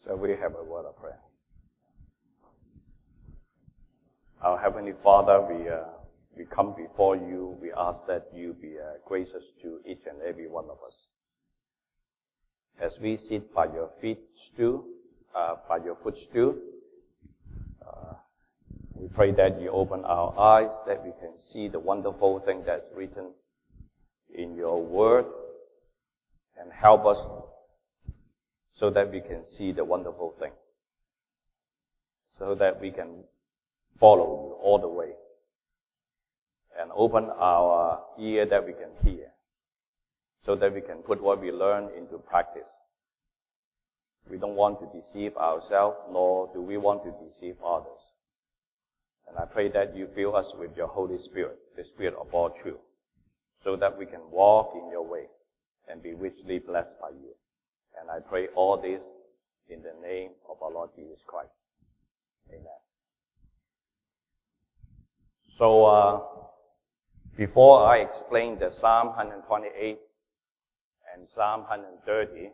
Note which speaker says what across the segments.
Speaker 1: So we have a word of prayer. Our Heavenly Father, we come before you. We ask that you be gracious to each and every one of us. As we sit by your by your footstool, we pray that you open our eyes, that we can see the wonderful thing that's written in your word, and help us so that we can see the wonderful thing, so that we can follow you all the way, and open our ear that we can hear, so that we can put what we learn into practice. We don't want to deceive ourselves, nor do we want to deceive others. And I pray that you fill us with your Holy Spirit, the Spirit of all truth, so that we can walk in your way and be richly blessed by you. And I pray all this in the name of our Lord Jesus Christ. Amen. So, before I explain the Psalm 128 and Psalm 130,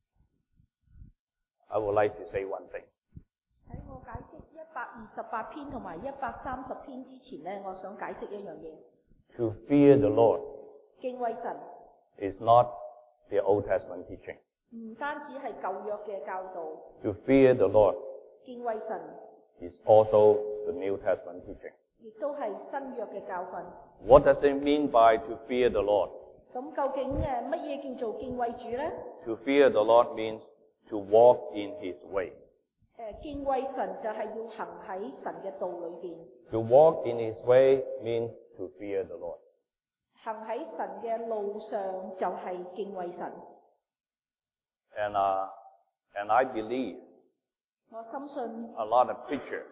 Speaker 1: I would like to say one thing.
Speaker 2: 喺我解釋128篇同埋130篇之前呢，我想解釋一樣嘢。
Speaker 1: To fear the Lord
Speaker 2: 敬畏神
Speaker 1: is not the Old Testament teaching.
Speaker 2: 唔單止係舊約嘅教導，
Speaker 1: To fear the Lord
Speaker 2: 敬畏神
Speaker 1: is also the New Testament teaching.
Speaker 2: 亦都係新約嘅教訓。
Speaker 1: What does it mean by to fear the Lord?
Speaker 2: 咁究竟乜嘢叫做敬畏主呢？
Speaker 1: To fear the Lord means to walk in His way.
Speaker 2: 敬畏神就係要行喺神嘅道裏邊。
Speaker 1: To walk in His way means to fear the Lord.
Speaker 2: 行喺神嘅路上就係敬畏神。
Speaker 1: And I believe
Speaker 2: 我深信
Speaker 1: a lot of preachers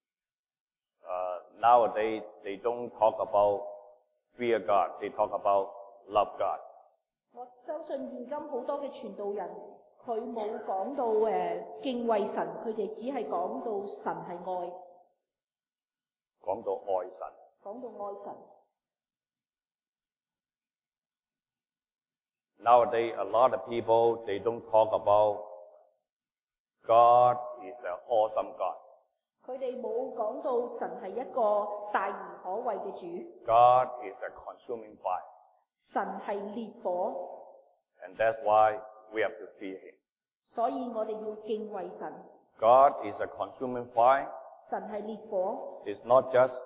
Speaker 1: nowadays they don't talk about fear God, they talk about love God.
Speaker 2: 我相信現今好多嘅傳道人，佢冇講到敬畏神，佢哋只係講到神係愛，
Speaker 1: 講到愛神。
Speaker 2: 講到愛神。
Speaker 1: Nowadays, a lot of people, they don't talk about God is an awesome God.
Speaker 2: 佢哋冇講到神係一個大而可畏嘅主。
Speaker 1: God is a consuming fire.
Speaker 2: 神係烈火。
Speaker 1: And that's why we have to fear Him.
Speaker 2: 所以我哋要敬畏神。
Speaker 1: God is a consuming fire.
Speaker 2: 神係烈火。
Speaker 1: It's not just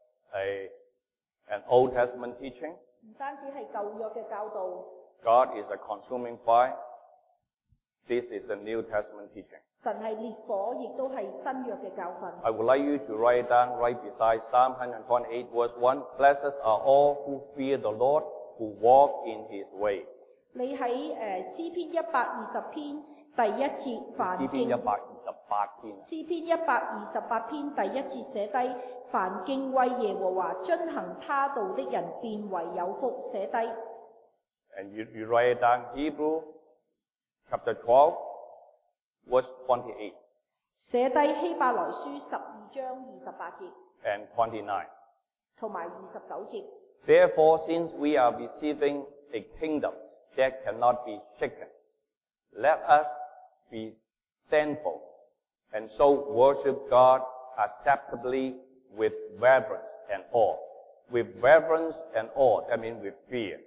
Speaker 1: an Old Testament teaching.
Speaker 2: 唔單止係舊約嘅教導。
Speaker 1: God is a consuming fire. This is a New Testament teaching.
Speaker 2: 神係烈火，亦都係新約嘅教訓。
Speaker 1: I would like you to write down right beside Psalm 128 verse 1. Blessed are all who fear the Lord, who walk in His way.
Speaker 2: 你喺詩篇120篇第一節，凡敬
Speaker 1: 詩篇128篇。
Speaker 2: 詩篇128篇第一節寫低，凡敬畏耶和華、遵行他道的人，便為有福。寫低。
Speaker 1: And you write down Hebrew chapter 12 verse 28.
Speaker 2: 寫低希伯來書12章28節。
Speaker 1: And 29.
Speaker 2: 同埋29節。
Speaker 1: Therefore, since we are receiving a kingdom that cannot be shaken, let us be thankful and so worship God acceptably with reverence and awe. With reverence and awe, that means with fear.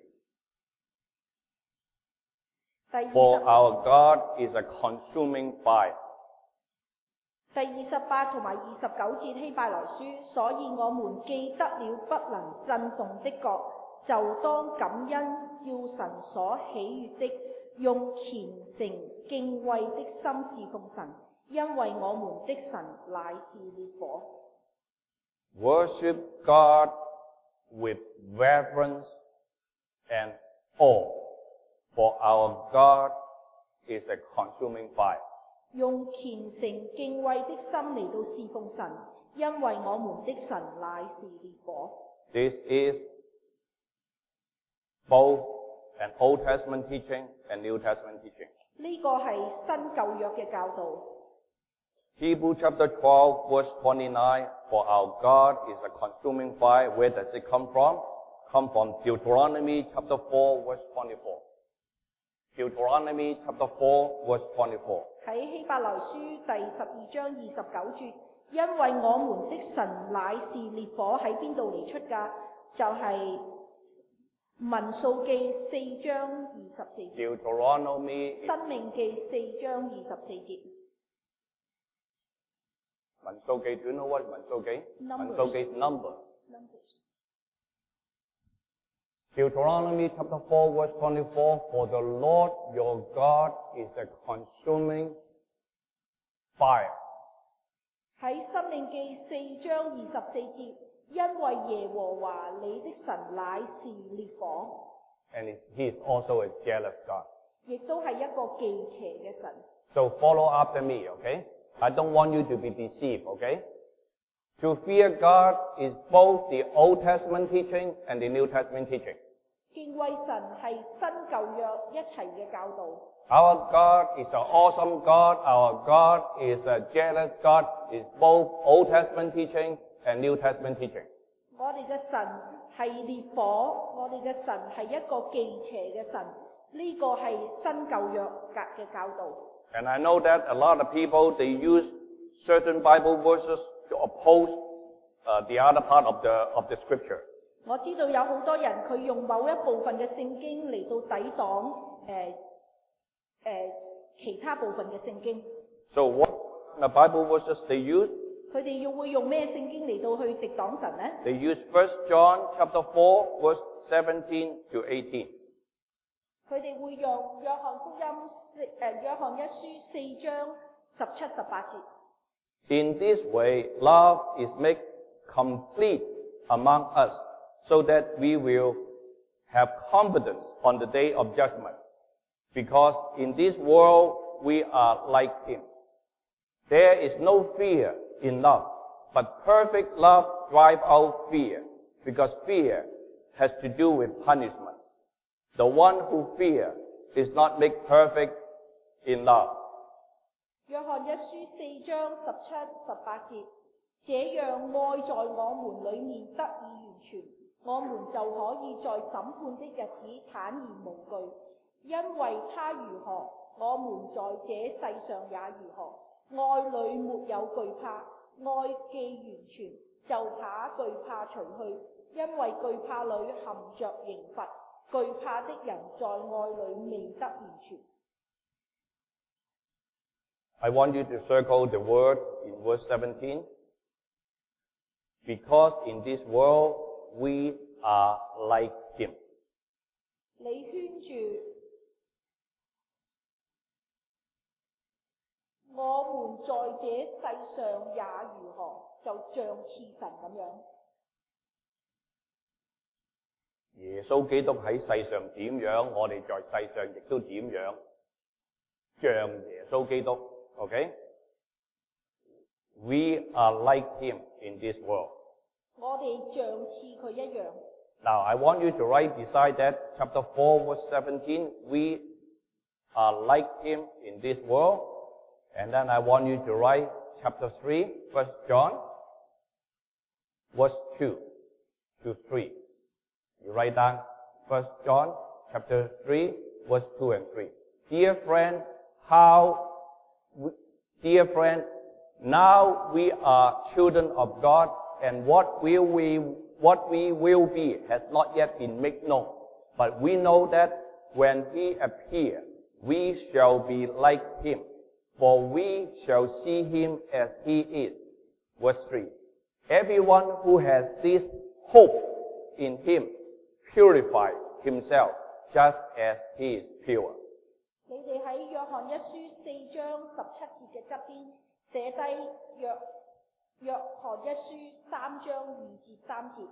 Speaker 1: For our God is a consuming fire.
Speaker 2: 第28同埋29節希伯來書，所以我們既得了不能震動的國，就當感恩，照神所喜悅的，用虔誠敬畏的心侍奉神，因為我們的神乃是烈火。
Speaker 1: Worship God with reverence and awe, for our God is a consuming fire.
Speaker 2: 用虔誠敬畏的心嚟到侍奉神，因為我們的神乃是烈火。
Speaker 1: This is both an Old Testament teaching and New Testament teaching.
Speaker 2: 呢個係新舊約嘅教導。
Speaker 1: Hebrew chapter 12 verse 29, for our God is a consuming fire. Where does it come from? Come from Deuteronomy chapter 4 verse 24. Deuteronomy chapter 4, verse 24.
Speaker 2: 喺希伯來書第12章29節，因為我們的神乃是烈火，喺邊度嚟出㗎？就係、民數記4章24節。
Speaker 1: Deuteronomy
Speaker 2: 申命記4章24節。
Speaker 1: 民數記 do you know what 民數記
Speaker 2: Numbers.
Speaker 1: 民數記 number.
Speaker 2: Numbers.
Speaker 1: Deuteronomy chapter 4, verse 24, for the Lord your God is a consuming fire.
Speaker 2: 喺申命記4章24節，因為耶和華你的神乃是烈火，
Speaker 1: And he is also a jealous God.
Speaker 2: 亦都係一個忌邪嘅神。
Speaker 1: So follow after me, okay? I don't want you to be deceived, okay? To fear God is both the Old Testament teaching and the New Testament teaching.
Speaker 2: 敬畏神係新舊約一齊嘅教導。
Speaker 1: Our God is an awesome God. Our God is a jealous God. It's both Old Testament teaching and New Testament teaching.
Speaker 2: 我哋嘅神係烈火，我哋嘅神係一個忌邪嘅神，呢、個係新舊約嘅教導。
Speaker 1: And I know that a lot of people, they use certain Bible verses to oppose the other part of the scripture.
Speaker 2: 我知道有好多人佢用某一部分嘅聖經嚟到抵擋其他部分嘅聖經。
Speaker 1: So what the Bible verses they use?
Speaker 2: 佢哋會用咩聖經嚟到去敵擋神呢？
Speaker 1: They use 1 John chapter 4, verse 17 to 18.
Speaker 2: 佢哋會用約翰福音約翰一書4章17、18節。
Speaker 1: In this way, love is made complete among us, so that we will have confidence on the day of judgment. Because in this world, we are like him. There is no fear in love, but perfect love drives out fear, because fear has to do with punishment. The one who fears is not made perfect in love.
Speaker 2: 約翰一書4章17、18節，這樣愛在我們裏面得以完全，我們就可以在審判的日子坦然無懼，因為他如何，我們在這世上也如何。愛裏沒有懼怕，愛既完全，就把懼怕除去，因為懼怕裏含着刑罰，懼怕的人在愛裏未得完全。
Speaker 1: I want you to circle the word in verse 17. Because in this world, we are like him.
Speaker 2: 你圈住我們在這世上也如何，就像似神咁樣。
Speaker 1: 耶穌基督喺世上點樣，我哋在世上亦都點樣，像耶穌基督。Okay? We are like him in this world.
Speaker 2: 我哋像似佢一樣。
Speaker 1: Now, I want you to write beside that, chapter 4, verse 17, we are like him in this world. And then I want you to write chapter 3, 1 John, verse 2 to 3. You write down 1 John, chapter 3, verse 2 and 3. Dear friend, now we are children of God, and what we will be has not yet been made known. But we know that when he appears, we shall be like him, for we shall see him as he is. Verse 3. Everyone who has this hope in him purifies himself just as he is pure.
Speaker 2: 你哋喺約翰一書4章17節嘅側邊寫低約翰一書3章2至3節。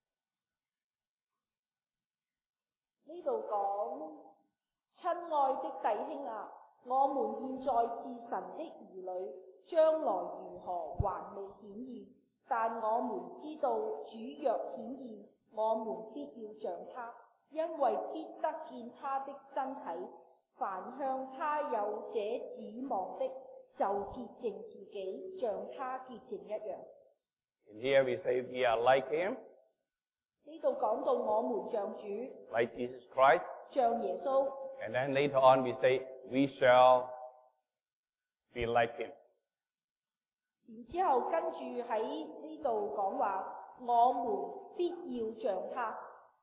Speaker 2: 呢度講，親愛的弟兄啊，我們現在是神的兒女，將來如何還未顯現，但我們知道主若顯現，我們必要像他，因為必得見他的真體。凡向他有這指望的，就潔淨自己，像他潔淨一樣。
Speaker 1: And here we say we are like him,
Speaker 2: 呢度講到我們像主，
Speaker 1: like Jesus Christ.
Speaker 2: 像耶穌。
Speaker 1: And then later on we say, we shall be like him.
Speaker 2: 然之後跟住喺呢度講話，我們必要像他。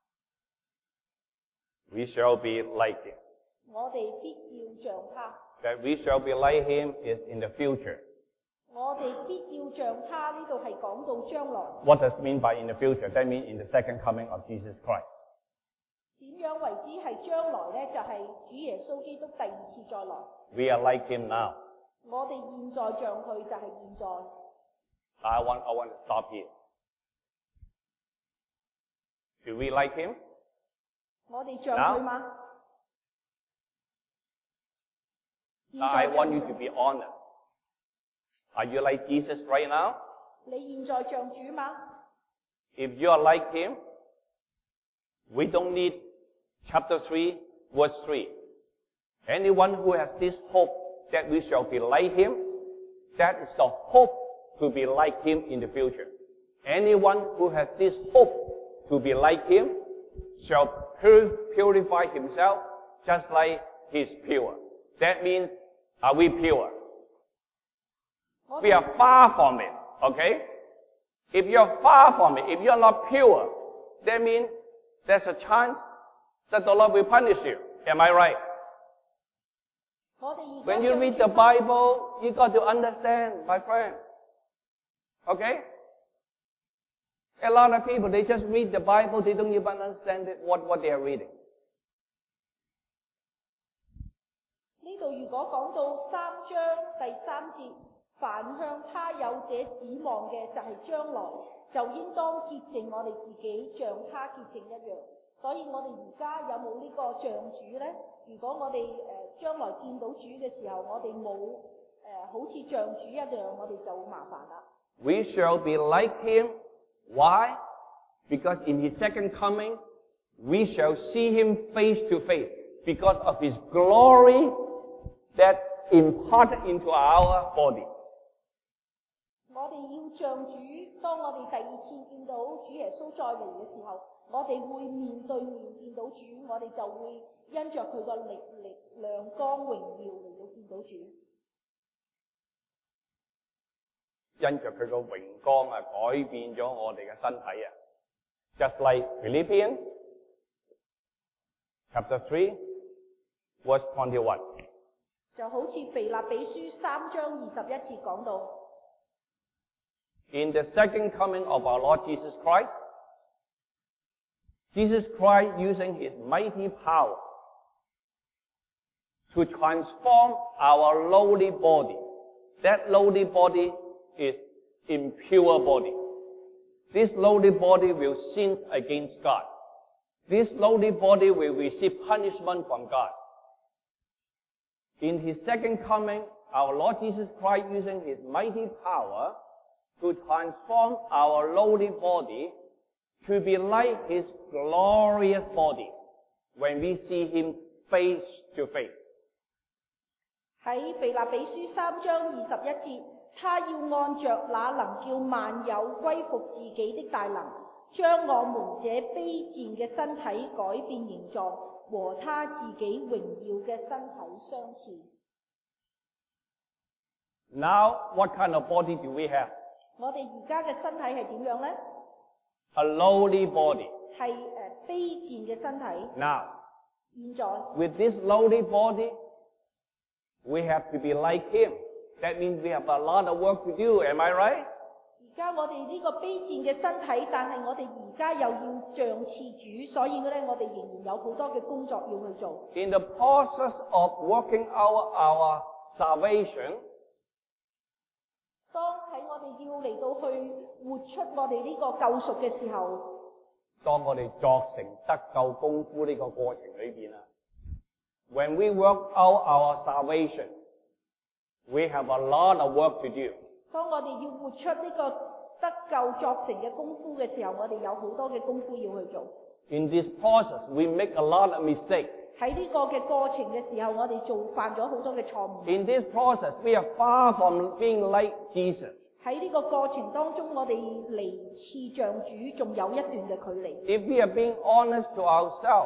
Speaker 1: We shall be like him.
Speaker 2: 我哋必要像他。
Speaker 1: That we shall be like him is in the future.
Speaker 2: 我哋必要像他，呢度係講到將來。
Speaker 1: What does it mean by in the future? That means in the second coming of Jesus Christ.
Speaker 2: 點樣為之係將來呢？就係主耶穌基督第二次再來。
Speaker 1: We are like him now.
Speaker 2: 我哋現在像佢，就係現在。
Speaker 1: I want to stop here. Do we like him?
Speaker 2: 我哋像佢嗎？
Speaker 1: I want you to be honest. Are you like Jesus right now?
Speaker 2: 你現在像主嗎？
Speaker 1: If you are like him, we don't need chapter 3, verse 3. Anyone who has this hope that we shall be like him, that is the hope to be like him in the future. Anyone who has this hope to be like him shall purify himself just like he is pure. That means, are we pure? We are far from it, okay? If you're far from it, if you're not pure, that means there's a chance that the Lord will punish you. Am I right? When you read the Bible, you got to understand, my friend. Okay? A lot of people, they just read the Bible, they don't even understand what they are reading.
Speaker 2: 呢度如果講到3章第3節，凡向他有這指望嘅，就係將來，就應當潔淨我哋自己，像他潔淨一樣。所以我哋而家有冇呢個像主呢？如果我哋將來見到主嘅時候，我哋冇好似像主一樣，我哋就麻煩啦。
Speaker 1: We shall be like him. Why? Because in his second coming, we shall see him face to face because of his glory that imparted into our body.
Speaker 2: 我哋要像主，當我哋第二次見到主耶穌再嚟嘅時候，我哋會面對面見到主，我哋就會因着佢個力亮光榮耀嚟到見到主。
Speaker 1: 因着佢個榮光啊，改變咗我哋嘅身體啊。Just like Philippians chapter 3, verse 21.
Speaker 2: 就好似腓立比書3章21節講到。
Speaker 1: In the second coming of our Lord Jesus Christ, Jesus Christ using his mighty power to transform our lowly body. That lowly body is impure body. This lowly body will sin against God. This lowly body will receive punishment from God. In his second coming, our Lord Jesus Christ using his mighty power to transform our lowly body to be like his glorious body when we see him face to face.
Speaker 2: 喺腓立比書3章21節，他要按着那能叫萬有歸服自己的大能，將我們這卑賤嘅身體改變形狀，和他自己榮耀嘅身體相似。
Speaker 1: Now, what kind of body do we have?
Speaker 2: 我哋而家嘅身體係點樣呢？
Speaker 1: A lowly body.
Speaker 2: 係卑賤嘅身體。
Speaker 1: Now,
Speaker 2: 現在
Speaker 1: with this lowly body, we have to be like him. That means we have a lot of work to do. Am I right?
Speaker 2: 而家我哋呢個卑賤嘅身體，但係我哋而家又要像似主，所以咧我哋仍然有好多嘅工作要去做。
Speaker 1: In the process of working out our salvation,
Speaker 2: 當喺我哋要嚟到去活出我哋呢個救贖嘅時候，
Speaker 1: 當我哋作成得救功夫呢個過程裏邊啊 ，when we work out our salvation, we have a lot of work to do.
Speaker 2: 當我哋要活出呢個得救作成嘅功夫嘅時候，我哋有好多嘅功夫要去做。
Speaker 1: In this process, we make a lot of mistakes.
Speaker 2: 喺呢個嘅過程嘅時候，我哋犯咗好多嘅錯誤。
Speaker 1: In this process, we are far from being like Jesus.
Speaker 2: 喺呢個過程當中，我哋離似像主仲有一段嘅距離。
Speaker 1: If we are being honest to ourselves,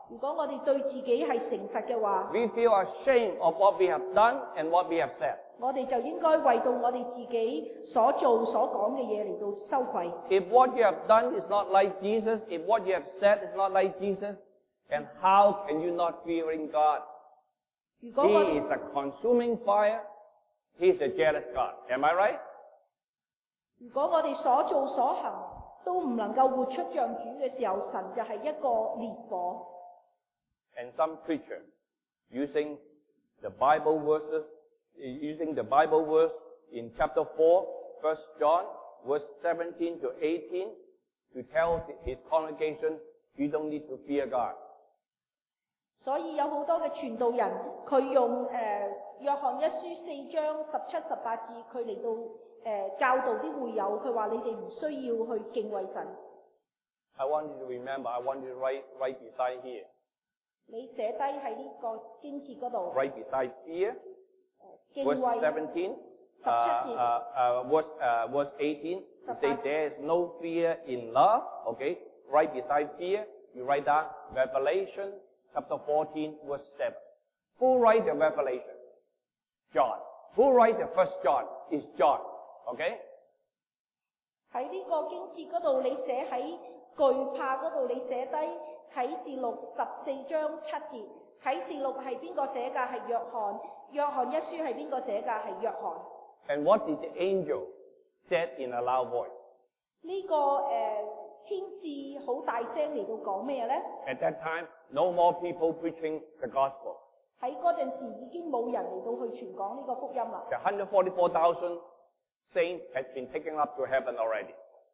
Speaker 2: 如果我哋對自己係誠實嘅話，
Speaker 1: we feel ashamed of what we have done and what we have said.
Speaker 2: 我哋就應該為到我哋自己所做所講嘅嘢嚟到羞愧。
Speaker 1: If what you have done is not like Jesus, if what you have said is not like Jesus, then how can you not fear in God?
Speaker 2: 如果我
Speaker 1: He is a consuming fire. He is a jealous God. Am I right?
Speaker 2: 如果我哋所做所行都唔能夠活出像主嘅時候，神就係一個烈火。
Speaker 1: And some preacher using the Bible verses, using the Bible verse in chapter 4, 1 John, verse 17 to 18, to tell his congregation, you don't need to fear God.
Speaker 2: 所以有好多嘅傳道人，佢用約翰一書4章17、18節，佢嚟到教導啲會友，佢話你哋唔需要去敬畏神。
Speaker 1: I want you to remember, I want you to write beside here.
Speaker 2: 你寫低喺呢個經節嗰度，
Speaker 1: Right beside fear,
Speaker 2: 敬
Speaker 1: verse
Speaker 2: 畏
Speaker 1: 17,
Speaker 2: 17節。
Speaker 1: verse 18, you say there is no fear in love, okay? Right beside fear, you write down Revelation chapter 14, verse 7. Who write the Revelation? John. Who write the first John? Is John, okay?
Speaker 2: 喺呢個經節嗰度，你寫喺懼怕嗰度，你寫低啟示錄14章7節。啟示錄係邊個寫㗎？係約翰。約翰一書係邊個寫㗎？係約翰。
Speaker 1: And what did the angel said in a loud voice?
Speaker 2: 呢、天使好大聲嚟到講咩咧？
Speaker 1: At that time, no more people preaching the gospel.
Speaker 2: 喺嗰陣時已經冇人嚟到去傳講呢個福音啦。
Speaker 1: The 144,000 saints has been taken up to heaven already.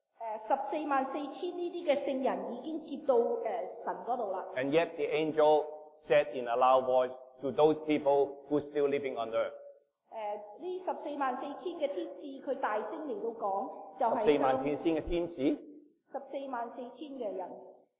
Speaker 2: 144000呢啲嘅聖人已經接到神嗰度啦。
Speaker 1: And yet the angel said in a loud voice to those people who are still living on earth.
Speaker 2: 呢144000嘅天使佢大聲嚟到講，就係
Speaker 1: 14萬天先嘅天使，
Speaker 2: 144000嘅人。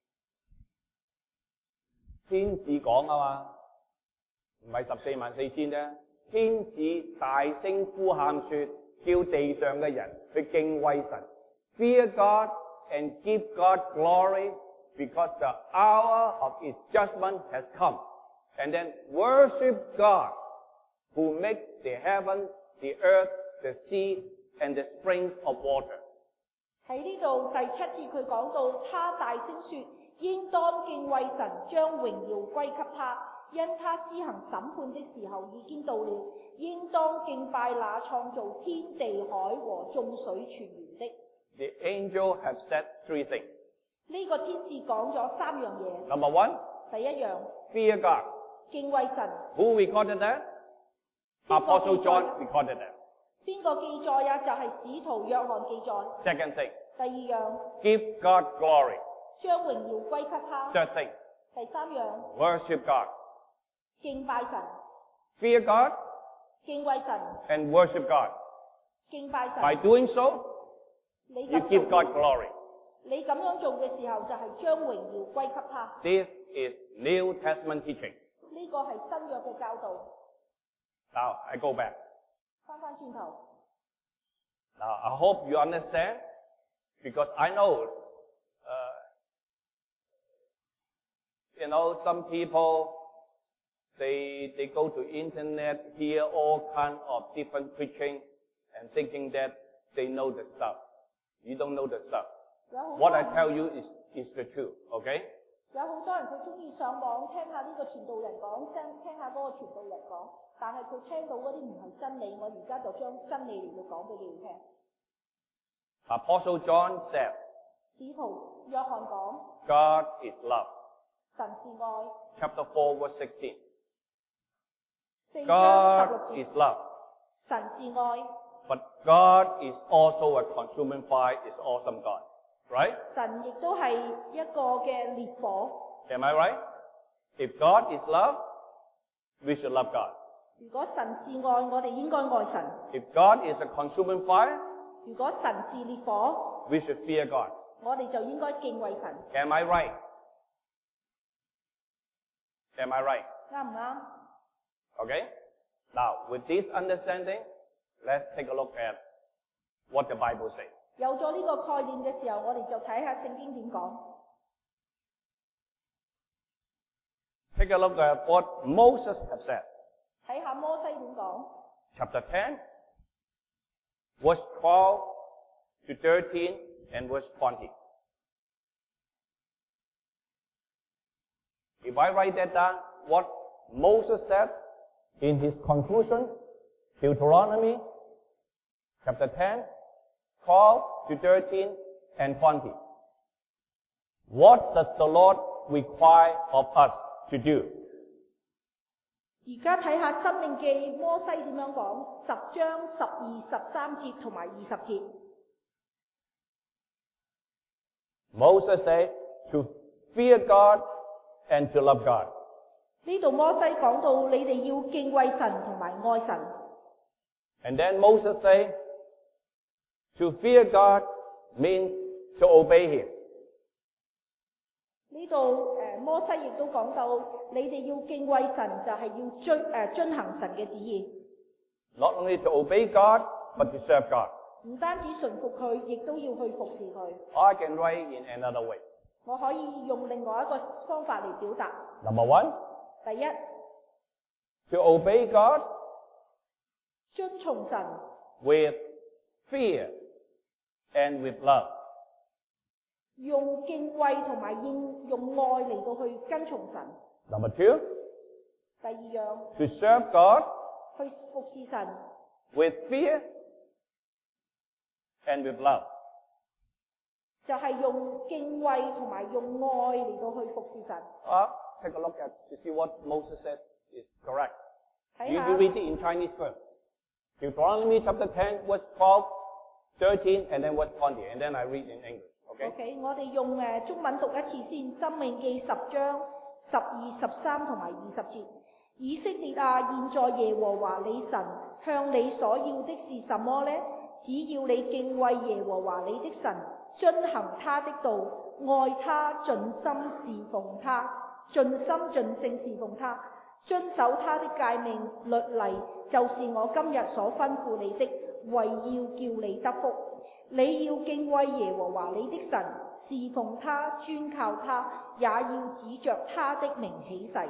Speaker 1: 天使講啊嘛，唔係144000啫。天使大聲呼喊說，叫地上嘅人去敬畏神 ，fear God and give God glory, because the hour of His judgment has come. And then worship God, who makes the heaven, the earth, the sea, and the springs of water.
Speaker 2: 喺呢度第7節佢講到，他大聲說：應當敬畏神，將榮耀歸給他，因他施行審判的時候已經到了。應當敬拜那創造天地海和眾水泉源的。
Speaker 1: The angel have said three things.
Speaker 2: 呢個天使講咗3樣嘢。
Speaker 1: Number one,
Speaker 2: 第一樣，
Speaker 1: fear God.
Speaker 2: 敬畏神。
Speaker 1: Who recorded that? Apostle John recorded that.
Speaker 2: 邊個記載啊？就係使徒約翰記載。
Speaker 1: Second thing,
Speaker 2: 第二樣，
Speaker 1: give God glory.
Speaker 2: 將榮耀歸給他。
Speaker 1: Third thing,
Speaker 2: 第三樣，
Speaker 1: worship God.
Speaker 2: 敬拜神。
Speaker 1: Fear God
Speaker 2: 敬畏神，
Speaker 1: and worship God.
Speaker 2: 敬拜神。
Speaker 1: By doing so,
Speaker 2: 你
Speaker 1: you
Speaker 2: 咁
Speaker 1: give
Speaker 2: 做
Speaker 1: God glory.
Speaker 2: 你咁樣做嘅時候，就係將榮耀歸給他。
Speaker 1: This is New Testament teaching.
Speaker 2: 呢個係新約嘅教導。
Speaker 1: Now, I go back.
Speaker 2: 翻轉頭，
Speaker 1: Now, I hope you understand, because I know, some people, they go to internet, hear all kind of different preaching, and thinking that they know the stuff. You don't know the stuff.
Speaker 2: 有好
Speaker 1: What
Speaker 2: 多
Speaker 1: I
Speaker 2: 人
Speaker 1: tell you is the truth, okay?
Speaker 2: 有好多人佢中意上網聽下呢個傳道人講聲，聽下嗰個傳道人講，但係佢聽到嗰啲唔係真理，我而家就將真理嚟到講俾你哋聽。
Speaker 1: Apostle John said,
Speaker 2: 使徒約翰講，
Speaker 1: God is love.
Speaker 2: 神是愛。
Speaker 1: Chapter 4, verse 16.
Speaker 2: 4章
Speaker 1: God
Speaker 2: 16
Speaker 1: is
Speaker 2: 節，
Speaker 1: love.
Speaker 2: 神是愛，
Speaker 1: But God is also a consuming fire, is awesome God. Right?
Speaker 2: 神亦都係一個嘅烈火。
Speaker 1: Am I right? If God is love, we should love God.
Speaker 2: 如果神是愛，我哋應該愛神；
Speaker 1: If God is a consuming fire,
Speaker 2: 如果神是烈火，
Speaker 1: we should fear God.
Speaker 2: 我哋就應該敬畏神。
Speaker 1: Am I right? Am I right?
Speaker 2: 啱唔啱？
Speaker 1: Okay? Now, with this understanding, let's take a look at what the Bible says.
Speaker 2: 有咗呢個概念嘅時候，我哋就睇下聖經點講。
Speaker 1: Take a look at what Moses have said.
Speaker 2: 睇下摩西點講。
Speaker 1: Chapter 10, verse 12 to 13, and verse 20. If I write that down, what Moses said in his conclusion, Deuteronomy, chapter 10, 12 to 13, and 20. What does the Lord require of us to do?
Speaker 2: 而家睇下《申命記》摩西點樣講，10章12、13節同埋20節。
Speaker 1: Moses said to fear God and to love God.
Speaker 2: 呢度摩西講到你哋要敬畏神同埋愛神。
Speaker 1: And then Moses said to fear God means to obey Him.
Speaker 2: 呢度摩西亦都講到你哋要敬畏神，就係要遵行神嘅旨意。
Speaker 1: Not only to obey God, but to serve God.
Speaker 2: 唔單止順服佢，亦都要去服侍佢。
Speaker 1: I can write in another way.
Speaker 2: 我可以用另外一個方法嚟表達。
Speaker 1: Number one,
Speaker 2: 第一，
Speaker 1: to obey God
Speaker 2: 遵從神，
Speaker 1: with fear and with love.
Speaker 2: 用敬畏同埋用愛嚟到去跟從神。
Speaker 1: Number two,
Speaker 2: 第二樣，
Speaker 1: to serve God
Speaker 2: 去服侍神，
Speaker 1: with fear and with love.
Speaker 2: 就係用敬畏同埋用愛嚟到去服侍神。
Speaker 1: Take a look at to see what Moses said is correct.
Speaker 2: 睇
Speaker 1: You
Speaker 2: 下
Speaker 1: read it in Chinese first. Deuteronomy chapter 10, verse 12, 13, and then verse 20, and then I read in English. Okay?
Speaker 2: OK，我哋用中文讀一次先，《申命記》10章12、13同埋20節。以色列啊，現在耶和華你神向你所要的是什麼呢？只要你敬畏耶和華你的神，遵行他的道，愛他，盡心侍奉他，盡心盡性侍奉他，遵守他的誡命律例，就是我今日所吩咐你的，為要叫你得福。你要敬畏耶和華你的神，侍奉他，專靠他，也要指着他的名起誓。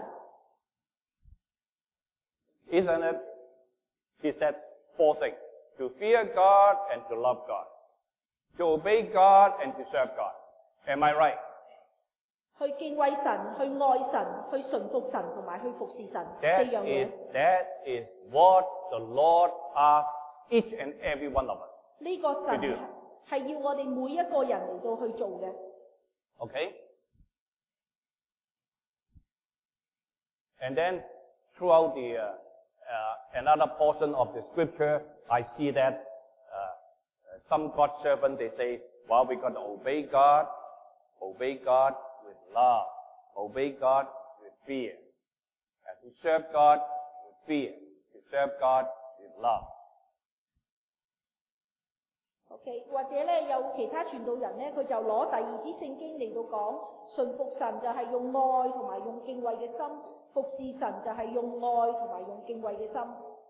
Speaker 1: Isn't it? He said four things. To fear God and to love God. To obey God and to serve God. Am I right?
Speaker 2: 去敬畏神，去愛神，去順服神，同埋去服侍神，四樣嘢。
Speaker 1: That is what the Lord asks each and every one of us.
Speaker 2: 呢個神
Speaker 1: to do.
Speaker 2: 係要我哋每一個人嚟到去做嘅。
Speaker 1: Okay? And then throughout the another portion of the scripture, I see that some God's servants, they say, well, we got to obey God with love, obey God with fear, and to serve God with fear, to serve God with love.
Speaker 2: OK， 或者咧有其他傳道人咧，佢就攞第二啲聖經嚟到講，順服神就係用愛同埋用敬畏嘅心，服侍神就係用愛同埋用敬畏嘅心。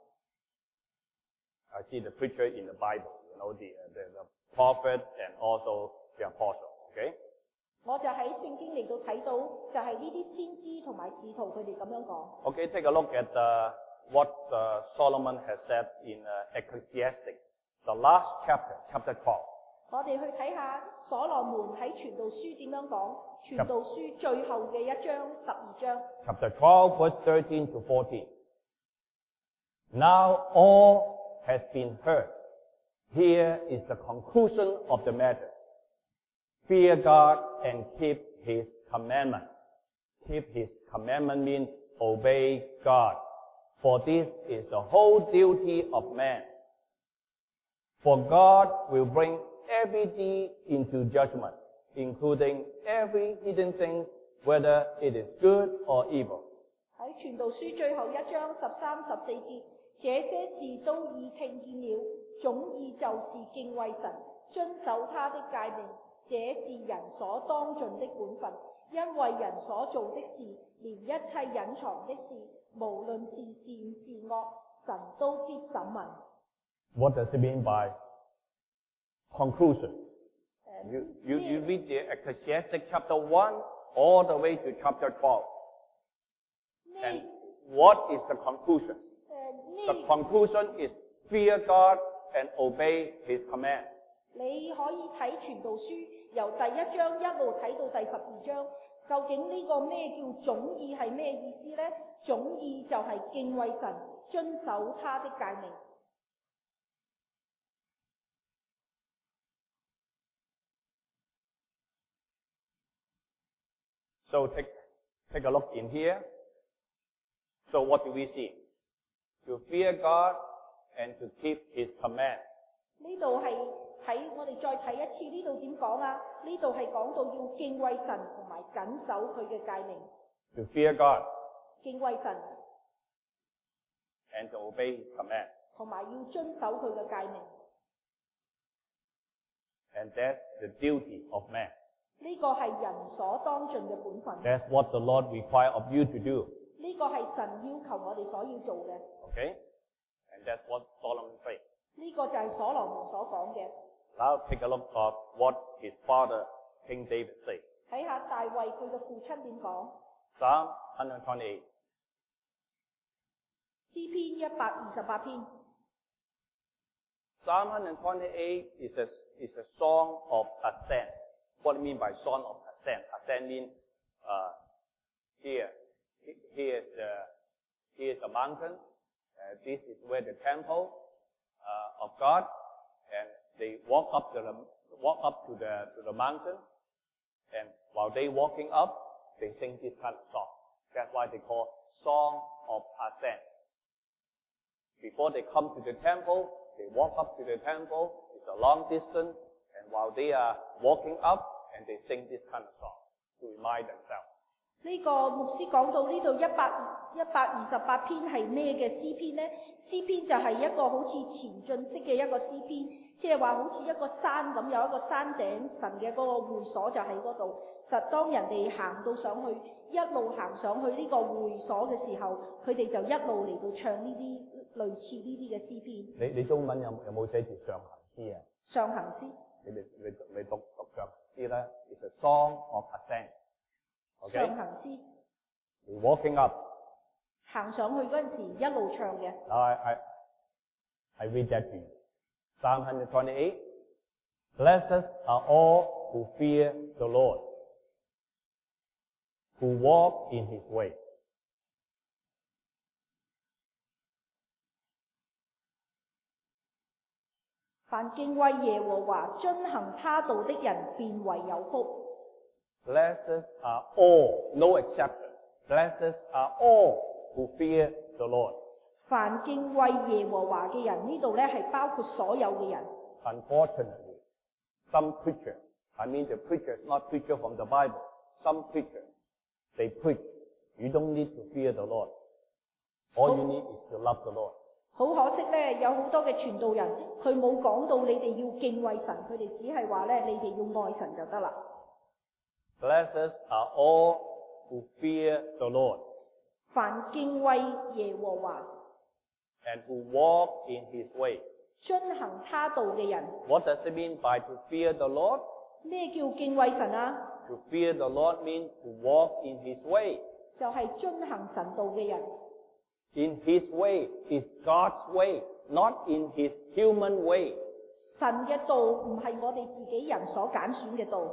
Speaker 1: I see the preacher in the Bible, the prophet and also the apostle. Okay?
Speaker 2: 我就喺聖經嚟到睇到，就係呢啲先知同埋使徒佢哋咁樣講。
Speaker 1: Okay, take a look at what Solomon has said in Ecclesiastes, the last chapter, chapter 12.
Speaker 2: 我哋去睇下所羅門喺傳道書點樣講，傳道書最後嘅一章12章。
Speaker 1: Chapter 12, verse 13 to 14. Now all has been heard. Here is the conclusion of the matter. Fear God and keep His commandment. Keep His commandment means obey God. For this is the whole duty of man. For God will bring every deed into judgment, including every hidden thing, whether it is good or evil.
Speaker 2: 喺傳道書最後一章13、14節，這些事都已聽見了，總意就是敬畏神，遵守他的誡命，這是人所當盡的本分。因為人所做的事，連一切隱藏的事，無論是善是惡，神都必審問。
Speaker 1: What does it mean by conclusion? You read the Ecclesiastes chapter 1 all the way to chapter 12. And what is the conclusion?
Speaker 2: 呢
Speaker 1: The conclusion is fear God and obey His command.
Speaker 2: 你可以睇傳道書，由第1章一路睇到第12章。究竟呢個咩叫總意係咩意思呢？總意就係敬畏神，遵守他的誡命。
Speaker 1: So take a look in here. So what do we see? To fear God and to keep His command.
Speaker 2: 呢度係睇我哋再睇一次，呢度點講啊？呢度係講到要敬畏神同埋謹守佢嘅誡命。
Speaker 1: To fear God
Speaker 2: 敬畏神
Speaker 1: and to obey His command.
Speaker 2: 同埋要遵守佢嘅誡命。
Speaker 1: And that's the duty of man.
Speaker 2: 呢個係人所當盡嘅本分。
Speaker 1: That's what the Lord requires of you to do.
Speaker 2: 呢個係神要求我哋所要做嘅。
Speaker 1: Okay? And that's what Solomon said.
Speaker 2: 呢個就係所羅門所講嘅。
Speaker 1: Now take a look at what his father, King David, said.
Speaker 2: 睇下大衛佢嘅父親點講。
Speaker 1: Psalm 128.
Speaker 2: 詩篇128篇。
Speaker 1: Psalm 128 is a song of ascent. What do you mean by song of ascent? Ascent means here is the mountain. This is where the temple of God, and they walk up to the mountain, and while they walking up, they sing this kind of song. That's why they call song of ascent. Before they come to the temple, they walk up to the temple. It's a long distance, and while they are walking up, and they sing this kind of song to remind themselves.
Speaker 2: 呢個牧師講到呢度128篇係咩嘅詩篇呢？詩篇就係一個好似前進式嘅一個詩篇，即係話好似一個山咁，有一個山頂，神嘅嗰個會所就喺嗰度。實當人哋行到上去，一路行上去呢個會所嘅時候，佢哋就一路嚟到唱呢啲類似呢啲嘅詩篇。
Speaker 1: 你中文有冇寫住上行詩啊？
Speaker 2: 上行詩。
Speaker 1: 你讀上行詩咧 ，It's a song of ascent. Okay?
Speaker 2: 上行詩。
Speaker 1: You're walking up.
Speaker 2: 行上去嗰陣時，一路唱嘅。
Speaker 1: Now I read that to you. Psalm 128. Blessed are all who fear the Lord, who walk in His way.
Speaker 2: 凡敬畏耶和華、遵行他道的人，便為有福。
Speaker 1: Blessed are all, no exception. Blessed are all who fear the Lord.
Speaker 2: 凡敬畏耶和華嘅人，呢度咧係包括所有嘅人。
Speaker 1: Unfortunately, some preachers, I mean the preachers, not preachers from the Bible, some preachers, they preach, you don't need to fear the Lord. All you need is to love the Lord.
Speaker 2: 好可惜咧，有好多嘅傳道人，佢冇講到你哋要敬畏神，佢哋只係話咧，你哋要愛神就得啦。
Speaker 1: Blessed are all who fear the Lord.
Speaker 2: 凡敬畏耶和華
Speaker 1: and who walk in His way.
Speaker 2: 遵行他道嘅人。
Speaker 1: What does it mean by to fear the Lord?
Speaker 2: 咩叫敬畏神啊？
Speaker 1: To fear the Lord means to walk in His way.
Speaker 2: 就係遵行神道嘅人。
Speaker 1: In His way is God's way, not in His human way.
Speaker 2: 神嘅道唔係我哋自己人所揀選嘅道。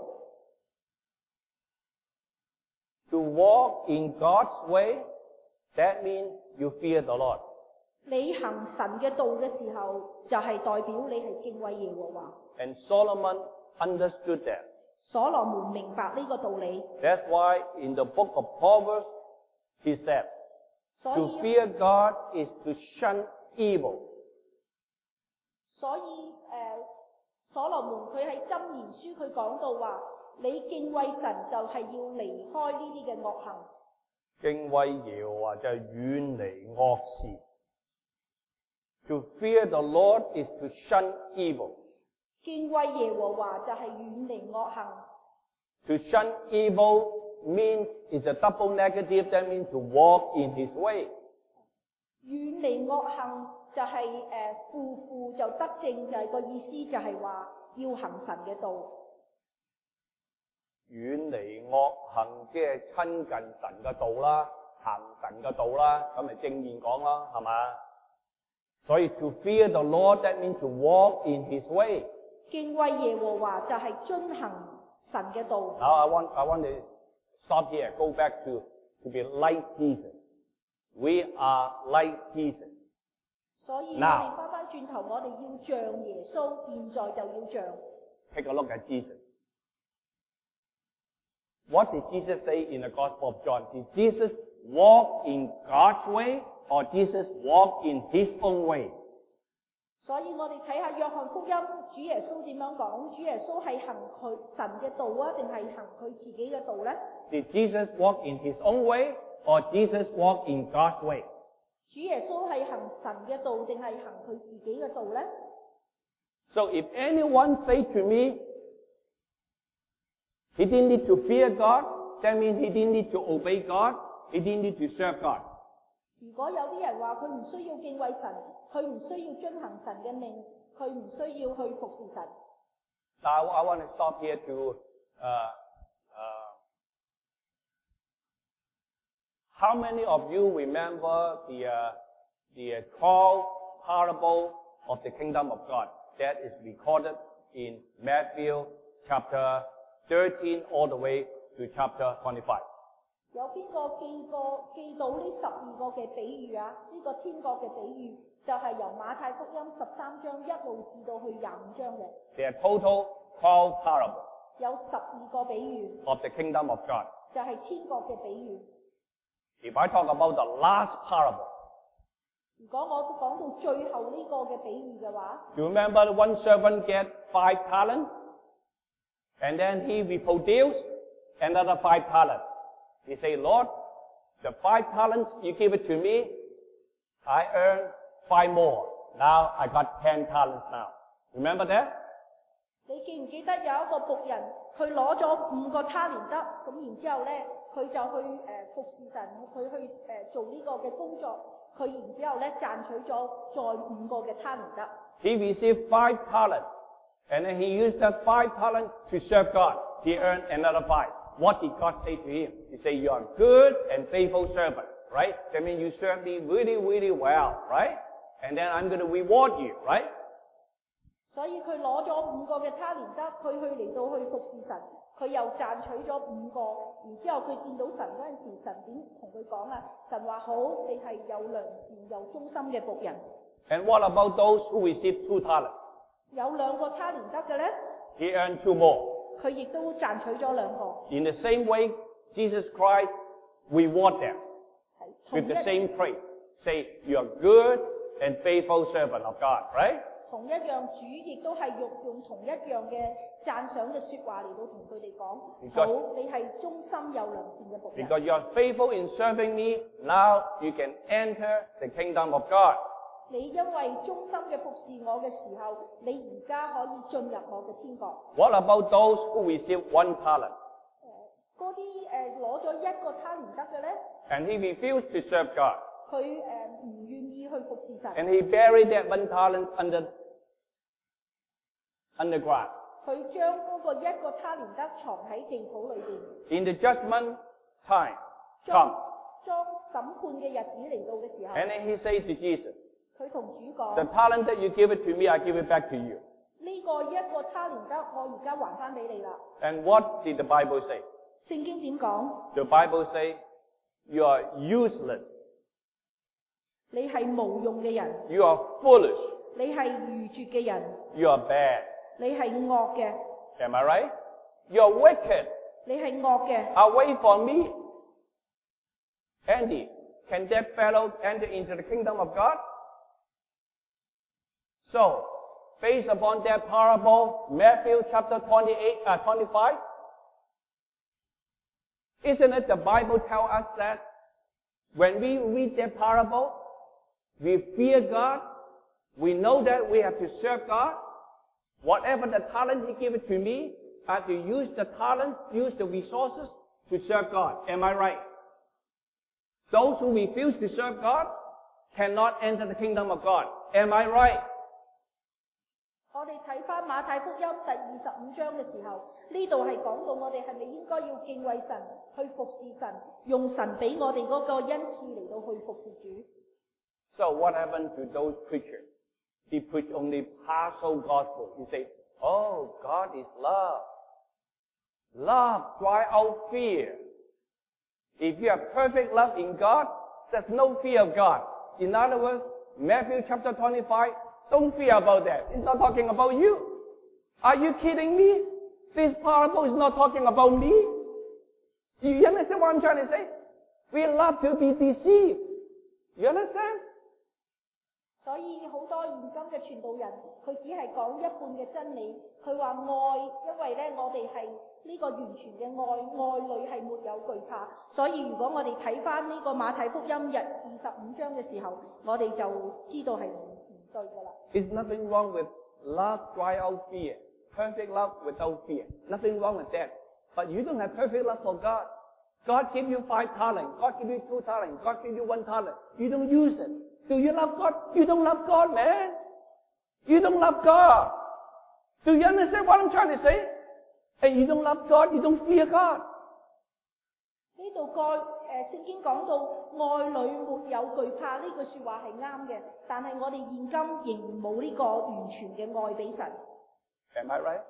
Speaker 1: To walk in God's way, that means you fear the Lord.
Speaker 2: 你行神嘅道嘅時候，就係代表你係敬畏耶和華。
Speaker 1: And Solomon understood that.
Speaker 2: 所羅門明白呢個道理，
Speaker 1: That's why in the book of Proverbs, he said,
Speaker 2: 所
Speaker 1: to
Speaker 2: 以
Speaker 1: fear God is to shun evil.
Speaker 2: 所以所羅門佢喺箴言書佢講到話，你敬畏神就係要離開呢啲嘅惡行。
Speaker 1: 敬畏耶和華就係遠離惡事。To fear the Lord is to shun evil.
Speaker 2: 敬畏耶和華就係遠離惡行。
Speaker 1: To shun evil means it's a double negative. That means to walk in His way.
Speaker 2: 遠離惡行就係負就得正，就係個意思就係話要行神嘅道。
Speaker 1: 遠離惡行即係親近神嘅道啦， 行神嘅道啦，咁咪正面講啦，係嘛？所以 to fear the Lord that means to walk in His way。
Speaker 2: 敬畏耶和華就係遵行神嘅道。
Speaker 1: Now I want to stop here, go back to be like Jesus. We are like Jesus.
Speaker 2: 所以我哋翻轉頭，我哋要像耶穌，現在就要像。
Speaker 1: Take a look at Jesus. What did Jesus say in the Gospel of John? Did Jesus walk in God's way or Jesus walk in His own way?
Speaker 2: 所以我哋睇下約翰福音，主耶穌點樣講？主耶穌係行佢神嘅道啊，定係行佢自己嘅道咧？
Speaker 1: Did Jesus walk in His own way or Jesus walk in God's way?
Speaker 2: 主耶穌係行神嘅道，定係行佢自己嘅道咧？
Speaker 1: So if anyone say to me, he didn't need to fear God, that means he didn't need to obey God, he didn't need to serve God.
Speaker 2: 如果有啲人話佢唔需要敬畏神，佢唔需要遵行神嘅命，佢唔需要去服侍神。
Speaker 1: Now I want to stop here to how many of you remember the 12 parable of the kingdom of God that is recorded in Matthew chapter 13 all the way to chapter 25?
Speaker 2: 有邊個記到呢12個嘅比喻啊？呢、個天國嘅比喻就係由馬太福音13章一路至到去25章嘅。
Speaker 1: There are total 12 parables
Speaker 2: 有12個比喻
Speaker 1: of the kingdom of God.
Speaker 2: 就係天國嘅比喻。
Speaker 1: If I talk about the last parable,
Speaker 2: 如果我講到最後呢個嘅比喻嘅話，
Speaker 1: you remember one servant get 5 talents, and then he reproduced another 5 talents. He say, Lord, the 5 talents you give it to me, I earn 5 more. Now I got 10 talents now. Remember that?
Speaker 2: 你記唔記得有一個僕人，佢攞咗5個他連得，咁然之後咧，佢就去服侍神，佢去做呢個嘅工作，佢然之後咧賺取咗再5個嘅他連得。
Speaker 1: He received 5 talents, and then he used that 5 talents to serve God. He earned another 5. What did God say to him? He said, you are good and faithful servant, right? That means you serve me really, really well, right? And then I'm going to reward you, right?
Speaker 2: 所以佢攞咗5個嘅他連得，佢去嚟到去服侍神，佢又賺取咗5個，然之後佢見到神嗰陣時，神點同佢講啊？神話好，你係有良善又忠心嘅僕人。
Speaker 1: And what about those who received 2 talents?
Speaker 2: 有2個他連得嘅咧，
Speaker 1: He earned 2 more.
Speaker 2: 佢亦都賺取咗2個。
Speaker 1: In the same way, Jesus Christ reward them
Speaker 2: 同
Speaker 1: with the same praise. Say, you are good and faithful servant of God, right?
Speaker 2: 同一樣，主亦都係用同一樣嘅讚賞嘅説話嚟到同佢哋講，好，你係忠心又良善嘅僕人。
Speaker 1: Because you are faithful in serving me, now you can enter the kingdom of God.
Speaker 2: 你因為忠心嘅服侍我嘅時候，你而家可以進入我嘅天國。
Speaker 1: What about those who receive 1 talent?
Speaker 2: 嗰啲攞咗1個他連得嘅咧，
Speaker 1: And he refused to serve God.
Speaker 2: 佢唔願意去服侍神，
Speaker 1: And he buried that 1 talent underground.
Speaker 2: 佢將嗰個1個他連得藏喺地土裏邊。
Speaker 1: In the judgment time
Speaker 2: 當
Speaker 1: comes.
Speaker 2: 審判嘅日子嚟到嘅時候，
Speaker 1: And then he said to Jesus,
Speaker 2: 佢同主講：
Speaker 1: the talent that you give it to me, I give it back to you.
Speaker 2: 呢個1個他連得，我而家還翻俾你啦。
Speaker 1: And what did the Bible say?
Speaker 2: 聖經點講？
Speaker 1: The Bible say, you are useless.
Speaker 2: 你係無用嘅人，
Speaker 1: You are foolish.
Speaker 2: 你係愚拙嘅人，
Speaker 1: You are bad.
Speaker 2: 你係惡嘅，
Speaker 1: Am I right? You are wicked.
Speaker 2: 你係惡嘅。
Speaker 1: Away from me. Andy, can that fellow enter into the kingdom of God? So, based upon that parable, Matthew chapter 25, isn't it the Bible tell us that when we read that parable, we fear God, we know that we have to serve God, whatever the talent He give it to me, I have to use the talent, use the resources to serve God. Am I right? Those who refuse to serve God cannot enter the kingdom of God. Am I right?
Speaker 2: 我哋睇返馬太福音第25章嘅時候，呢度係講到我哋係咪應該要敬畏神，去服侍神，用神俾我哋嗰個恩賜嚟到去服侍主。
Speaker 1: So what happened to those preachers? He preached only partial gospel. He said, "Oh, God is love. Love drives out fear. If you have perfect love in God, there's no fear of God." In other words, Matthew chapter 25, don't fear about that. It's not talking about you. Are you kidding me? This parable is not talking about me. You understand what I'm trying to say? We love to be deceived. You understand?
Speaker 2: 所以好多現今嘅傳道人，佢只係講一半嘅真理。佢話愛，因為咧我哋係呢個完全嘅愛，愛裏係沒有懼怕。所以如果我哋睇翻呢個馬太福音25章嘅時候，我哋就知道係唔對㗎啦。
Speaker 1: There's nothing wrong with love drive out fear. Perfect love without fear. Nothing wrong with that. But you don't have perfect love for God. God give you 5 talents. God give you 2 talents. God give you 1 talent. You don't use it. Do you love God? You don't love God, man. You don't love God. Do you understand what I'm trying to say? And you don't love God, you don't fear God.
Speaker 2: 呢度聖經講到愛裏沒有懼怕呢句説話係啱嘅，但係我哋現今仍然冇呢個完全嘅愛俾神。
Speaker 1: Am I right?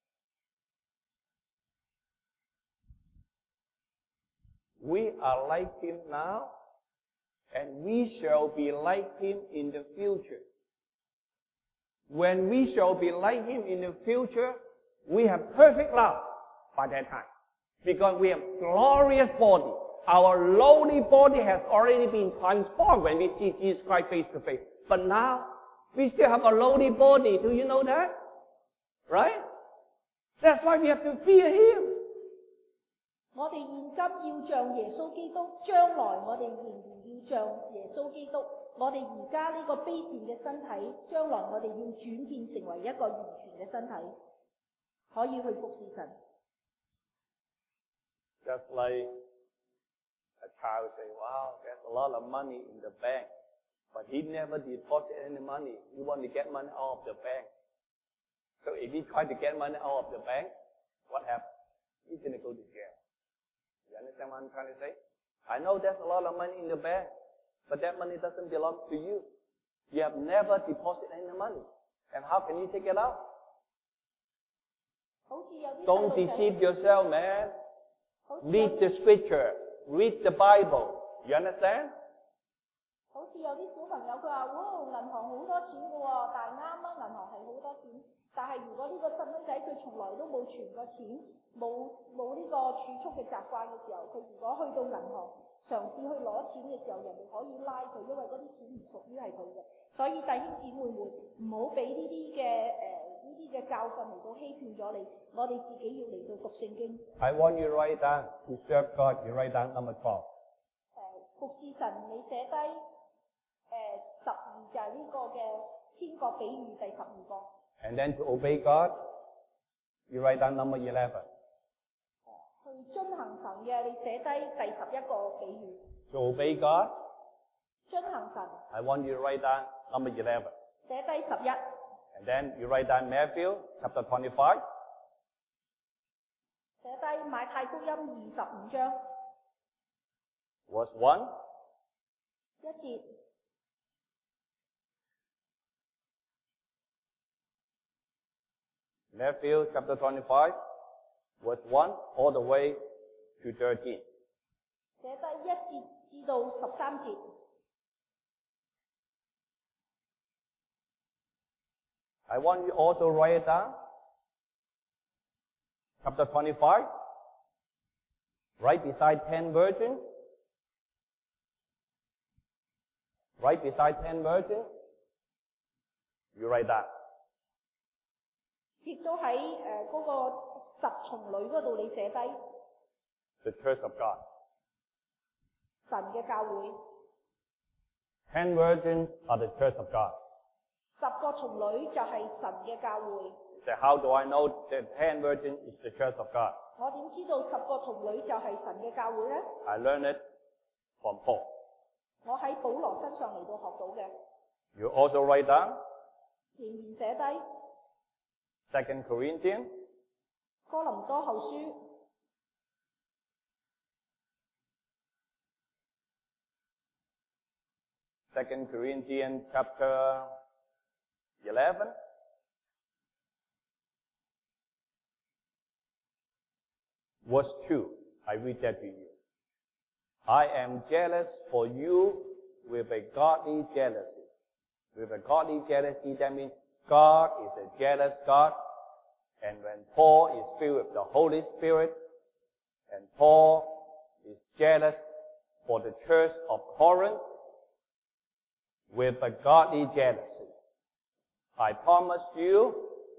Speaker 1: We are like Him now, and we shall be like Him in the future. When we shall be like Him in the future, we have perfect love by that time. Because we have glorious body. Our lowly body has already been transformed when we see Jesus Christ face to face. But now, we still have a lowly body. Do you know that? Right? That's why we have to fear Him.
Speaker 2: 我哋現今要像耶穌基督，將來我哋仍然要像耶穌基督。我哋而家呢個卑賤嘅身體，將來我哋要轉變成為一個完全嘅身體，可以去服侍神。
Speaker 1: Just like a child say, "Wow, there's a lot of money in the bank," but he never deposit any money. He want to get money out of the bank. So if he try to get money out of the bank, what happens? He's going to go to jail. You understand what I'm trying to say? I know there's a lot of money in the bank, but that money doesn't belong to you. You have never deposited any money. And how can you take it out? Don't deceive yourself, man. Read the scripture. Read the Bible. You understand?
Speaker 2: 好似有啲小朋友佢話：銀行好多錢㗎喎，但係啱啊，銀行係好多錢。但係如果呢個細蚊仔佢從來都冇存過錢，冇呢個儲蓄嘅習慣嘅時候，佢如果去到銀行嘗試去攞錢嘅時候，人哋可以拉佢，因為嗰啲錢唔屬於係佢嘅。所以弟兄姊妹們唔好俾呢啲嘅教訓嚟到欺騙咗你，我哋自己要嚟到讀聖經。
Speaker 1: I want you to write down to serve God. You write down number 12.
Speaker 2: 服侍神，你寫低12就係呢個嘅天國比喻第12個。
Speaker 1: And then to obey God, you write down number 11.
Speaker 2: 去遵行神嘅，你寫低第11個比喻。
Speaker 1: To obey God,
Speaker 2: 遵行神。
Speaker 1: I want you to write down number 11.
Speaker 2: 寫低11。
Speaker 1: And then you write down Matthew chapter 25.
Speaker 2: 寫低馬太福音25章。
Speaker 1: Verse 1.
Speaker 2: 1節。
Speaker 1: Matthew chapter 25, verse 1 all the way to 13.
Speaker 2: 寫低1節至到13節。
Speaker 1: I want you also write it down. Chapter 25, right beside 10 virgins. Right beside 10 virgins, you write that.
Speaker 2: 亦都喺嗰個10童女嗰度，你寫低
Speaker 1: The church of God.
Speaker 2: 神嘅教會。
Speaker 1: 10 virgins are the church of God.
Speaker 2: 10個童女就係神嘅教會。
Speaker 1: So how do I know that 10 virgins is the church of God?
Speaker 2: 我點知道10個童女就係神嘅教會呢？
Speaker 1: I learned it from Paul.
Speaker 2: 我喺保羅身上嚟到學到嘅。
Speaker 1: You also write down.
Speaker 2: 仍然寫低。
Speaker 1: 2 Corinthians
Speaker 2: 哥林多後書
Speaker 1: 2 Corinthians chapter 11. Verse 2. I read that to you. I am jealous for you with a godly jealousy. With a godly jealousy, that means God is a jealous God. And when Paul is filled with the Holy Spirit, and Paul is jealous for the church of Corinth, with a godly jealousy. I promise you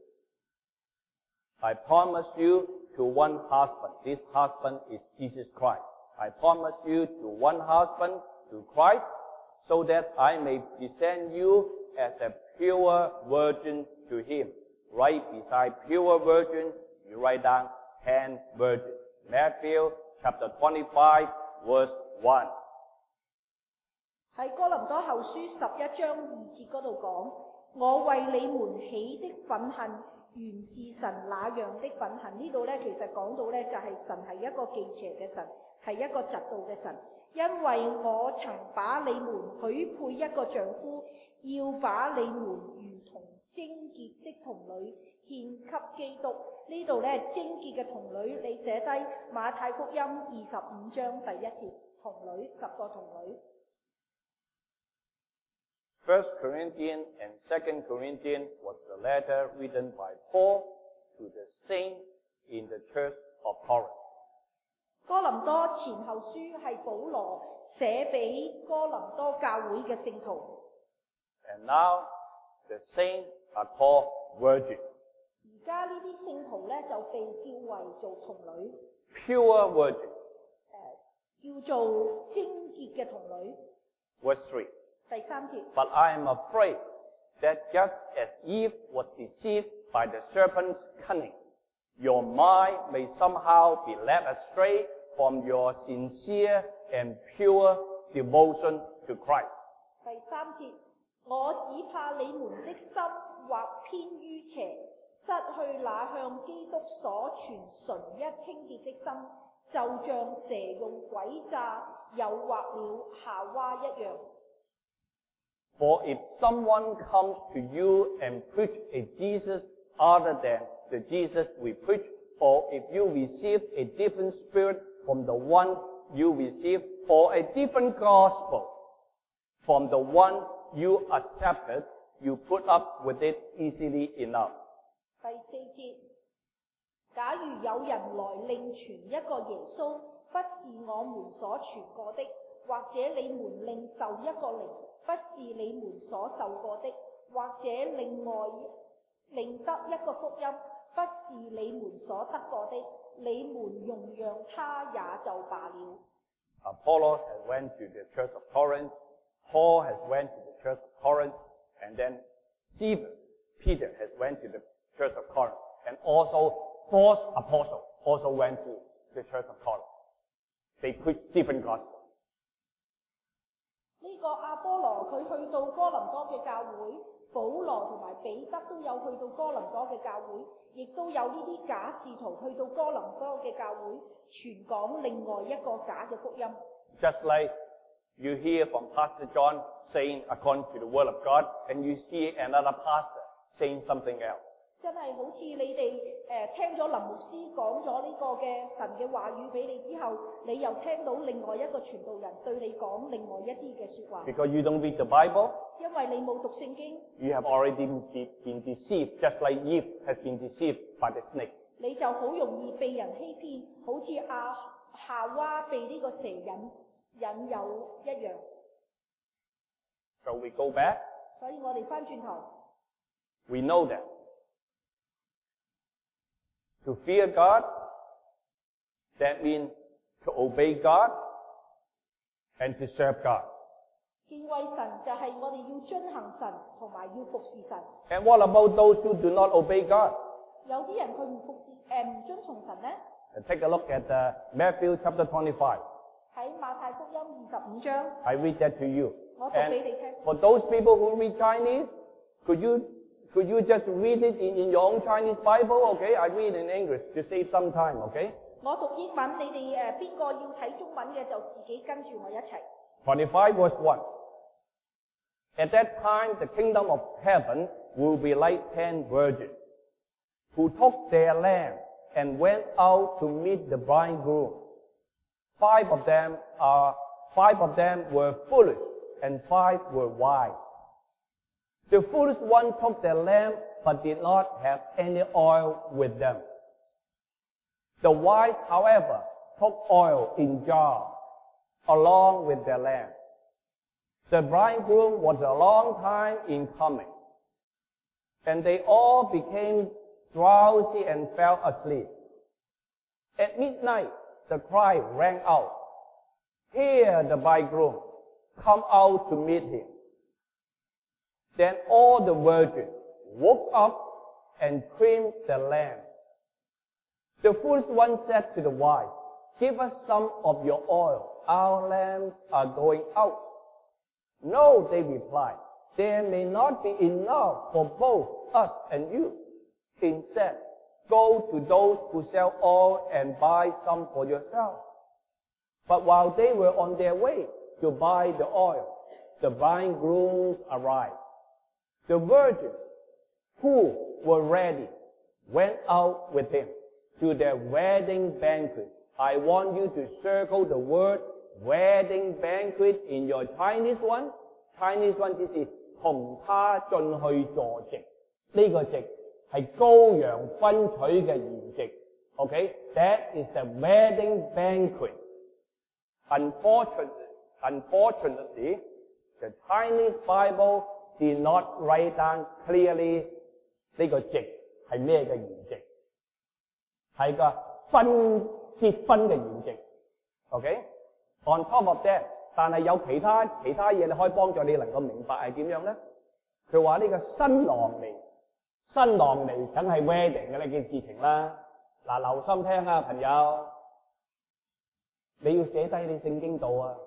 Speaker 1: to one husband. This husband is Jesus Christ. I promise you to one husband, to Christ, so that I may present you as a pure virgin to him. Right beside pure virgin, you write down 10 virgins. Matthew chapter 25, verse 1.
Speaker 2: 喺哥林多後書11章2節嗰度講，我為你們起的憤恨，原是神那樣的憤恨。呢度呢，其實講到呢，就係神係一個忌邪嘅神，係一個嫉妒嘅神。因為我曾把你們許配一個丈夫，要把你們如同貞潔的童女獻給基督。呢度呢，貞潔嘅童女，你寫低馬太福音25章第1節，童女10個童女。
Speaker 1: 1 Corinthians and 2 Corinthians was the letter written by Paul to the saints in the church of Corinth.
Speaker 2: 哥林多前後書係保羅寫俾哥林多教會嘅聖徒。
Speaker 1: And now the saints are called virgins.
Speaker 2: 而家呢啲聖徒咧就被叫為做童女。
Speaker 1: Pure virgin.
Speaker 2: 叫做貞潔嘅童女。
Speaker 1: Verse 3.
Speaker 2: 第3節。
Speaker 1: But I am afraid that just as Eve was deceived by the serpent's cunning, your mind may somehow be led astray from your sincere and pure devotion to Christ.
Speaker 2: 第3節，我只怕你們的心或偏於邪，失去那向基督所存純一清潔的心，就像蛇用詭詐誘惑了夏娃一樣。
Speaker 1: For if someone comes to you and preach a Jesus other than the Jesus we preach, or if you receive a different spirit from the one you received, or a different gospel from the one you accepted, you put up with it easily enough.
Speaker 2: 第4節，假如有人來另傳一個耶穌，不是我們所傳過的，或者你們另受一個靈，不是你們所受過的，或者另得一個福音，不是你們所得過的，你們容讓他也就罷了。
Speaker 1: Apollos has went to the church of Corinth, Paul has went to the church of Corinth, and then Peter has went to the church of Corinth, and also false apostles also went to the church of Corinth. They preached different gospels.
Speaker 2: 呢個阿波羅佢去到哥林多嘅教會，保羅同埋彼得都有去到哥林多嘅教會，亦都有呢啲假使徒去到哥林多嘅教會，傳講另外一個假嘅福音。
Speaker 1: Just like you hear from Pastor John saying according to the word of God, and you hear another pastor saying something else.
Speaker 2: 真係好似你哋聽咗林牧師講咗呢個嘅神嘅話語俾你之後，你又聽到另外一個傳道人對你講另外一啲嘅説話。
Speaker 1: Because you don't read the Bible,
Speaker 2: 因為你冇讀聖經，
Speaker 1: you have already been deceived, just like Eve has been deceived by the snake.
Speaker 2: 你就好容易被人欺騙，好似夏娃被呢個蛇引誘一樣。
Speaker 1: So we go back.
Speaker 2: 所以我哋翻轉頭
Speaker 1: We know that. To fear God, that means to obey God and to serve God.
Speaker 2: 敬畏神就係我哋要遵行神同埋要服侍神。
Speaker 1: And what about those who do not obey God?
Speaker 2: 有啲人佢唔遵從神呢？
Speaker 1: And take a look at Matthew chapter 25.
Speaker 2: 喺馬太福音25章，
Speaker 1: I read that to you.
Speaker 2: 我讀俾你聽。
Speaker 1: For those people who read Chinese, could you Could you just read it in your own Chinese Bible? Okay, I read in English to save some time, okay?
Speaker 2: 我讀英文，你哋邊個要睇中文嘅就自己跟住我一齊。
Speaker 1: 25 verse 1. At that time, the kingdom of heaven will be like 10 virgins who took their lamp and went out to meet the bridegroom. 5 of them were foolish and 5 were wise. The foolish one took their lamp but did not have any oil with them. The wise, however, took oil in jars along with their lamp. The bridegroom was a long time in coming, and they all became drowsy and fell asleep. At midnight, the cry rang out, "Here the bridegroom, come out to meet him." Then all the virgins woke up and trimmed the lamp. The foolish one said to the wise, "Give us some of your oil. Our lamps are going out." "No," they replied, "there may not be enough for both us and you. Instead, go to those who sell oil and buy some for yourself." But while they were on their way to buy the oil, the bridegroom arrived. The virgins who were ready went out with him to their wedding banquet. I want you to circle the word wedding banquet in your Chinese one. Chinese one 即是同他進去坐席。呢個席係羔羊婚娶嘅筵席。Okay, that is the wedding banquet. Unfortunately, the Chinese Bible did not write down clearly 呢個席係咩嘅筵席，係個結婚嘅筵席。Okay, on top of that， 但係有其他嘢你可以幫助你能夠明白係點樣咧？佢話呢個新郎嚟梗係 wedding 嘅呢件事情啦。嗱，留心聽啊，朋友，你要寫低你聖經度啊，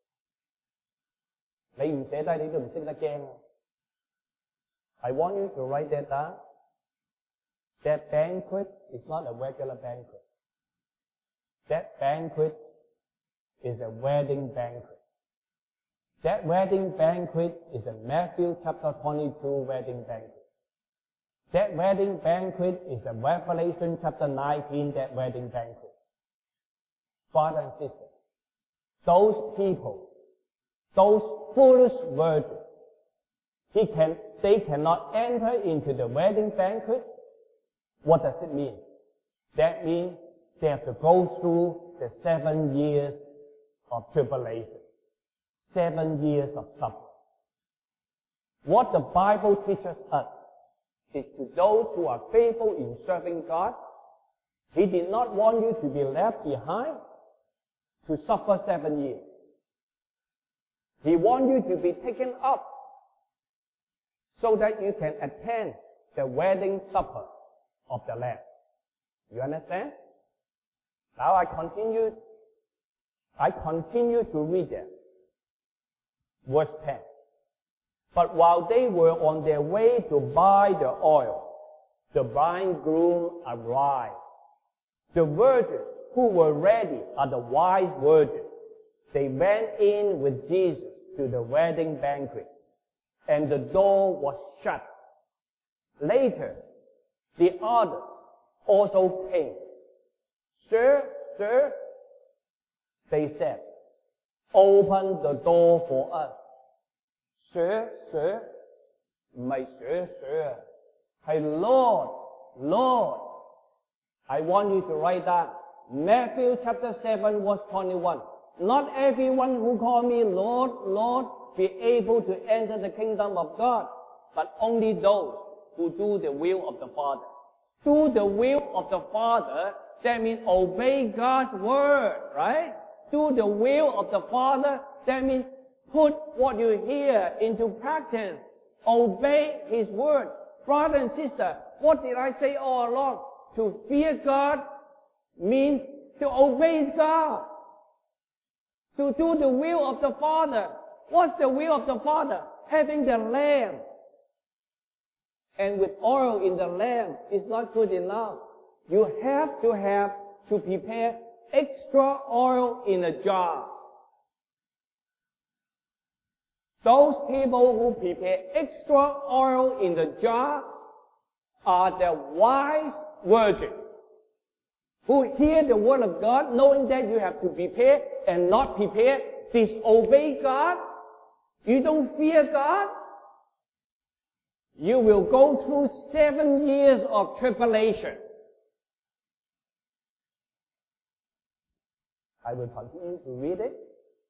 Speaker 1: 你唔寫低你都唔識得驚啊。I want you to write that down. That banquet is not a regular banquet. That banquet is a wedding banquet. That wedding banquet is a Matthew chapter 22 wedding banquet. That wedding banquet is a Revelation chapter 19 that wedding banquet. Father and sister, those people, those foolish virgins, they cannot enter into the wedding banquet. What does it mean? That means they have to go through the 7 years of tribulation, 7 years of suffering. What the Bible teaches us is to those who are faithful in serving God, He did not want you to be left behind to suffer 7 years. He wants you to be taken up so that you can attend the wedding supper of the Lamb. You understand? Now I continue to read that. Verse 10. But while they were on their way to buy the oil, the bridegroom arrived. The virgins who were ready are the wise virgins. They went in with Jesus to the wedding banquet, and the door was shut. Later, the others also came. "Sir, sir," they said, "open the door for us." Sir, sir, 唔係 sir, sir, 係 Lord, Lord. I want you to write down Matthew chapter 7 verse 21. Not everyone who call me Lord, Lord be able to enter the kingdom of God, but only those who do the will of the Father. Do the will of the Father, that means obey God's word, right? Do the will of the Father, that means put what you hear into practice. Obey His word. Brother and sister, what did I say all along? To fear God means to obey God. To do the will of the Father. What's the will of the Father? Having the Lamb.
Speaker 3: and with oil in the lamp is not good enough. You have to prepare extra oil in a jar. Those people who prepare extra oil in the jar are the wise virgin, who hear the word of God, knowing that you have to prepare and not prepare, disobey God. You don't fear God. You will go through 7 years of tribulation. I will continue to read it.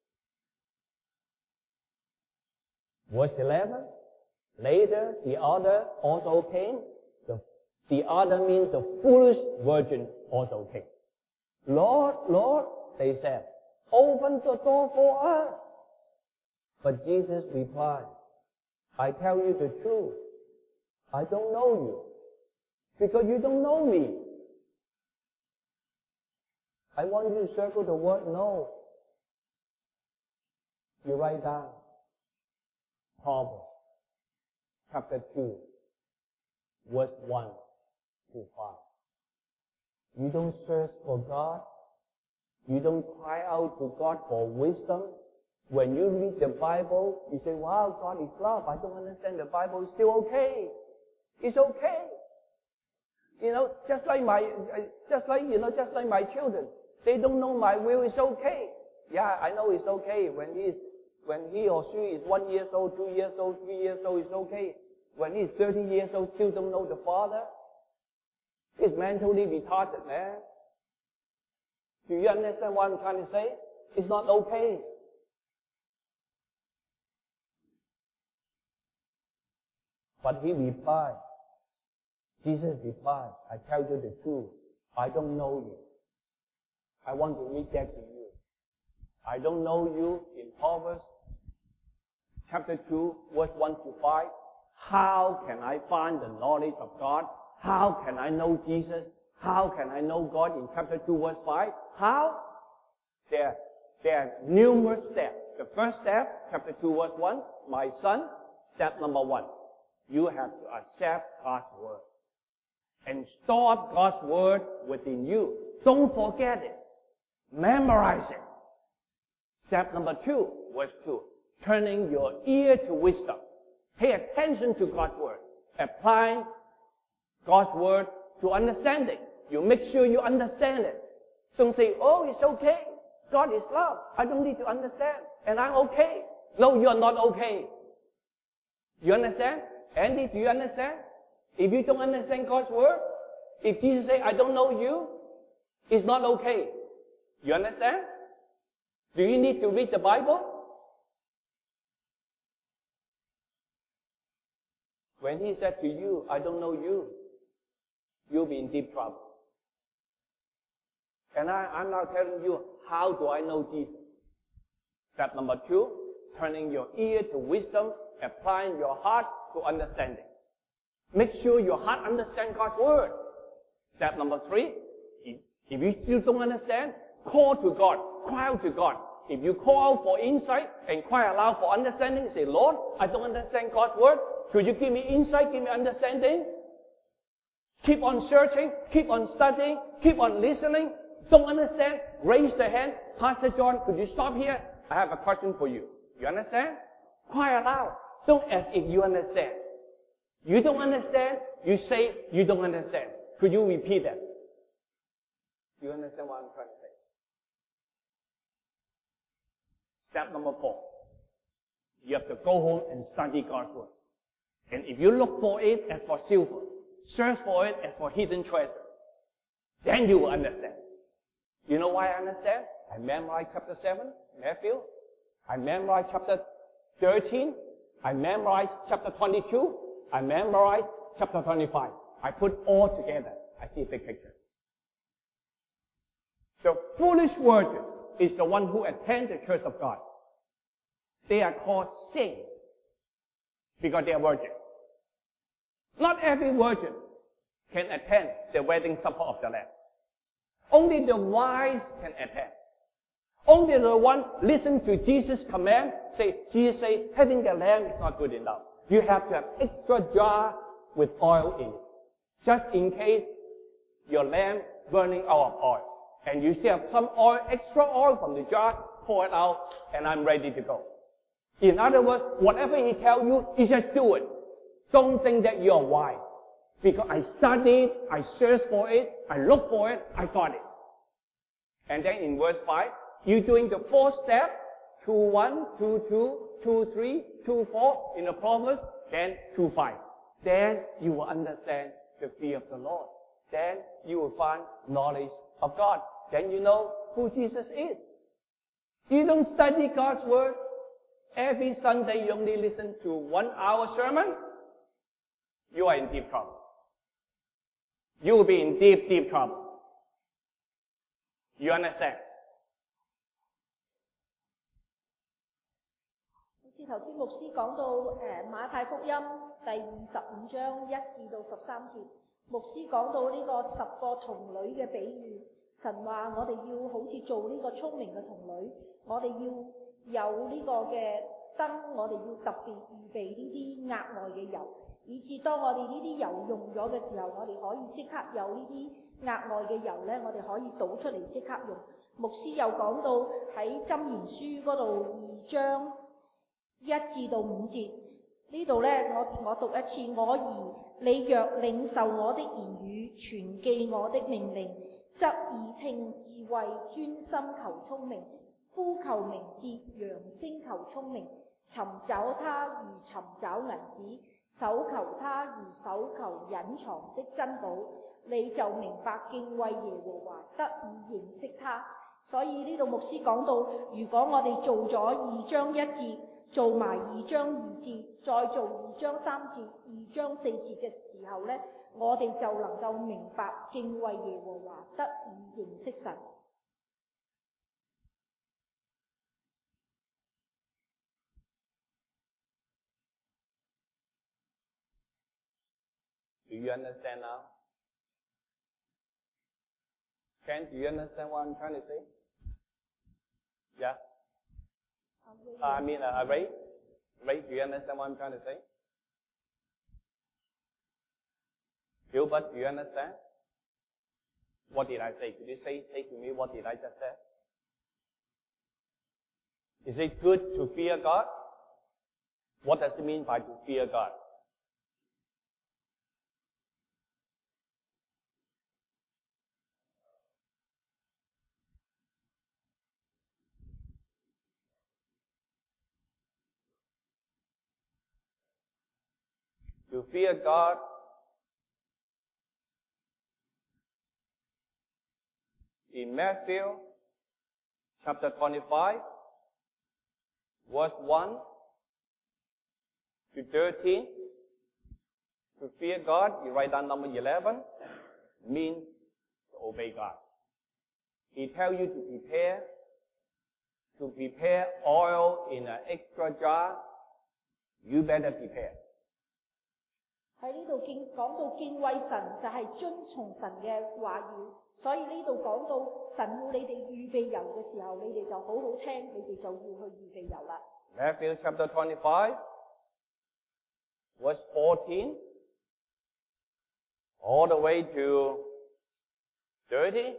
Speaker 3: Verse 11. Later, the other also came. The other means the foolish virgin also came. Lord, Lord, they said, open the door for us. But Jesus replied, I tell you the truth. I don't know you, because you don't know me. I want you to circle the word know. You write down Proverbs chapter 2, verse 1 to 5. You don't search for God. You don't cry out to God for wisdom. When you read the Bible, you say, wow, God is love. I don't understand the Bible. It's still okay. It's okay. Just like my children. They don't know my will. It's okay. Yeah, I know it's okay. When he or she is 1 year old, 2 years old, 3 years old, it's okay. When he's 30 years old, still don't know the Father. He's mentally retarded, man. Do you understand what I'm trying to say? It's not okay. But he replied, Jesus replied, I tell you the truth. I don't know you. I want to read that to you. I don't know you in Proverbs chapter 2, verse 1 to 5. How can I find the knowledge of God? How can I know Jesus? How can I know God in chapter 2, verse 5? How? There are numerous steps. The first step, chapter 2, verse 1, my son, step number 1. You have to accept God's word and store up God's word within you. Don't forget it. Memorize it. Step number 2, verse 2. Turning your ear to wisdom. Pay attention to God's word. Applying God's word to understanding. You make sure you understand it. Don't say, oh, it's okay. God is love. I don't need to understand. And I'm okay. No, you're not okay. You understand? Andy, do you understand? If you don't understand God's word, if Jesus says, I don't know you, it's not okay. You understand? Do you need to read the Bible? When he said to you, I don't know you, you'll be in deep trouble. And I'm now telling you, how do I know Jesus? Step number 2, turning your ear to wisdom, applying your heart to understanding. Make sure your heart understands God's word. Step number 3, if you still don't understand, call to God, cry out to God. If you call out for insight and cry aloud for understanding, say, Lord, I don't understand God's word. Could you give me insight, give me understanding? Keep on searching, keep on studying, keep on listening. Don't understand? Raise the hand. Pastor John, could you stop here? I have a question for you. You understand? Cry aloud. Don't as if you understand. You don't understand, you say you don't understand. Could you repeat that? You understand what I'm trying to say? Step number 4. You have to go home and study God's word. And if you look for it as for silver, search for it as for hidden treasure, then you will understand. You know why I understand? I memorized chapter 7, Matthew. I memorized chapter 13. I memorized chapter 22. I memorized chapter 25. I put all together. I see a big picture. The foolish virgin is the one who attends the church of God. They are called saints because they are virgins. Not every virgin can attend the wedding supper of the Lamb. Only the wise can attend. Only the one listen to Jesus' command, Jesus say, having the lamb is not good enough. You have to have extra jar with oil in it, just in case your lamp burning out of oil. And you still have some oil, extra oil from the jar, pour it out, and I'm ready to go. In other words, whatever he tells you, you just do it. Don't think that you're wise. Because I studied, I searched for it, I looked for it, I got it. And then in verse 5, you're doing the 4 step, 2:1, 2:2, 2:3, 2:4 in the promise, then 2:5. Then you will understand the fear of the Lord. Then you will find knowledge of God. Then you know who Jesus is. You don't study God's word. Every Sunday you only listen to 1 hour sermon. You are in deep trouble. You will be in deep, deep trouble. You understand?
Speaker 2: 好似頭先牧師講到馬太福音第25章1至到13節，牧師講到呢個10個童女嘅比喻。神話我哋要好似做呢個聰明嘅童女，我哋要有呢個嘅燈，我哋要特別預備呢啲額外嘅油，以至當我哋呢啲油用咗嘅時候，我哋可以即刻有呢啲額外嘅油呢，我哋可以倒出嚟即刻用。牧師又講到喺箴言書嗰度2章1至到5節，呢度呢，我讀一次，我兒，你若領受我的言語，存記我的命令，則耳聽智慧，專心求聰明，呼求明哲，揚聲求聰明，尋找他如尋找銀子，搜求他如搜求隱藏的珍寶，你就明白敬畏耶和華，得以認識他。所以呢度牧師講到，如果我哋做咗2章1節，做埋2章2節，再做2章3節、2章4節嘅時候呢，我哋就能夠明白敬畏耶和華，得以認識神。
Speaker 3: Do you understand now? Ken, do you understand what I'm trying to say? Yeah? Ray? Ray, do you understand what I'm trying to say? Gilbert, do you understand? What did I say? Could you say to me what did I just say? Is it good to fear God? What does it mean by to fear God? To fear God in Matthew chapter 25, verse 1 to 13, to fear God, you write down number 11, means to obey God. He tells you to prepare oil in an extra jar. You better prepare.
Speaker 2: 喺呢度講到敬畏神就係遵從神嘅話語，所以呢度講到神要你哋預備油嘅時候，你哋就好好聽，你哋就要去預備油啦。
Speaker 3: Matthew chapter 25, verse 14, all the way to 30.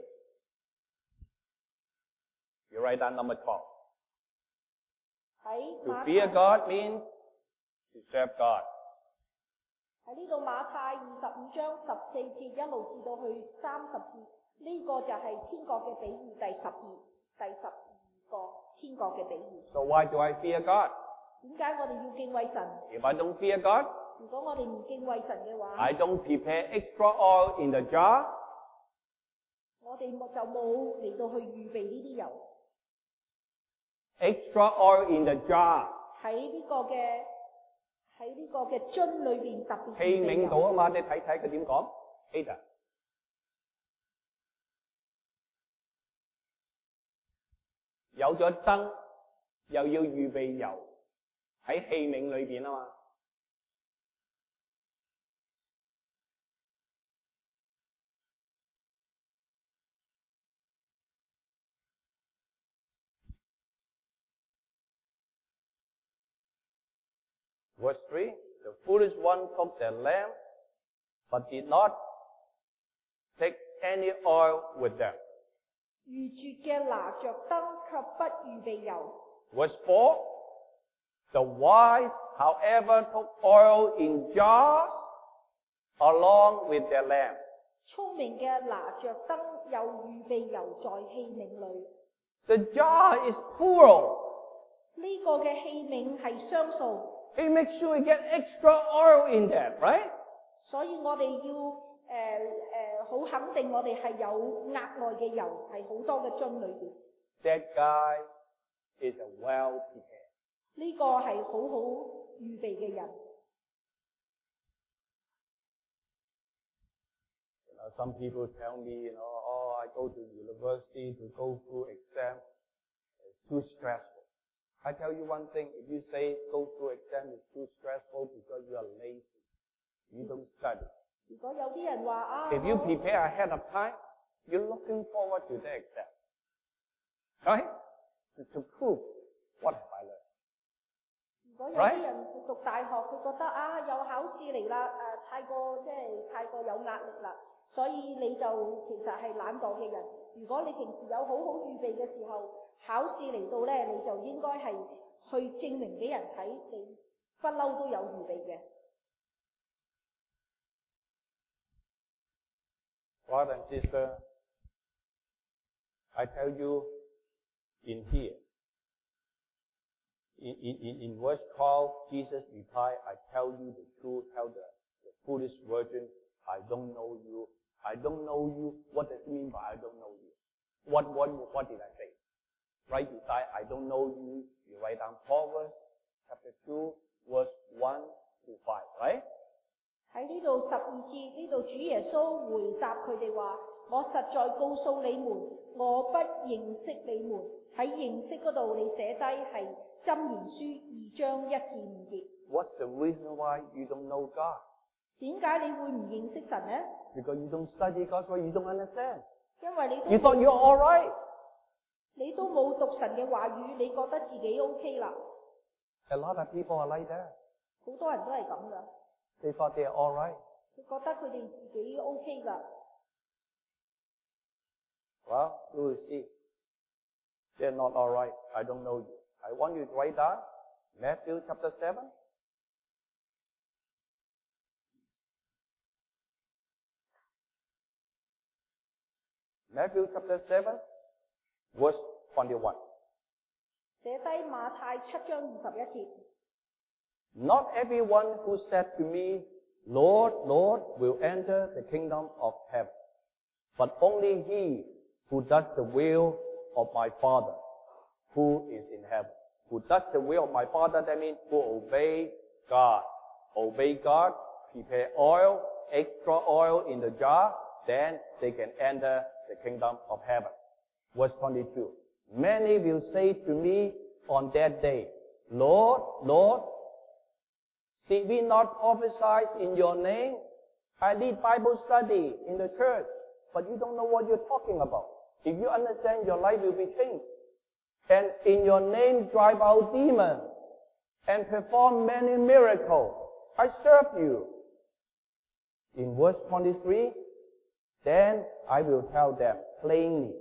Speaker 3: You write down number 12. To fear God means to serve God.
Speaker 2: 喺呢度馬太25章14節一路至到去30節，呢個就係天國嘅比喻第12個天國嘅比喻。
Speaker 3: So why do I fear God?
Speaker 2: 點解我哋要敬畏神？
Speaker 3: If I don't fear God,
Speaker 2: 如果我哋唔敬畏神嘅話，
Speaker 3: I don't prepare extra oil in the jar,
Speaker 2: 我哋就冇嚟到去預備呢啲油。
Speaker 3: extra oil in the jar.
Speaker 2: 喺呢個嘅樽裏邊特別
Speaker 3: 器皿度啊嘛，你睇睇佢點講 Ada 有咗燈，又要預備油喺器皿裏邊啊嘛。Verse 3, the foolish one took the lamp but did not take any oil with them.
Speaker 2: 愚拙嘅拿着燈，卻不預備油。
Speaker 3: Verse 4, the wise, however, took oil in jars along with their lamp.
Speaker 2: 聰明嘅拿着燈，又預備油在器皿裏。
Speaker 3: The jar is plural.
Speaker 2: 呢個嘅器皿係雙數，
Speaker 3: It makes sure you get extra oil in that, right?
Speaker 2: 所以我哋要好肯定我哋係有額外嘅油，係好多嘅樽裏邊。
Speaker 3: That guy is a well prepared.
Speaker 2: 呢個係好好預備嘅人。
Speaker 3: Some people tell me, oh, I go to university to go through exam. It's too stressful. I tell you one thing, if you say go through exam is too stressful because you are lazy, you don't study.
Speaker 2: 如果有啲人話
Speaker 3: If you prepare ahead of time, you're looking forward to the exam. Right? To prove what have I learned.
Speaker 2: 如果有啲人讀大學，佢覺得有考試嚟啦，太過有壓力啦，所以你就其實係懶惰嘅人。如果你平時有好好預備嘅時候，考試嚟到咧，你就應該係去證明俾人睇，你不嬲都有預備嘅。
Speaker 3: Brother and sister, I tell you in here, in verse 12, Jesus replied, I tell you the truth, tell the foolish virgin, I don't know you. I don't know you. What does it mean by I don't know you? What did I say? Right beside I don't know you, you write down Proverbs chapter 2, verse 1 to 5, right?
Speaker 2: 喺呢度12節，呢度主耶穌回答佢哋話：我實在告訴你們，我不認識你們。喺認識嗰度，你寫低係箴言書2章1至5節。
Speaker 3: What's the reason why you don't know God?
Speaker 2: 點解你會唔認識神呢？
Speaker 3: Because you don't study God's word, you don't understand.
Speaker 2: 因為
Speaker 3: You thought you're all right.
Speaker 2: 你都冇讀神嘅話語，你覺得自己 OK 啦。
Speaker 3: A lot of people are like that.
Speaker 2: 好多人都係咁噶。
Speaker 3: They thought they're all right.
Speaker 2: 佢覺得佢哋自己 OK 噶。
Speaker 3: Well, we will see. They're not all right. I don't know you. I want you to write down Matthew chapter 7. Matthew chapter 7, verse 21.
Speaker 2: 寫低馬太7章21節。
Speaker 3: Not everyone who said to me, Lord, Lord, will enter the kingdom of heaven, but only he who does the will of my Father who is in heaven. Who does the will of my Father, that means who obey God. Obey God, prepare oil, extra oil in the jar, then they can enter the kingdom of heaven. Verse 22. Many will say to me on that day, Lord, Lord, did we not prophesy in your name? I lead Bible study in the church, but you don't know what you're talking about. If you understand, your life will be changed. And in your name drive out demons and perform many miracles. I serve you. In verse 23, then I will tell them plainly,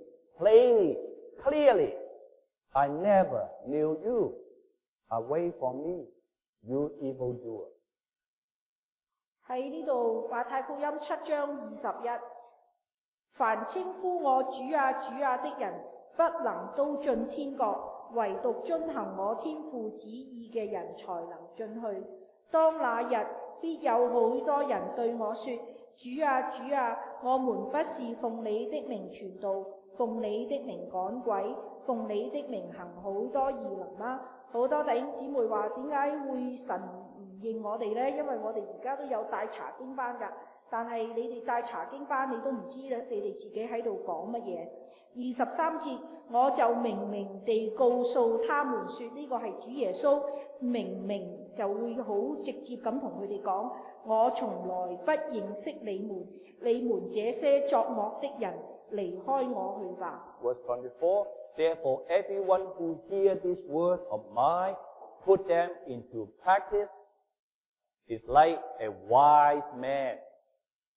Speaker 3: clearly, I never knew you. Away from me, you evildoer.
Speaker 2: 喺呢度馬太福音7章21，凡稱呼我主啊主啊的人，不能都進天國，唯獨遵行我天父旨意嘅人才能進去。當那日，必有好多人對我說：主啊主啊，我們不是奉你的名傳道，奉你的名趕鬼，奉你的名行好多異能嗎？好多弟兄姊妹話：點解會神唔認我哋呢？因為我哋而家都有帶查經班㗎，但係你哋帶查經班，你都唔知咧，你哋自己喺度講乜嘢。23節，我就明明地告訴他們說，呢個係主耶穌明明就會好直接咁同佢哋講，我從來不認識你們，你們這些作惡的人，離開我去吧。
Speaker 3: Verse 24, therefore everyone who hear this word of mine, put them into practice, is like a wise man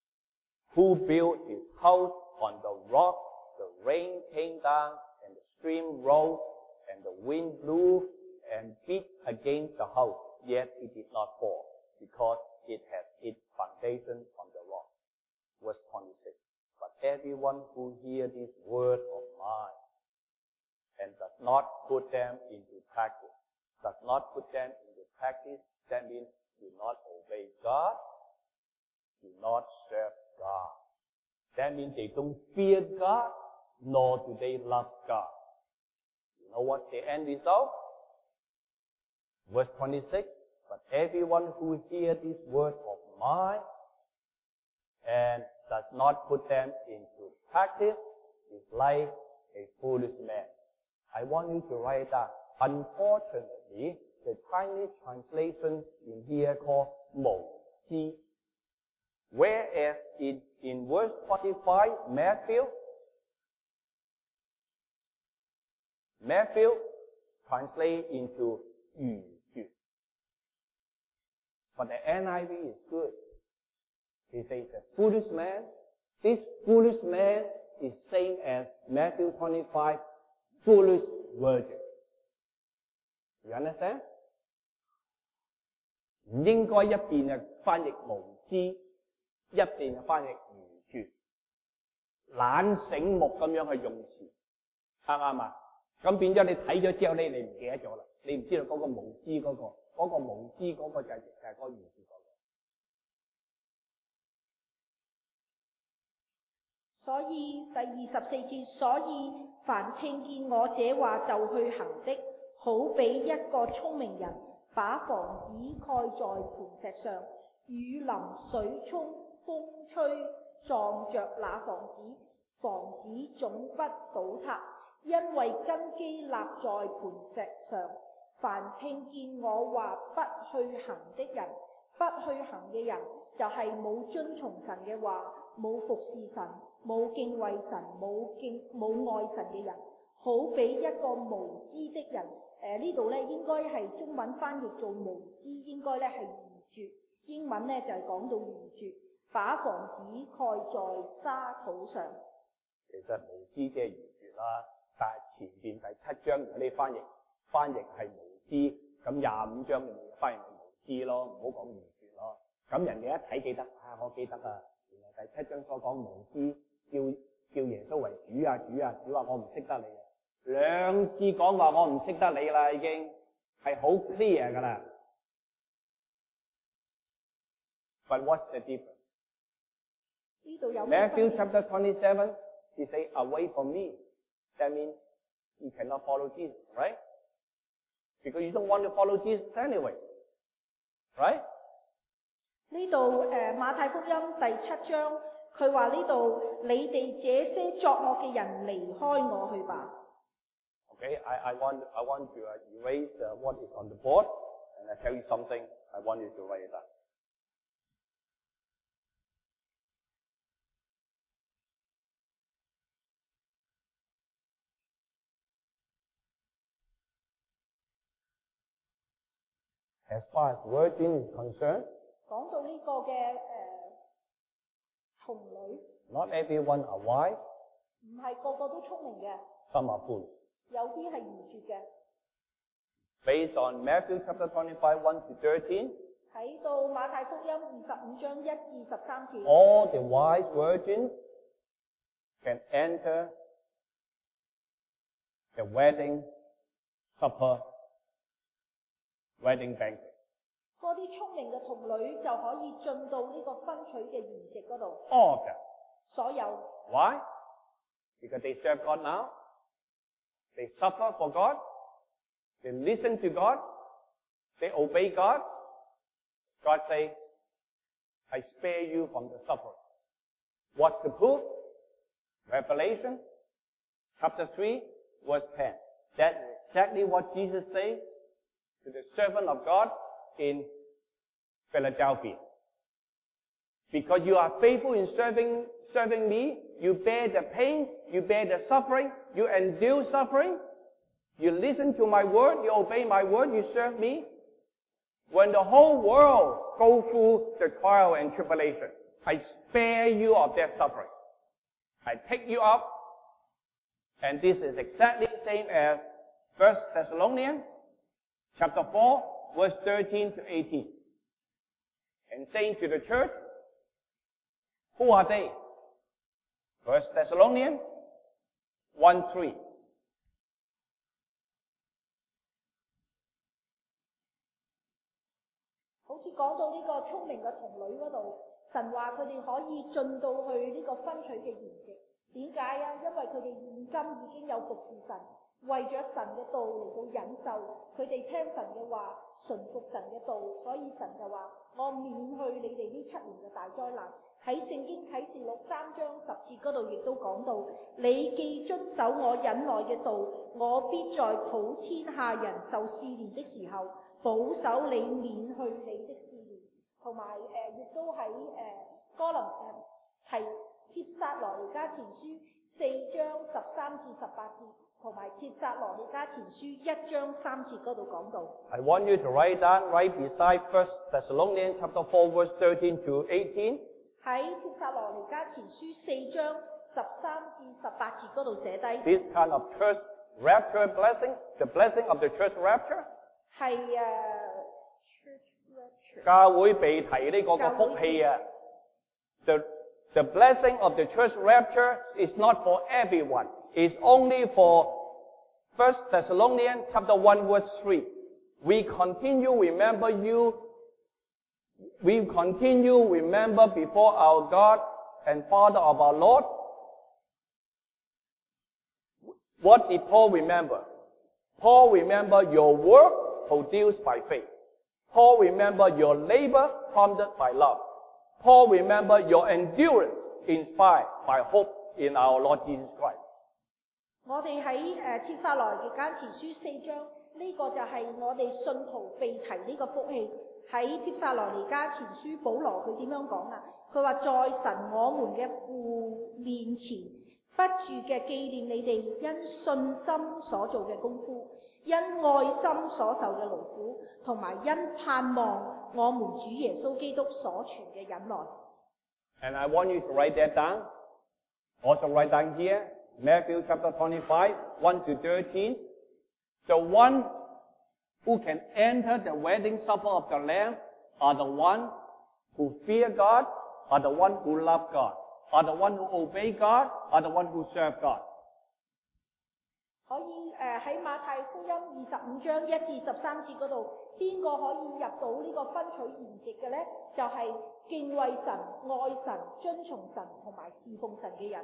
Speaker 3: Who built his house on the rock? The rain came down, and the stream rose, and the wind blew and beat against the house, yet it did not fall, because it had its foundation on the rock. Verse 26. But everyone who hears this word of mine and does not put them into practice, that means do not obey God, do not serve God. That means they don't fear God, nor do they love God. You know what's the end result? Verse 26, but everyone who hears this word of mine and does not put them into practice is like a foolish man. I want you to write down. Unfortunately, the Chinese translation in here called 無知. Whereas in verse 45, Matthew translate into 愚拙. But the NIV is good. He says the foolish man, this foolish man is same as Matthew 25, foolish virgin. You understand? 唔應該一邊就翻譯無知，一邊就翻譯愚拙，懶醒目咁樣去用詞，啱唔啱啊？咁變咗你睇咗之後咧，你唔記得咗啦，你唔知道嗰個無知嗰個，嗰個無知嗰個就係嗰個愚拙嗰個。
Speaker 2: 所以第24節，所以凡聽見我這話就去行的，好比一個聰明人把房子蓋在磐石上，雨淋水沖，風吹，撞着那房子，房子總不倒塌，因為根基立在磐石上。凡聽見我話不去行的人，不去行嘅人就係冇遵從神嘅話，冇服侍神，冇敬畏神，冇愛神嘅人，好比一個無知的人。呢度咧應該係中文翻譯做無知，應該咧係愚拙。英文咧就係講到愚拙，把房子蓋在沙土上。
Speaker 3: 其實無知即係愚拙啦，但係前邊第7章如果你翻譯係無知，咁25章你咪翻譯係無知咯，唔好講愚拙咯。咁人哋一睇記得啊，我記得啊，原來第7章所講無知，叫耶穌為主啊主啊主啊，我唔識得你啊。兩次講話我唔識得你啦，已經係好 clear 噶啦。But what's the difference?
Speaker 2: 呢度有
Speaker 3: Matthew chapter 27, he say, away from me. That means you cannot follow Jesus, right? Because you don't want to follow Jesus anyway, right?
Speaker 2: 呢度馬太福音第7章，佢話呢度你哋這些作惡嘅人離開我去吧。
Speaker 3: Okay, I want to erase what is on the board, and I tell you something. I want you to write it down. As far as virgin is concerned,
Speaker 2: 講到呢個嘅童女
Speaker 3: not everyone are wise,
Speaker 2: 唔係個個都聰明嘅，
Speaker 3: some are foolish.
Speaker 2: 有啲係愚拙嘅。
Speaker 3: Based on Matthew chapter 25, 1 to 13,
Speaker 2: 睇到馬太福音25章1至13節，
Speaker 3: all the wise virgins can enter the wedding supper, wedding banquet.
Speaker 2: 嗰啲聰明嘅童女就可以進到呢個婚娶嘅筵席嗰度。
Speaker 3: All of them.
Speaker 2: 所有
Speaker 3: Why? Because they serve God now. They suffer for God. They listen to God. They obey God. God says, I spare you from the suffering. What's the proof? Revelation chapter 3, verse 10. That's exactly what Jesus said to the servant of God in Philadelphia. Because you are faithful in serving me, you bear the pain, you bear the suffering, you endure suffering, you listen to my word, you obey my word, you serve me. When the whole world go through the trial and tribulation, I spare you of that suffering. I take you up, and this is exactly the same as 1 Thessalonians chapter 4, verse 13 to 18. And saying to the church, who are they? 1 Thessalonians 1:3.
Speaker 2: 好似講到呢個聰明嘅童女嗰度，神話佢哋可以進到去呢個分取嘅筵席。點解啊？因為佢哋現今已經有服侍神，為咗神嘅道嚟到忍受，佢哋聽神嘅話，順服神嘅道，所以神就話：我免去你哋呢7年嘅大災難。喺聖經啟示錄3章10節嗰度亦都講到：你既遵守我忍耐嘅道，我必在普天下人受試煉的時候，保守你免去你的試煉。同埋亦都喺哥林提帖撒羅尼迦前書4章13至18節，同埋帖撒羅尼迦前書1章3節嗰度講到。
Speaker 3: I want you to write down right beside 1 Thessalonians chapter 4, verse 13 to 18.
Speaker 2: 喺帖撒羅尼迦前書4章13至18節嗰度寫低。
Speaker 3: This kind of church rapture blessing, the blessing of the church rapture.
Speaker 2: 係church rapture。
Speaker 3: 教會被提呢個嘅福氣啊。The blessing of the church rapture is not for everyone. It's only for 1 Thessalonians chapter 1, verse 3. We continue remember you. We continue remember before our God and Father of our Lord. What did Paul remember? Paul remember your work produced by faith. Paul remember your labor prompted by love. Paul remember your endurance inspired by hope in our Lord Jesus Christ.
Speaker 2: 我哋喺帖撒羅尼迦前書4章，呢個就係我哋信徒被提呢個福氣。喺帖撒羅尼迦前書，保羅佢點樣講啊？佢話在神我們嘅父面前，不住嘅紀念你哋因信心所做嘅功夫，因愛心所受嘅勞苦，同埋因盼望我們主耶穌基督所存嘅忍耐。
Speaker 3: And I want you to write that down. Also write down here, Matthew chapter 25, 1 to 13. The one who can enter the wedding supper of the Lamb are the one who fear God, are the one who love God, are the one who obey God, are the one who serve God.
Speaker 2: 可以喺馬太福音25章1至13節嗰度，邊個可以入到呢個分取筵席嘅呢？就係敬畏神、愛神、遵從神同埋侍奉神嘅人。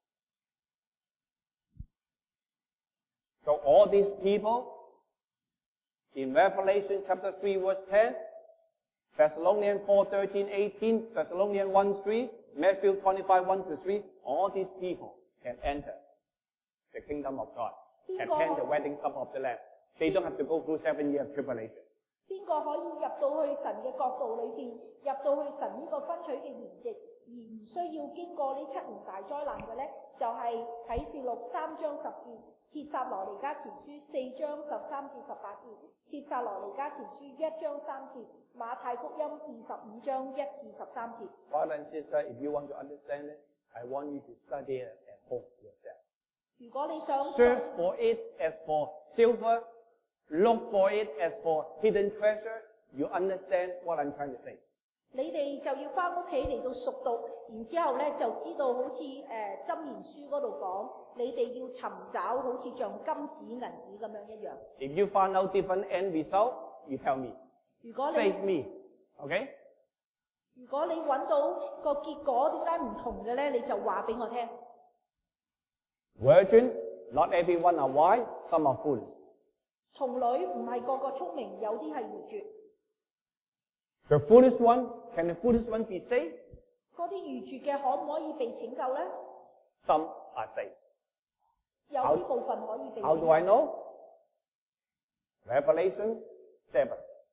Speaker 3: So all these people in Revelation chapter 3 verse 10, Thessalonians 4, 13, 18, Thessalonians 1, 3, Matthew 25, 1 to 3, all these people can enter the kingdom of God, attend the wedding supper of the Lamb. They don't have to go through 7 years of tribulation.
Speaker 2: 邊個可以入到去神嘅國度裏邊，入到去神呢個分取嘅筵席，而唔需要經過呢7年大災難嘅呢？就係啟示錄3章10節，帖撒羅尼迦前書4章13至18節，帖撒羅尼迦前書1章3節，馬太福音25章1至13節。
Speaker 3: Brother and sister, if you want to understand it, I want you to study it at home yourself.
Speaker 2: 如果你想
Speaker 3: Search for it as for silver, look for it as for hidden treasure. You understand what I'm trying to say.
Speaker 2: 你哋就要翻屋企嚟到熟讀，然之後咧就知道好似箴言書嗰度講，你哋要尋找好似像金子銀子咁樣一樣。
Speaker 3: If you find out different end result, you tell me.
Speaker 2: 如果
Speaker 3: Save me. Okay?
Speaker 2: 如果你揾到個結果點解唔同嘅咧，你就話俾我聽。
Speaker 3: Virgin, not everyone are wise, some are foolish.
Speaker 2: 童女唔係個個聰明，有啲係愚拙。
Speaker 3: The foolish one, can the foolish one be saved?
Speaker 2: 嗰啲愚拙嘅可唔可以被拯救咧？
Speaker 3: Some are saved.
Speaker 2: 有啲部分可以被拯救。
Speaker 3: How do I know? Revelation 7.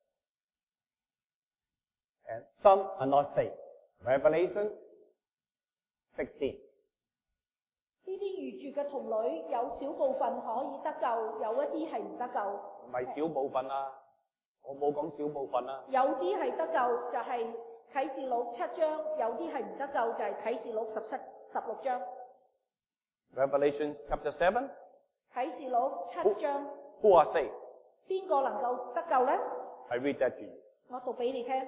Speaker 3: And some are not saved. Revelation 16.
Speaker 2: 呢啲愚拙嘅童女有少部分可以得救，有一啲係唔得救。
Speaker 3: 唔係少部分啊，我冇講少部分啊。
Speaker 2: 有啲係得救，就係啟示錄7章，有啲係唔得救，就係啟示錄16章。
Speaker 1: Revelation chapter 7.
Speaker 2: 啟示錄7章，
Speaker 1: Who are saved?
Speaker 2: 邊個能夠得救呢？
Speaker 1: I read that to you.
Speaker 2: 我讀俾你聽。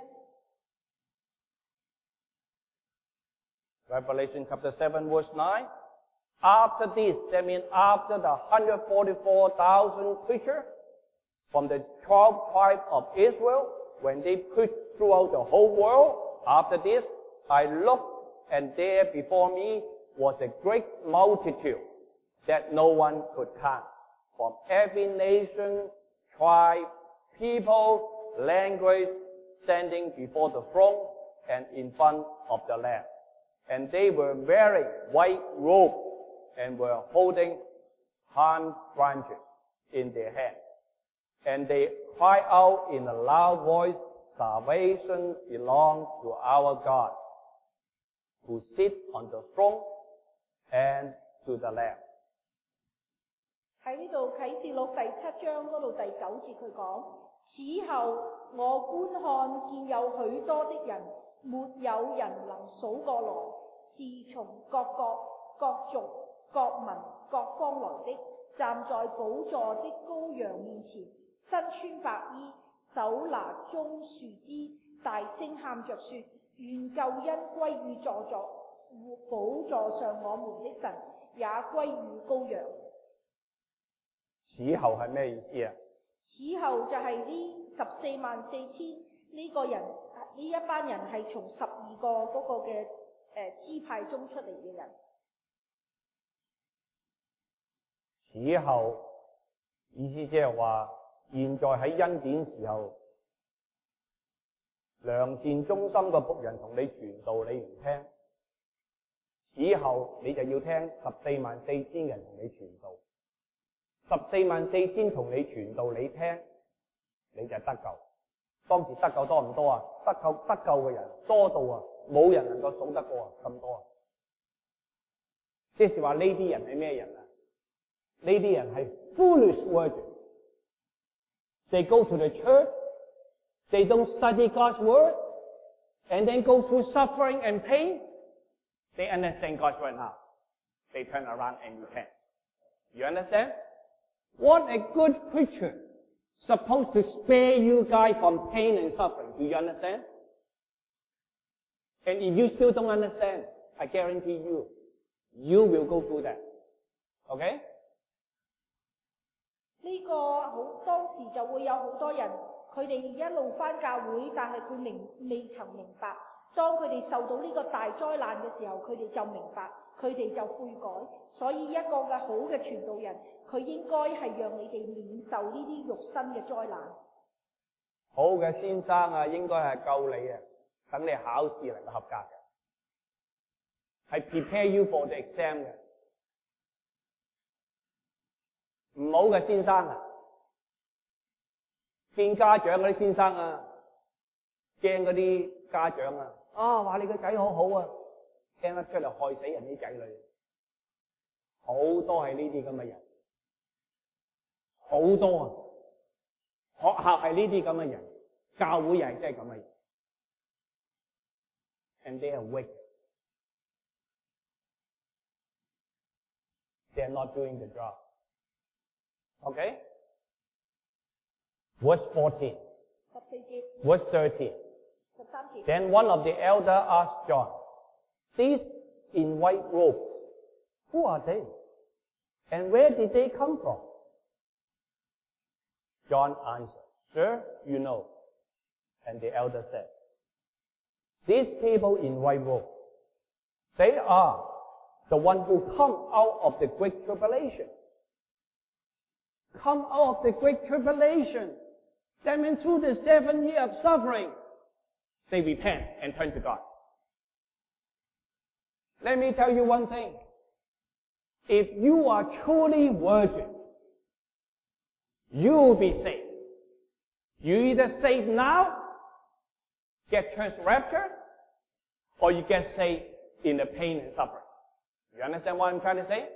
Speaker 1: Revelation chapter 7 verse 9. After this, that means after the 144,000 creatures from the 12 tribes of Israel, when they preached throughout the whole world, after this, I looked, and there before me was a great multitude that no one could count, from every nation, tribe, people, language, standing before the throne and in front of the Lamb. And they were wearing white robes and were holding palm branches in their hands. And they cried out in a loud voice, Salvation belongs to our God, who sits on the throne and to the Lamb.
Speaker 2: 喺呢度啟示錄第7章嗰度第9節佢講：此後我觀看見有許多的人，沒有人能數過來，是從各國、各族、各民、各方來的，站在寶座的羔羊面前，身穿白衣，手拿棕樹枝，大聲喊着說：願救恩歸於坐寶座上我們的神，也歸於羔羊。
Speaker 3: 此後係咩意思啊？
Speaker 2: 此後就係呢144000呢個人，呢一班人係從12個嗰個嘅支派中出嚟嘅人。
Speaker 3: 此後意思即係話，現在喺恩典時候，良善忠心嘅僕人同你傳道，你唔聽，此後你就要聽144000人同你傳道。144000同你傳道，你聽，你就得救。當時得救多唔多啊？得救嘅人多到啊，冇人能夠數得過啊，咁多啊！即是話呢啲人係咩人啊？呢啲人係 foolish virgin。They go to the church, they don't study God's word, and then go through suffering and pain. They understand God's word now. They turn around and repent. You understand? What a good preacher supposed to spare you guys from pain and suffering. Do you understand? And if you still don't understand, I guarantee you, you will go through that. Okay?
Speaker 2: 呢個當時就會有好多人，佢哋一路返教會，但係佢未曾明白。當佢哋受到呢個大災難嘅時候，佢哋就明白，佢哋就悔改。所以一個嘅好嘅傳道人，佢應該係讓你哋免受呢啲肉身嘅災難。
Speaker 3: 好嘅先生啊，應該係救你啊，等你考試能夠合格嘅，係 prepare you for the exam 嘅。唔好嘅先生啊，見家長嗰啲先生啊，驚嗰啲家長啊，話你個仔好好啊，聽得出嚟害死人啲仔女，好多係呢啲咁嘅人，好多啊！學校係呢啲咁嘅人，教會又係真係咁嘅人 ，and they are wicked. They are not doing the job. Okay? Verse 14.
Speaker 2: 14節。
Speaker 3: Verse 13.
Speaker 2: 13節。
Speaker 3: Then one of the elders asked John, "These in white robes, who are they? And where did they come from?" John answered, "Sir, you know." And the elder said, "These people in white robes, they are the one who come out of the great tribulation. Come out of the great tribulation. That means through the 7 years of suffering, they repent and turn to God. Let me tell you one thing. If you are truly virgin, you will be saved. You either saved now, get church rapture, or you get saved in the pain and suffering. You understand what I'm trying to say?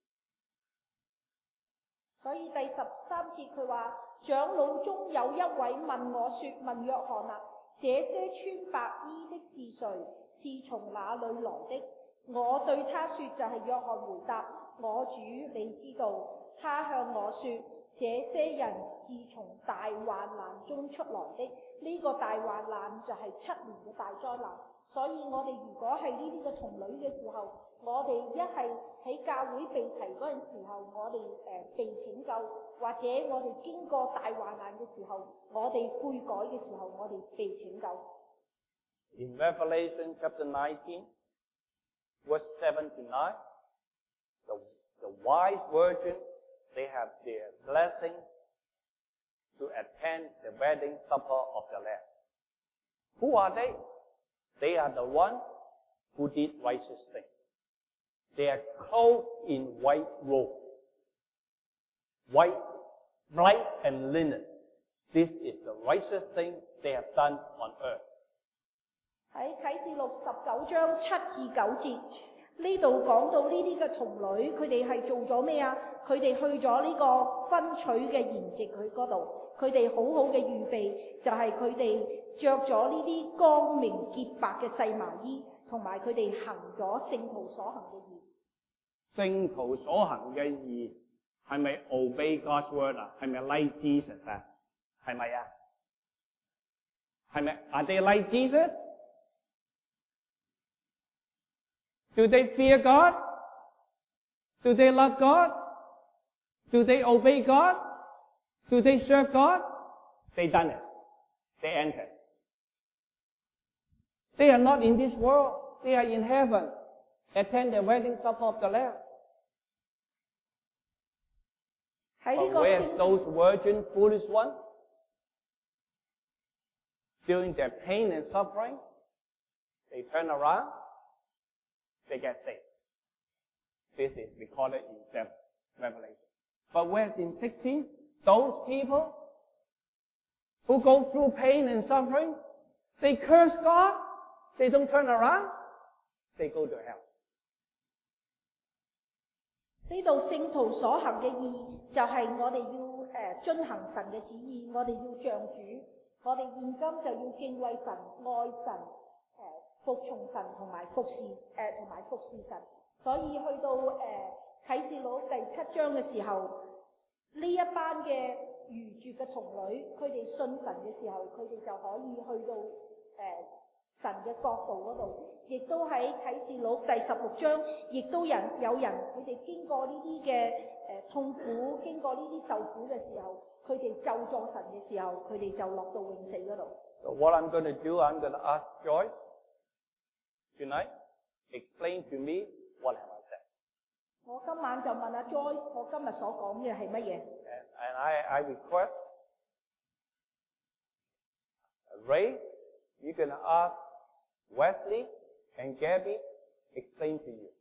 Speaker 2: 所以第13節佢話，長老中有一位問我說：問約翰啊， 這些穿白衣的是誰？是從哪裏來的？我對他說，就是約翰回答，我主你知道。他向我說，這些人是從大患難中出來的。呢個大患難就係7年嘅大災難。所以我哋如果係呢啲嘅童女嘅時候，我哋一係喺教會被提嗰陣時候，我哋被拯救，或者我哋經過大患難嘅時候，我哋悔改嘅時候，我哋被拯救。
Speaker 3: In Revelation chapter 19, verse 7 to 9, the wise virgins, they have their blessing to attend the wedding supper of the Lamb. Who are they? They are the ones who did righteous things. They are clothed in white robe, white, bright and linen. This is the righteous thing they have done on earth.
Speaker 2: 喺啟示錄19章7至9節呢度講到呢啲嘅童女，佢哋係做咗咩啊？佢哋去咗呢個婚娶嘅筵席佢嗰度，佢哋好好嘅預備，就係佢哋着咗呢啲光明潔白嘅細麻衣，同埋佢哋行咗聖徒所行嘅義。
Speaker 3: 聖徒所行嘅義係咪 obey God's word 啊？係咪 like Jesus 啊？係咪啊？係咪 Are they like Jesus? Do they fear God? Do they love God? Do they obey God? Do they serve God? They done it. They entered. They are not in this world. They are in heaven. Attend the wedding supper of the Lamb. But where's those virgin foolish ones? During their pain and suffering, they turn around, they get saved. This is recorded in Revelation. But where's in 16? Those people who go through pain and suffering, they curse God, they don't turn around, they go to hell.
Speaker 2: 呢度聖徒所行嘅義，就係我哋要遵行神嘅旨意，我哋要像主，我哋現今就要敬畏神、愛神、服從神同埋服侍神。所以去到啟示錄第7章嘅時候，呢一班嘅愚拙嘅童女，佢哋信神嘅時候，佢哋就可以去到神嘅國度嗰度。亦都喺啟示錄第16章，亦都有人佢哋經過呢啲嘅痛苦，經過呢啲受苦嘅時候，佢哋咒詛神嘅時候，佢哋就落到永死嗰度。
Speaker 3: So what I'm going to do, I'm going to ask Joyce tonight, explain to me what have I said.
Speaker 2: 我今晚就問阿 Joyce， 我今日所講嘅係乜嘢
Speaker 3: And I request Ray, you're going to ask Wesley and Gabby explain to you.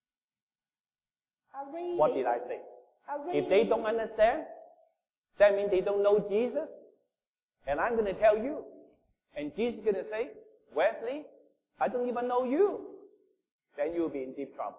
Speaker 3: What did I say? If they don't understand, that means they don't know Jesus. And I'm going to tell you. And Jesus is going to say, Wesley, I don't even know you. Then you'll be in deep trouble.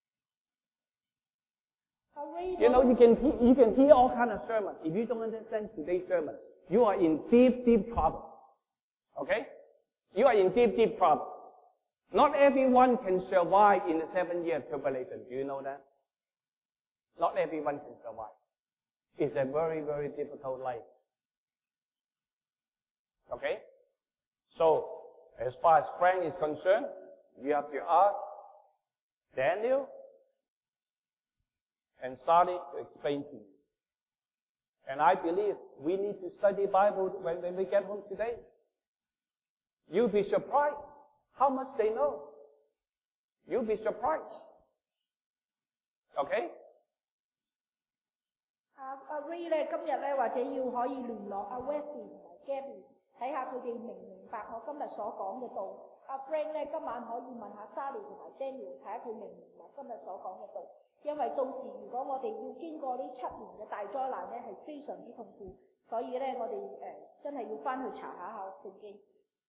Speaker 3: You know, you can hear all kind of sermons. If you don't understand today's sermon, you are in deep, deep trouble. Okay? You are in deep, deep trouble. Not everyone can survive in the 7-year tribulation. Do you know that? Not everyone can survive. It's a very, very difficult life. Okay? So, as far as Frank is concerned, you have to ask Daniel and Sally to explain to you. And I believe we need to study Bible when we get home today. You'll be surprised how much they know. You'll be surprised. Okay?
Speaker 2: 阿 Ray 咧，今日咧或者要可以聯絡阿 Wesley 同埋 Gabby， 睇下佢哋明唔明白我今日所講嘅道。阿 Frank 咧今晚可以問下 Sally 同埋 Daniel， 睇下佢明唔明白今日所講嘅道。因為到時如果我哋要經過呢7年嘅大災難咧，係非常之痛苦，所以咧我哋真係要翻去查下聖經。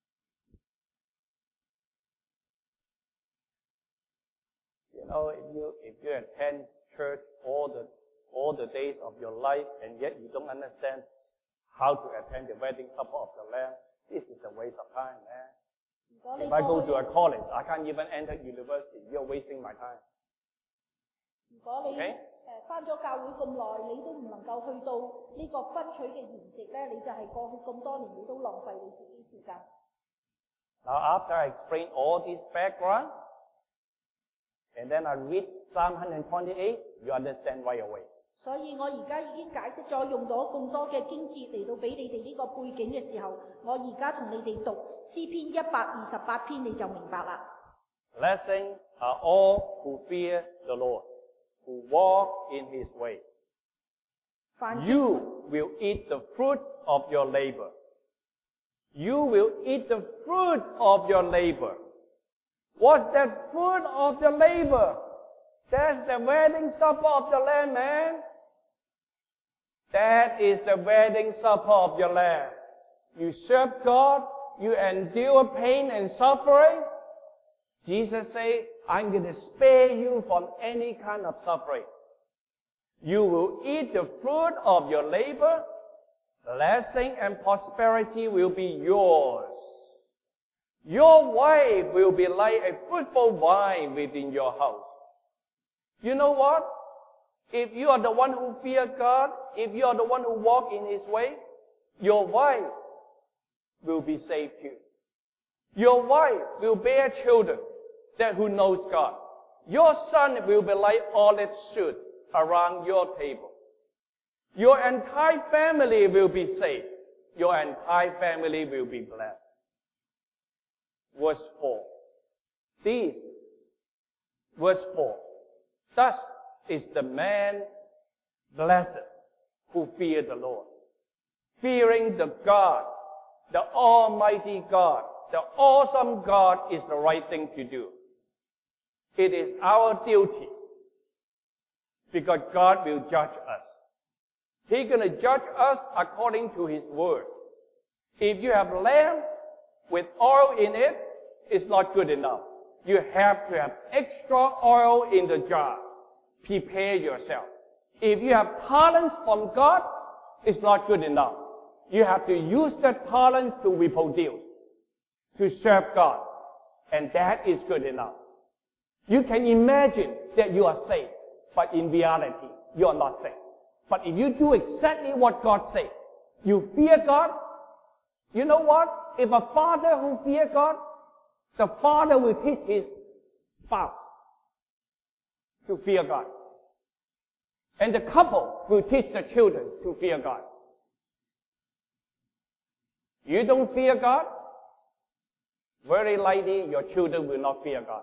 Speaker 3: You know, if you attend church all the days of your life, and yet you don't understand how to attend the wedding supper of the Lamb, This is a waste of time, man.
Speaker 2: 如果你
Speaker 3: If I go
Speaker 2: 過
Speaker 3: to a
Speaker 2: 去，
Speaker 3: college, I can't even enter university. You're wasting my time.
Speaker 2: 如果你
Speaker 3: Okay.
Speaker 2: 返咗教會咁耐，你都唔能夠去到呢個分取嘅筵席咧，你就係過去咁多年，你都浪費你自己時間。
Speaker 3: Now, after I explain all this background, and then I read Psalm 128, you understand right away.
Speaker 2: 所以我而家已經解釋咗，用咗咁多嘅經節嚟到俾你哋呢個背景嘅時候，我而家同你哋讀詩篇128篇，你就明白啦。
Speaker 3: Blessings are all who fear the Lord, who walk in His way.
Speaker 2: 凡
Speaker 3: You will eat the fruit of your labor. You will eat the fruit of your labor. What's that fruit of your labor? That's the wedding supper of the Lamb, man. That is the wedding supper of your Lamb. You serve God, you endure pain and suffering. Jesus said, I'm going to spare you from any kind of suffering. You will eat the fruit of your labor. Blessing and prosperity will be yours. Your wife will be like a fruitful vine within your house. You know what? If you are the one who fear God, if you are the one who walk in His way, your wife will be saved too. Your wife will bear children that who knows God. Your son will be like olive shoot around your table. Your entire family will be saved. Your entire family will be blessed. Verse 4. Verse 4. Thus is the man blessed who fear the Lord. Fearing the God, the Almighty God, the awesome God is the right thing to do. It is our duty because God will judge us. He's going to judge us according to His word. If you have lamb with oil in it, it's not good enough. You have to have extra oil in the jar. Prepare yourself. If you have talents from God, it's not good enough. You have to use that talent to reproduce, to serve God. And that is good enough. You can imagine that you are saved, but in reality, you are not saved. But if you do exactly what God said, you fear God, you know what? If a father who fears God, the father will teach his spouse to fear God. And the couple will teach the children to fear God. You don't fear God, very likely your children will not fear God.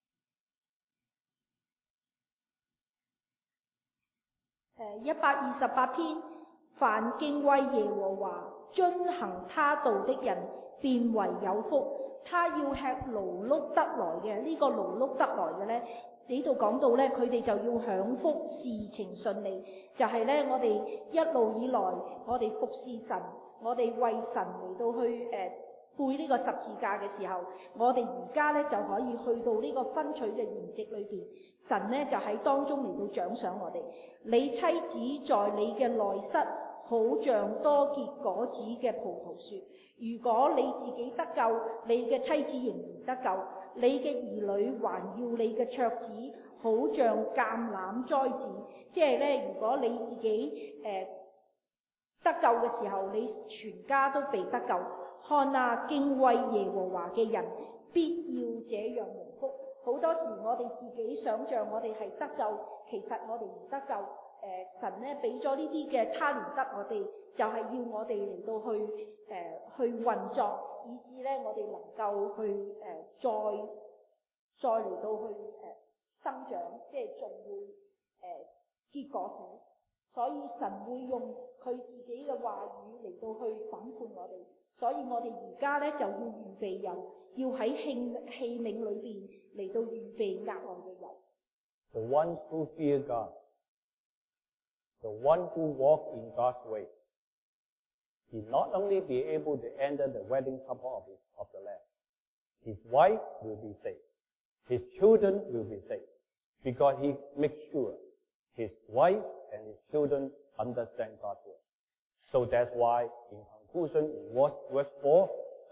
Speaker 2: 128篇，凡敬畏耶和華、遵行他道的人，便為有福。他要吃勞碌得來嘅，呢、個勞碌得來嘅呢，呢度講到呢，佢哋就要享福，事情順利。就係呢，我哋一路以來，我哋服侍神，我哋為神嚟到去背呢個十字架嘅時候，我哋而家呢就可以去到呢個分取嘅筵席裏邊，神呢就喺當中嚟到獎賞我哋。你妻子在你嘅內室，好像多結果子嘅葡萄樹。如果你自己得救，你嘅妻子仍然得救，你嘅兒女還要你嘅桌子，好像橄欖栽子。即係呢，如果你自己得救嘅時候，你全家都被得救。看啊，敬畏耶和華嘅人，必要這樣蒙福。好多時我哋自己想像我哋係得救，其實我哋唔得救。神呢俾咗呢啲嘅他連得我哋，就係要我哋嚟到去運作，以致呢我哋能夠去再嚟到去生長，即係仲會結果子。所以神會用佢自己嘅話語嚟到去審判我哋。所以我哋而家呢就要預備油，要喺器皿裏邊嚟到預備額外嘅油。
Speaker 3: The ones who fear God, the one who walk in God's way, he not only be able to enter the wedding supper of the Lamb, his wife will be saved, his children will be saved, because he makes sure his wife and his children understand God's word. So that's why in conclusion, in verse 4,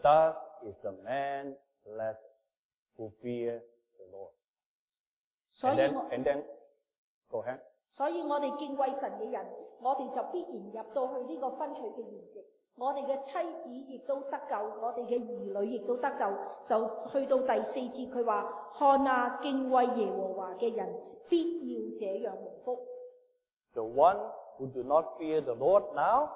Speaker 3: Thus is the man blessed who fear the Lord.
Speaker 2: 所以
Speaker 3: And then, go ahead.
Speaker 2: 所以我哋敬畏神嘅人，我哋就必然入到去呢個婚娶嘅筵席。我哋嘅妻子亦都得救，我哋嘅兒女亦都得救。就去到第4節，佢話：看啊，敬畏耶和華嘅人，必要這樣蒙福。
Speaker 3: The one who do not fear the Lord now,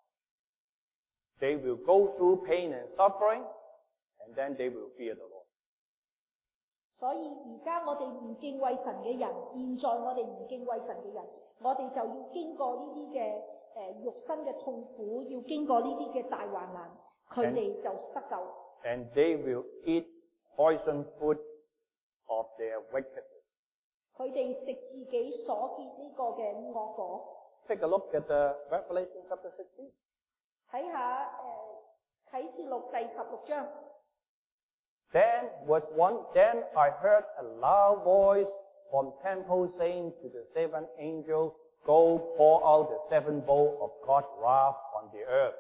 Speaker 3: they will go through pain and suffering, and then they will fear the Lord.
Speaker 2: 所以而家我哋唔敬畏神嘅人，現在我哋唔敬畏神嘅人，我哋就要經過呢啲嘅肉身嘅痛苦，要經過呢啲嘅大患難，佢哋就得救。
Speaker 3: And they will eat poison food of their wickedness.
Speaker 2: 佢哋食自己所結呢個嘅惡果。
Speaker 3: Take a look at the Revelation chapter 16.
Speaker 2: 睇下啟示錄第16章。
Speaker 3: Then verse 1, Then I heard a loud voice from temple saying to the seventh angel, Go pour out the seventh bowl of God's wrath on the earth.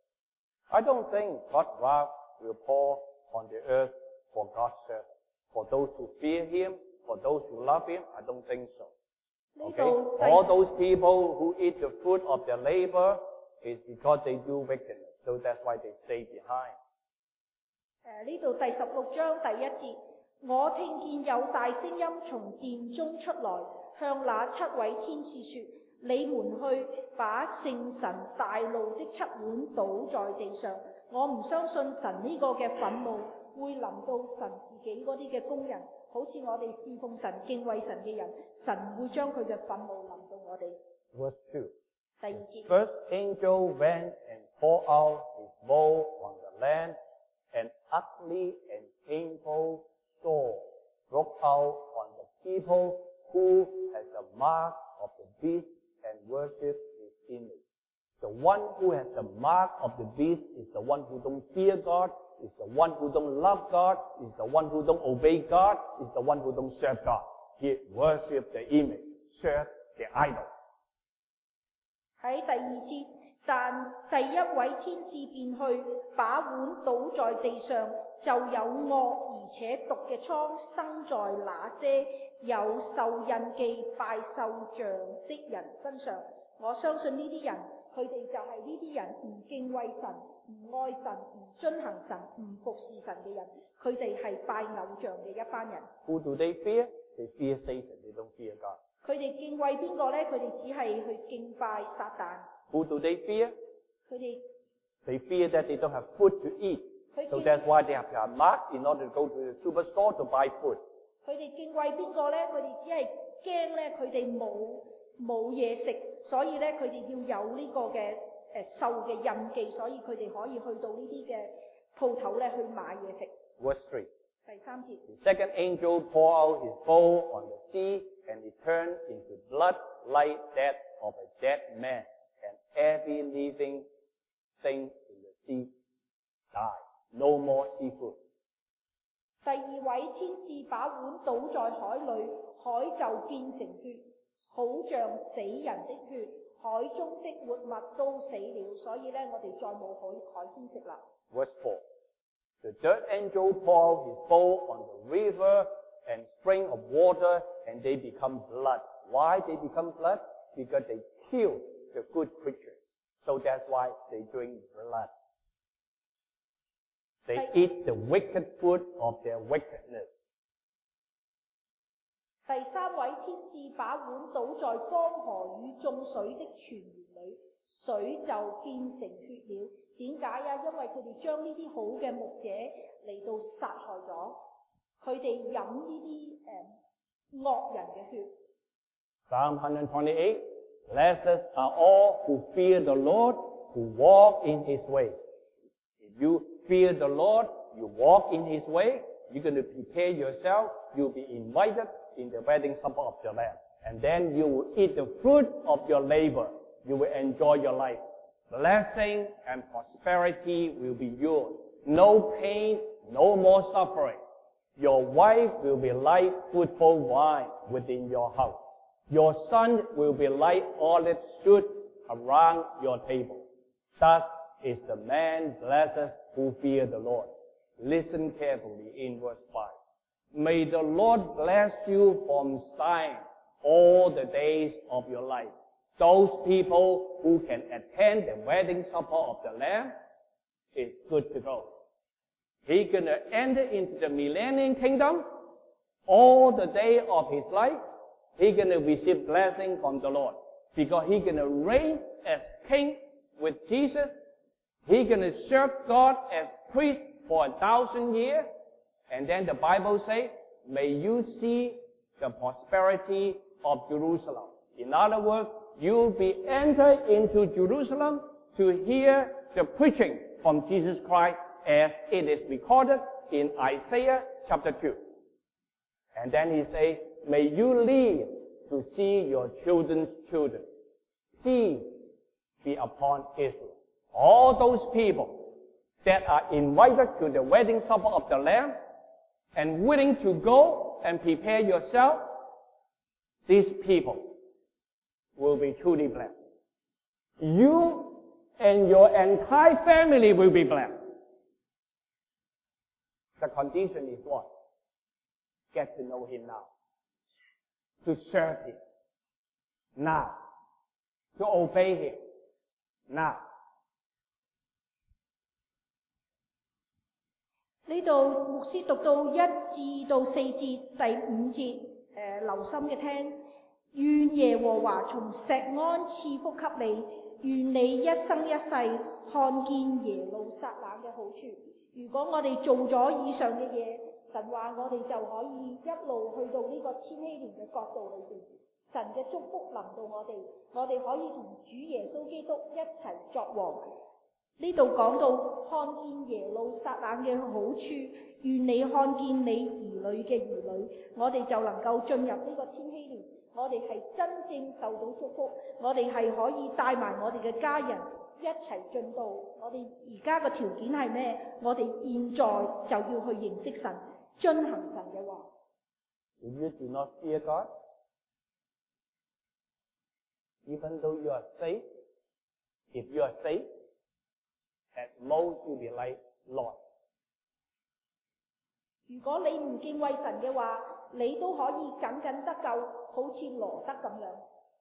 Speaker 3: I don't think God's wrath will pour on the earth for God's servants. For those who fear Him, for those who love Him, I don't think so. Okay? All those people who eat the fruit of their labor is because they do wickedness. So that's why they stay behind.
Speaker 2: 呢度第16章第1節，我聽見有大聲音從殿中出來，向那7位天使說：你們去把聖神大怒的7碗倒在地上。我唔相信神呢個嘅憤怒會臨到神自己嗰啲嘅工人，好似我哋侍奉神、敬畏神嘅人，神會將佢嘅憤怒臨到我哋。
Speaker 3: Verse 2.
Speaker 2: 第2節。
Speaker 3: First angel went and poured out his bowl on the land, and ugly and painful sore broke out on the people who has the mark of the beast and worship his image. The one who has the mark of the beast is the one who don't fear God, is the one who don't love God, is the one who don't obey God, is the one who don't serve God. He worship the image, serve the idol.
Speaker 2: 喺第2節，但第1位天使便去，把碗倒在地上，就有惡而且毒嘅瘡生在那些有受印記拜獸像的人身上。我相信呢啲人，佢哋就係呢啲人唔敬畏神、唔愛神、唔遵行神、唔服侍神嘅人。佢哋係拜偶像嘅一班人。
Speaker 3: Who do they fear? They fear Satan. They don't fear God.
Speaker 2: 佢哋敬畏邊個呢？佢哋只係去敬拜撒旦。
Speaker 3: Who do they fear?
Speaker 2: 佢哋
Speaker 3: They fear that they don't have food to eat. So that's why they have to have mark in order to go to the superstore to buy food.
Speaker 2: 佢哋敬畏邊個呢？佢哋只係驚咧，佢哋冇嘢食，所以咧佢哋要有呢個嘅獸嘅印記，所以佢哋可以去到呢啲嘅鋪頭咧去買嘢食。
Speaker 3: Verse 3.
Speaker 2: 第3節。
Speaker 3: The second angel poured out his bowl on the sea, and it turned into blood like that of a dead man, and every living thing in the sea died. No more seafood.
Speaker 2: 第2位天使把碗倒在海裏，海就變成血，好像死人的血，海中的活物都死了，所以咧我哋再冇海鮮食啦。
Speaker 3: Verse 4. The third angel poured his bowl on the river and spring of water, and they become blood. Why they become blood? Because they kill the good creatures. So that's why they drink blood. They eat the wicked food of their wickedness.
Speaker 2: 第3位天使把碗倒在江河與眾水的泉源裏，水就變成血了。點解啊？因為佢哋將呢啲好嘅牧者嚟到殺害咗，佢哋飲呢啲惡人嘅血。
Speaker 3: Psalm 128, Blessed are all who fear the Lord, who walk in His way. If you fear the Lord, you walk in His way, you're going to prepare yourself, you'll be invited in the wedding supper of the Lamb. And then you will eat the fruit of your labor. You will enjoy your life. Blessing and prosperity will be yours. No pain, no more suffering. Your wife will be like fruitful wine within your house. Your son will be like olive shoot around your table. Thus is the man blessed who fear the Lord. Listen carefully in verse 5. May the Lord bless you from Zion all the days of your life. Those people who can attend the wedding supper of the Lamb is good to go. He's going to enter into the millennium kingdom all the day of his life. He's going to receive blessing from the Lord because he's going to reign as king with Jesus. He's going to serve God as priest for 1,000 years. And then the Bible says, may you see the prosperity of Jerusalem. In other words, you'll be entered into Jerusalem to hear the preaching from Jesus Christ as it is recorded in Isaiah chapter 2. And then he says, may you live to see your children's children. Peace be upon Israel. All those people that are invited to the wedding supper of the Lamb and willing to go and prepare yourself, these people will be truly blessed. You and your entire family will be blessed. The condition is what? Get to know him now. To serve him. Now. To obey him. Now.
Speaker 2: 呢度牧師讀到1至到4節，第5節，留心嘅聽。願耶和華從錫安賜福給你，願你一生一世看見耶路撒冷嘅好處。如果我哋做咗以上嘅嘢，神話我哋就可以一路去到呢個千禧年嘅國度裏邊，神嘅祝福臨到我哋，我哋可以同主耶穌基督一齊作王。呢度講到看見耶路撒冷嘅好處，願你看見你兒女嘅兒女，我哋就能夠進入呢個千禧年。我哋係真正受到祝福，我哋係可以帶埋我哋嘅家人一齊進到。我哋而家嘅條件係咩？我哋現在就要去認識神，遵行神嘅話。
Speaker 3: If you do not fear God, even though you are saved, if you are saved, at most you'll be like Lot.
Speaker 2: 如果你唔敬畏神嘅話，你都可以僅僅得救，好似羅德咁樣。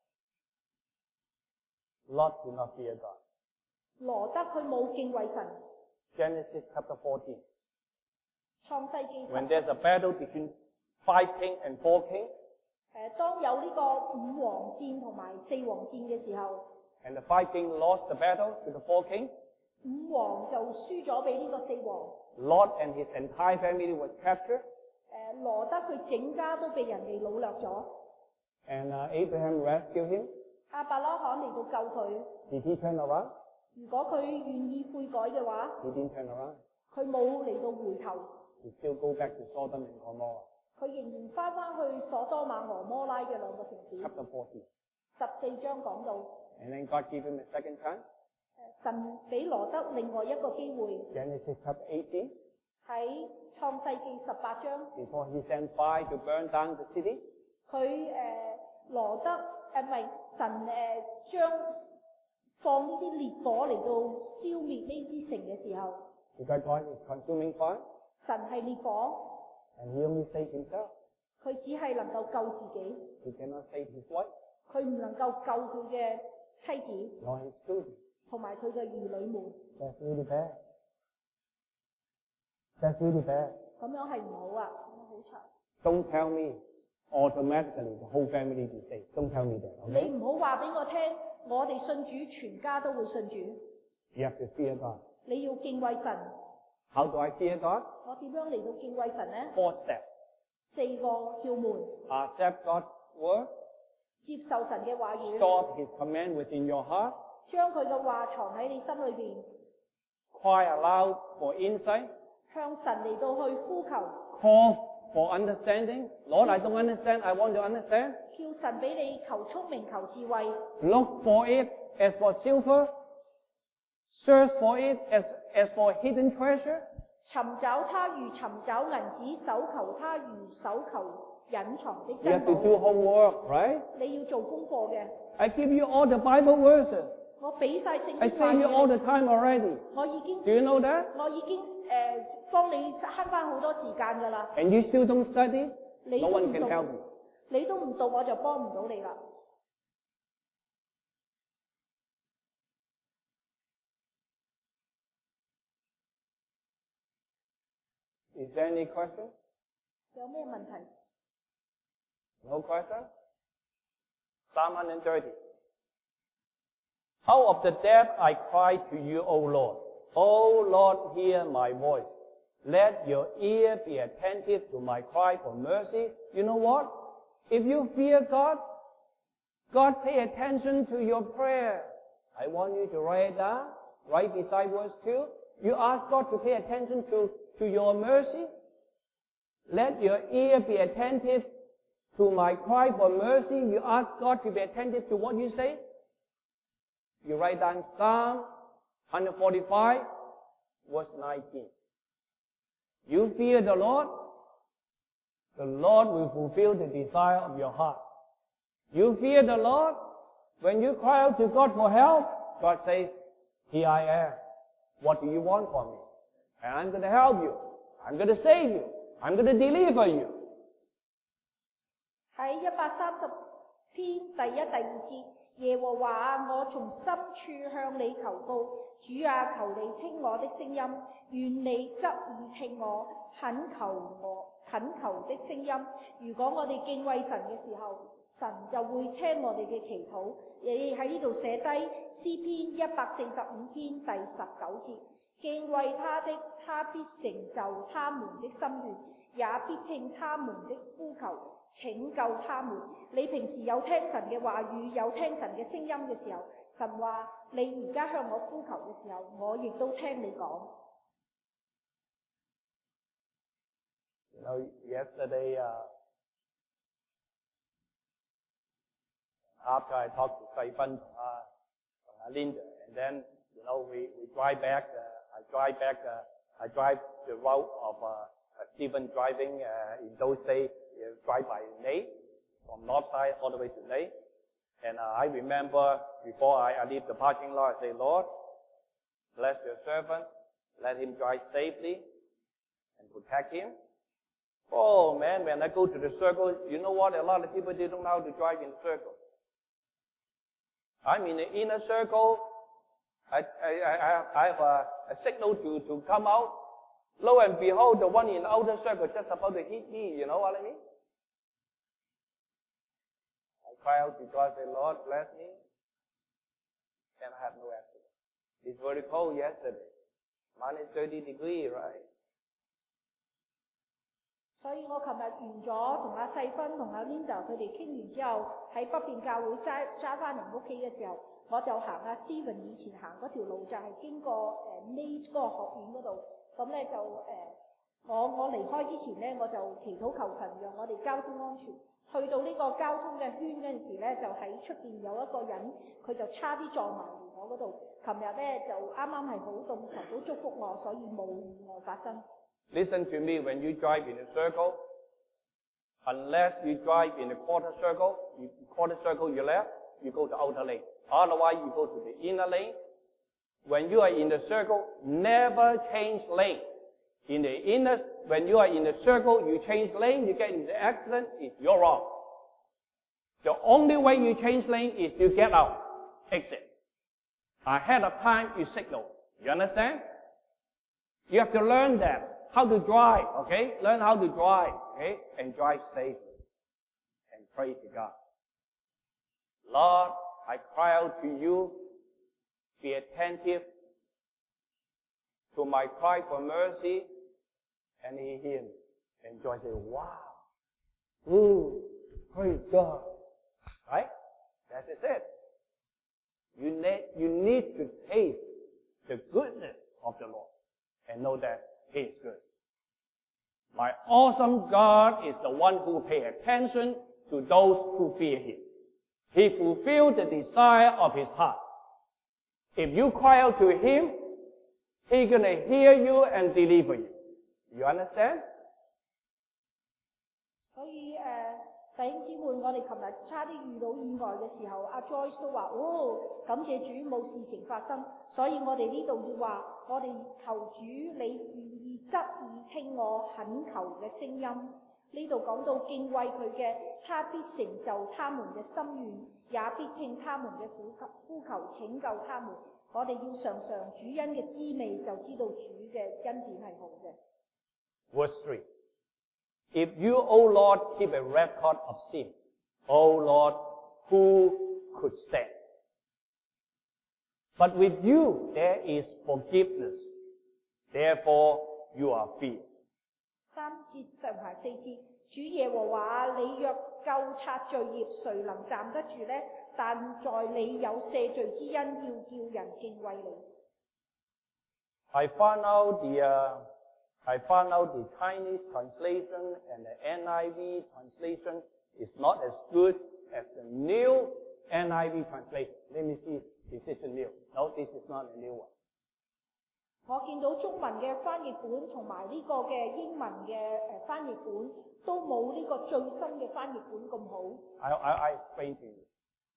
Speaker 3: Lot did not fear God.
Speaker 2: 羅德佢冇敬畏神。
Speaker 3: Genesis chapter 14.
Speaker 2: 創世記
Speaker 3: When there's a battle between 5 kings and 4 kings,
Speaker 2: 當有呢個5王戰同埋4王戰嘅時候
Speaker 3: and the 5 kings lost the battle to the 4 kings,
Speaker 2: 5王就輸咗俾呢個4王。
Speaker 3: Lot and his entire family was captured.
Speaker 2: 羅德佢整家都被人哋擄掠咗。
Speaker 3: And Abraham rescued him.
Speaker 2: 亞伯拉罕嚟到救佢。
Speaker 3: Did he turn around?
Speaker 2: 如果佢願意悔改嘅話，
Speaker 3: He didn't turn around.
Speaker 2: 佢冇嚟到回頭。
Speaker 3: He still go back to Sodom and Gomorrah.
Speaker 2: 佢仍然翻去所多瑪俄摩拉嘅兩個城市。
Speaker 3: Chapter 14.
Speaker 2: 14章講到。
Speaker 3: And then God gave him a second chance.
Speaker 2: 神俾羅德另外一個機會。
Speaker 3: Genesis chapter 18.
Speaker 2: 喺創世記18章。
Speaker 3: Before he sent fire to burn down the city.
Speaker 2: 佢羅德唔係神將放呢啲烈火嚟到消滅呢啲城嘅時候。
Speaker 3: Because God is consuming fire.
Speaker 2: 神係烈火。
Speaker 3: And he only saved himself.
Speaker 2: 佢只係能夠救自己。
Speaker 3: He cannot save his wife.
Speaker 2: 佢唔能夠救佢嘅妻子。
Speaker 3: Nor his children.
Speaker 2: 同埋佢嘅兒女們。
Speaker 3: That's really bad. That's really bad.
Speaker 2: 咁樣係唔好啊，好慘。
Speaker 3: Don't tell me automatically the whole family be saved. Don't tell me that. Okay?
Speaker 2: 你唔好話俾我聽，我哋信主，全家都會信主。
Speaker 3: You have to fear God.
Speaker 2: 你要敬畏神。
Speaker 3: How do I fear God?
Speaker 2: 我點樣嚟到敬畏神呢
Speaker 3: 4 steps.
Speaker 2: 4個竅門。
Speaker 3: Accept God's word.
Speaker 2: 接受神嘅話語。
Speaker 3: Store his command within your heart.
Speaker 2: 將佢嘅話藏喺你心裏邊。
Speaker 3: Cry aloud for insight.
Speaker 2: 向神嚟到去呼求。
Speaker 3: Call for understanding. Lord, I don't understand. I want to understand.
Speaker 2: 叫神俾你求聰明、求智慧。
Speaker 3: Look for it as for silver. Search for it as for hidden treasure.
Speaker 2: 尋找它如尋找銀子，搜求它如搜求隱藏的
Speaker 3: You
Speaker 2: 珍
Speaker 3: have to
Speaker 2: 寶。
Speaker 3: do homework, right?
Speaker 2: 你要做功課嘅。
Speaker 3: I give you all the Bible verses.
Speaker 2: 我俾晒聖經
Speaker 3: I
Speaker 2: 話
Speaker 3: save you all
Speaker 2: 語
Speaker 3: the time already.
Speaker 2: 我已經
Speaker 3: Do you know that?
Speaker 2: 我已經幫你慳翻好多時間㗎啦。
Speaker 3: And you still don't study?
Speaker 2: 你
Speaker 3: No
Speaker 2: 都
Speaker 3: one
Speaker 2: 唔
Speaker 3: can
Speaker 2: 讀，
Speaker 3: help you.
Speaker 2: 你都唔讀，我就幫唔到你啦。
Speaker 3: Is there any question?
Speaker 2: 有咩問題？
Speaker 3: No question? 330. Out of the depth I cry to you, O Lord. O Lord, hear my voice. Let your ear be attentive to my cry for mercy. You know what? If you fear God, God pay attention to your prayer. I want you to write it down, right beside verse 2. You ask God to pay attention to your mercy. Let your ear be attentive to my cry for mercy. You ask God to be attentive to what you say. You write down Psalm 145, verse 19. You fear the Lord will fulfill the desire of your heart. You fear the Lord, when you cry out to God for help, God says, here I am. What do you want from me? And I'm going to help you. I'm going to save you. I'm going to deliver you.
Speaker 2: 喺130篇第1、第2節，耶和華啊，我從深處向你求告，主啊，求你聽我的聲音，願你側耳聽我懇求的聲音。如果我哋敬畏神嘅時候，神就會聽我哋嘅祈禱。你喺呢度寫低詩篇145篇第19節，敬畏他的，他必成就他們的心願，也必聽他們的呼求，拯救他們。你平時有聽神嘅話語，有聽神嘅聲音嘅時候，神話你而家向我呼求嘅時候，我亦都聽你講。
Speaker 3: You know, yesterday, after I talked to Stephen and Linda, and then, you know, we drive back, I drive the route of Stephen driving in those days, drive by Nate, from north side all the way to Nate. And I remember before I leave the parking lot, I say, Lord, bless your servant, let him drive safely and protect him. Oh man, when I go to the circle, you know what? A lot of people, they don't know how to drive in circle. I'm in the inner circle. I have a signal to come out. Lo and behold, the one in the outer circle just about to hit me. You know what I mean? I cry out to God, say, Lord, bless me. And I have no accident. It's very cold yesterday. Minus 30 degrees, right?
Speaker 2: 所以我琴日完咗同阿細芬同阿 Linda 佢哋傾完之後，喺北邊教會揸翻嚟屋企嘅時候，我就行阿 Stephen 以前行嗰條路，就係經過Nate 嗰個學院嗰度。咁咧就我離開之前咧，我就祈禱求神讓我哋交通安全。去到呢個交通嘅圈嗰陣時咧，就喺出邊有一個人，佢就差啲撞埋嚟我嗰度。琴日咧就啱啱係好凍，神都祝福我，所以冇意外發生。
Speaker 3: Listen to me, when you drive in a circle, unless you drive in a quarter circle you left, you go to outer lane. Otherwise, you go to the inner lane. When you are in the circle, never change lane. When you are in the circle, you change lane, you get into the accident, you're wrong. The only way you change lane is to get out, exit. Ahead of time, you signal. You understand? You have to learn that. How to drive, okay? Learn how to drive, okay? And drive safely. And pray to God. Lord, I cry out to you. Be attentive to my cry for mercy. And he hears me. And Joy says, wow. Ooh, praise God. Right? That is it. You need to taste the goodness of the Lord. And know that He is good. My awesome God is the one who pays attention to those who fear Him. He fulfills the desire of His heart. If you cry out to Him, He's going to hear you and deliver you. You understand?
Speaker 2: 所以第弟兄姊妹，我哋琴日差啲遇到意外嘅時候，阿 Joyce 都話：哦，感謝主冇事情發生。所以我哋呢度要話，我哋求主你願意側耳聽我懇求嘅聲音。呢度講到敬畏佢嘅，他必成就他們嘅心願，也必聽他們嘅呼求，拯救他們。我哋要嘗嘗主恩嘅滋味，就知道主嘅恩典係好嘅。
Speaker 3: Verse 3. If you, O Lord, keep a record of sin, O Lord, who could stand? But with you there is forgiveness. Therefore you are feared.
Speaker 2: 3節同埋4節，主耶和華，你若究察罪孽，誰能站得住呢？但在你有赦罪之恩，要叫人敬畏你。
Speaker 3: I found out the Chinese translation and the NIV translation is not as good as the new NIV translation. Let me see, is this a new? No, this is not a new one.
Speaker 2: 我見到中文嘅翻譯本同埋呢個嘅英文嘅翻譯本都冇呢個最新嘅翻譯本咁好。
Speaker 3: I explain to you.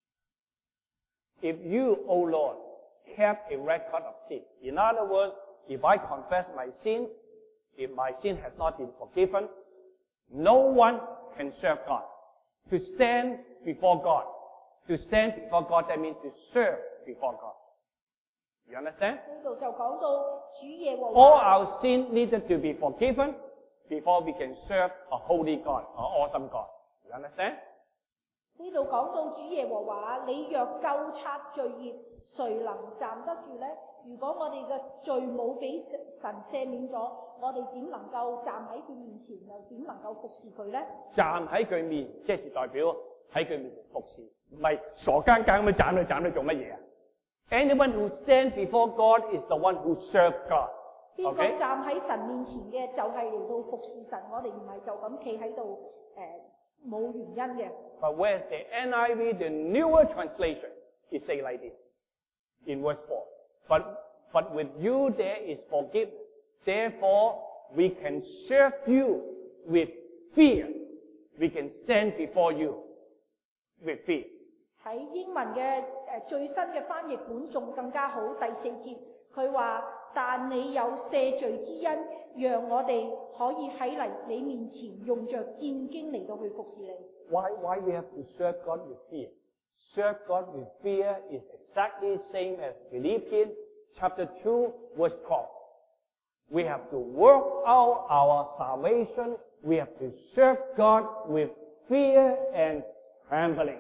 Speaker 3: If you, O Lord, kept a record of sin, in other words, if I confess my sin, if my sin has not been forgiven, no one can serve God. To stand before God. To stand before God, that means to serve before God. You understand?
Speaker 2: 呢度就講到主耶和
Speaker 3: All
Speaker 2: 華，
Speaker 3: our sin needed to be forgiven before we can serve a holy God, an awesome God. You understand?
Speaker 2: 呢度講到主耶和華，你若究察罪孽，誰能站得住呢？如果我哋嘅罪冇俾神赦免咗，我哋點能夠站喺佢面前，又點能夠服侍佢呢？
Speaker 3: 站喺佢面，即係代表喺佢面前服侍，唔係傻更更咁樣站去做乜嘢啊 ？Anyone who stands before God is the one who serves God.
Speaker 2: 邊個
Speaker 3: Okay?
Speaker 2: 站喺神面前嘅，就係嚟到服侍神。我哋唔係就咁企喺度冇原因嘅。
Speaker 3: But where's the NIV, the newer translation, it say like this in verse 4. But with you there is forgiveness. Therefore, we can serve you with fear. We can stand before you with fear.
Speaker 2: 喺英文嘅最新嘅翻譯本仲更加好，第4節佢話：但你有赦罪之恩，讓我哋可以喺嚟你面前用着戰兢嚟到去服侍你。
Speaker 3: Why we have to serve God with fear? Serve God with fear is exactly same as Philippians chapter 2 verse 12. We have to work out our salvation. We have to serve God with fear and trembling.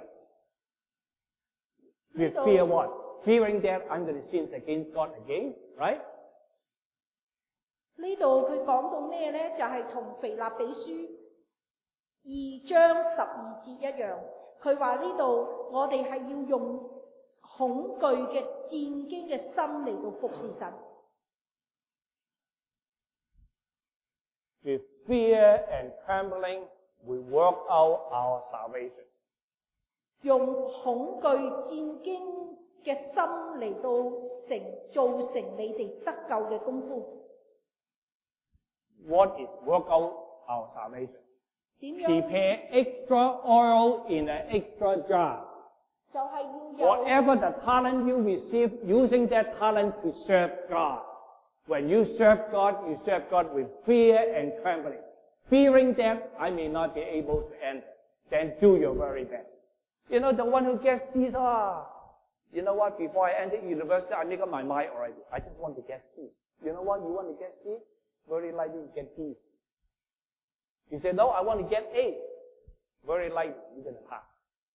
Speaker 3: With fear what? Fearing that I'm going to sin against God again, right?
Speaker 2: 呢度佢講到咩呢？就係同腓立比書2章12節一樣。佢話呢度我哋係要用恐懼嘅戰兢嘅心嚟到服侍神。
Speaker 3: With fear and trembling, we work out our salvation.
Speaker 2: 用恐懼戰兢嘅心嚟到造成你哋得救嘅功夫。
Speaker 3: What is work out our salvation?
Speaker 2: 點樣？
Speaker 3: Prepare extra oil in an extra jar.
Speaker 2: 就係要有
Speaker 3: Whatever the talent you receive, using that talent to serve God. When you serve God with fear and trembling. Fearing that I may not be able to enter. Then do your very best. You know, the one who gets C's, you know what, before I enter university, I make up my mind already. I just want to get C. You know what, you want to get C? Very likely you get B. You say, no, I want to get A. Very likely you're going to pass.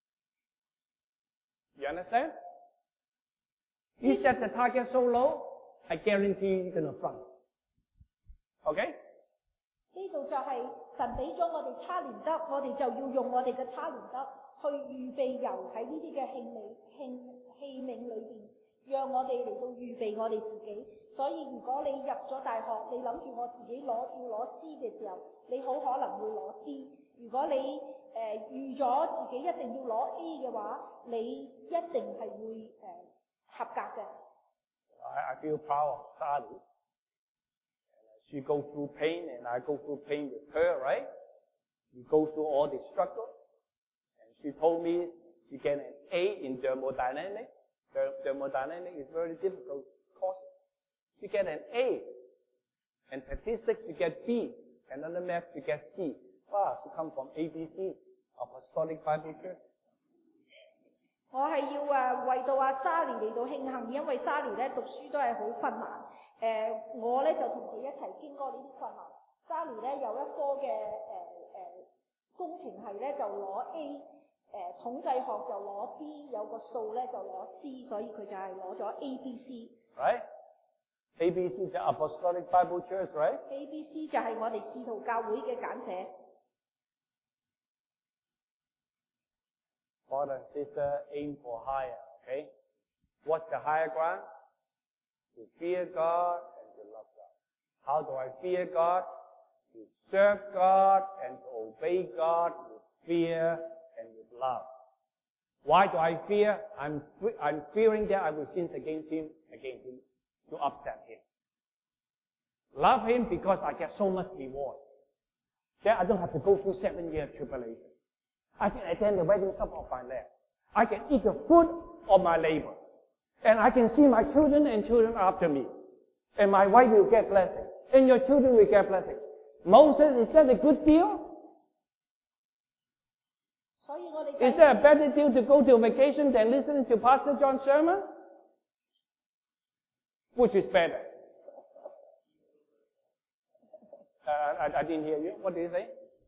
Speaker 3: You understand? You set the target so low, I guarantee you're going to flunk. Okay?
Speaker 2: 呢度就係神俾咗我哋他連得，我哋就要用我哋嘅他連得去預備油喺呢啲嘅器皿裏邊，讓我哋嚟到預備我哋自己。所以如果你入咗大學，你諗住我自己要攞 C 嘅時候，你好可能會攞 D。如果你預咗自己一定要攞 A 嘅話，你一定係會合格嘅。
Speaker 3: I feel proud of Sally. She goes through pain and I go through pain with her, right? We go through all the struggle. She told me she get an A in thermodynamics. Thermodynamics is very difficult course. She get an A. And statistics, you get B. Another math, you get C. Wow, she come from ABC, Apostolic Bible Church.
Speaker 2: 我係要為到阿 Sally 嚟到慶幸，因為 Sally 咧讀書都係好困難。我咧就同佢一齊經過呢啲困難。Sally 咧有一科嘅工程系咧就攞 A， 統計學就攞 B， 有個數咧就攞 C， 所以佢就係攞咗 ABC。
Speaker 3: Right? ABC 就 Apostolic Bible Church, right?
Speaker 2: ABC 就係我哋使徒教會嘅簡寫。
Speaker 3: Brother and sister, aim for higher, okay? What's the higher ground? To fear God and to love God. How do I fear God? To serve God and to obey God with fear and with love. Why do I fear? I'm fearing that I will sin against Him, to upset Him. Love Him because I get so much reward. That I don't have to go through 7 years tribulation. I can attend the wedding supper of my Lamb. I can eat the fruit of my labor. And I can see my children and children after me. And my wife will get blessing. And your children will get blessing. Moses, is that a good deal? Is that a better deal to go to a vacation than listening to Pastor John's sermon? Which is better? I didn't hear you. What did you say?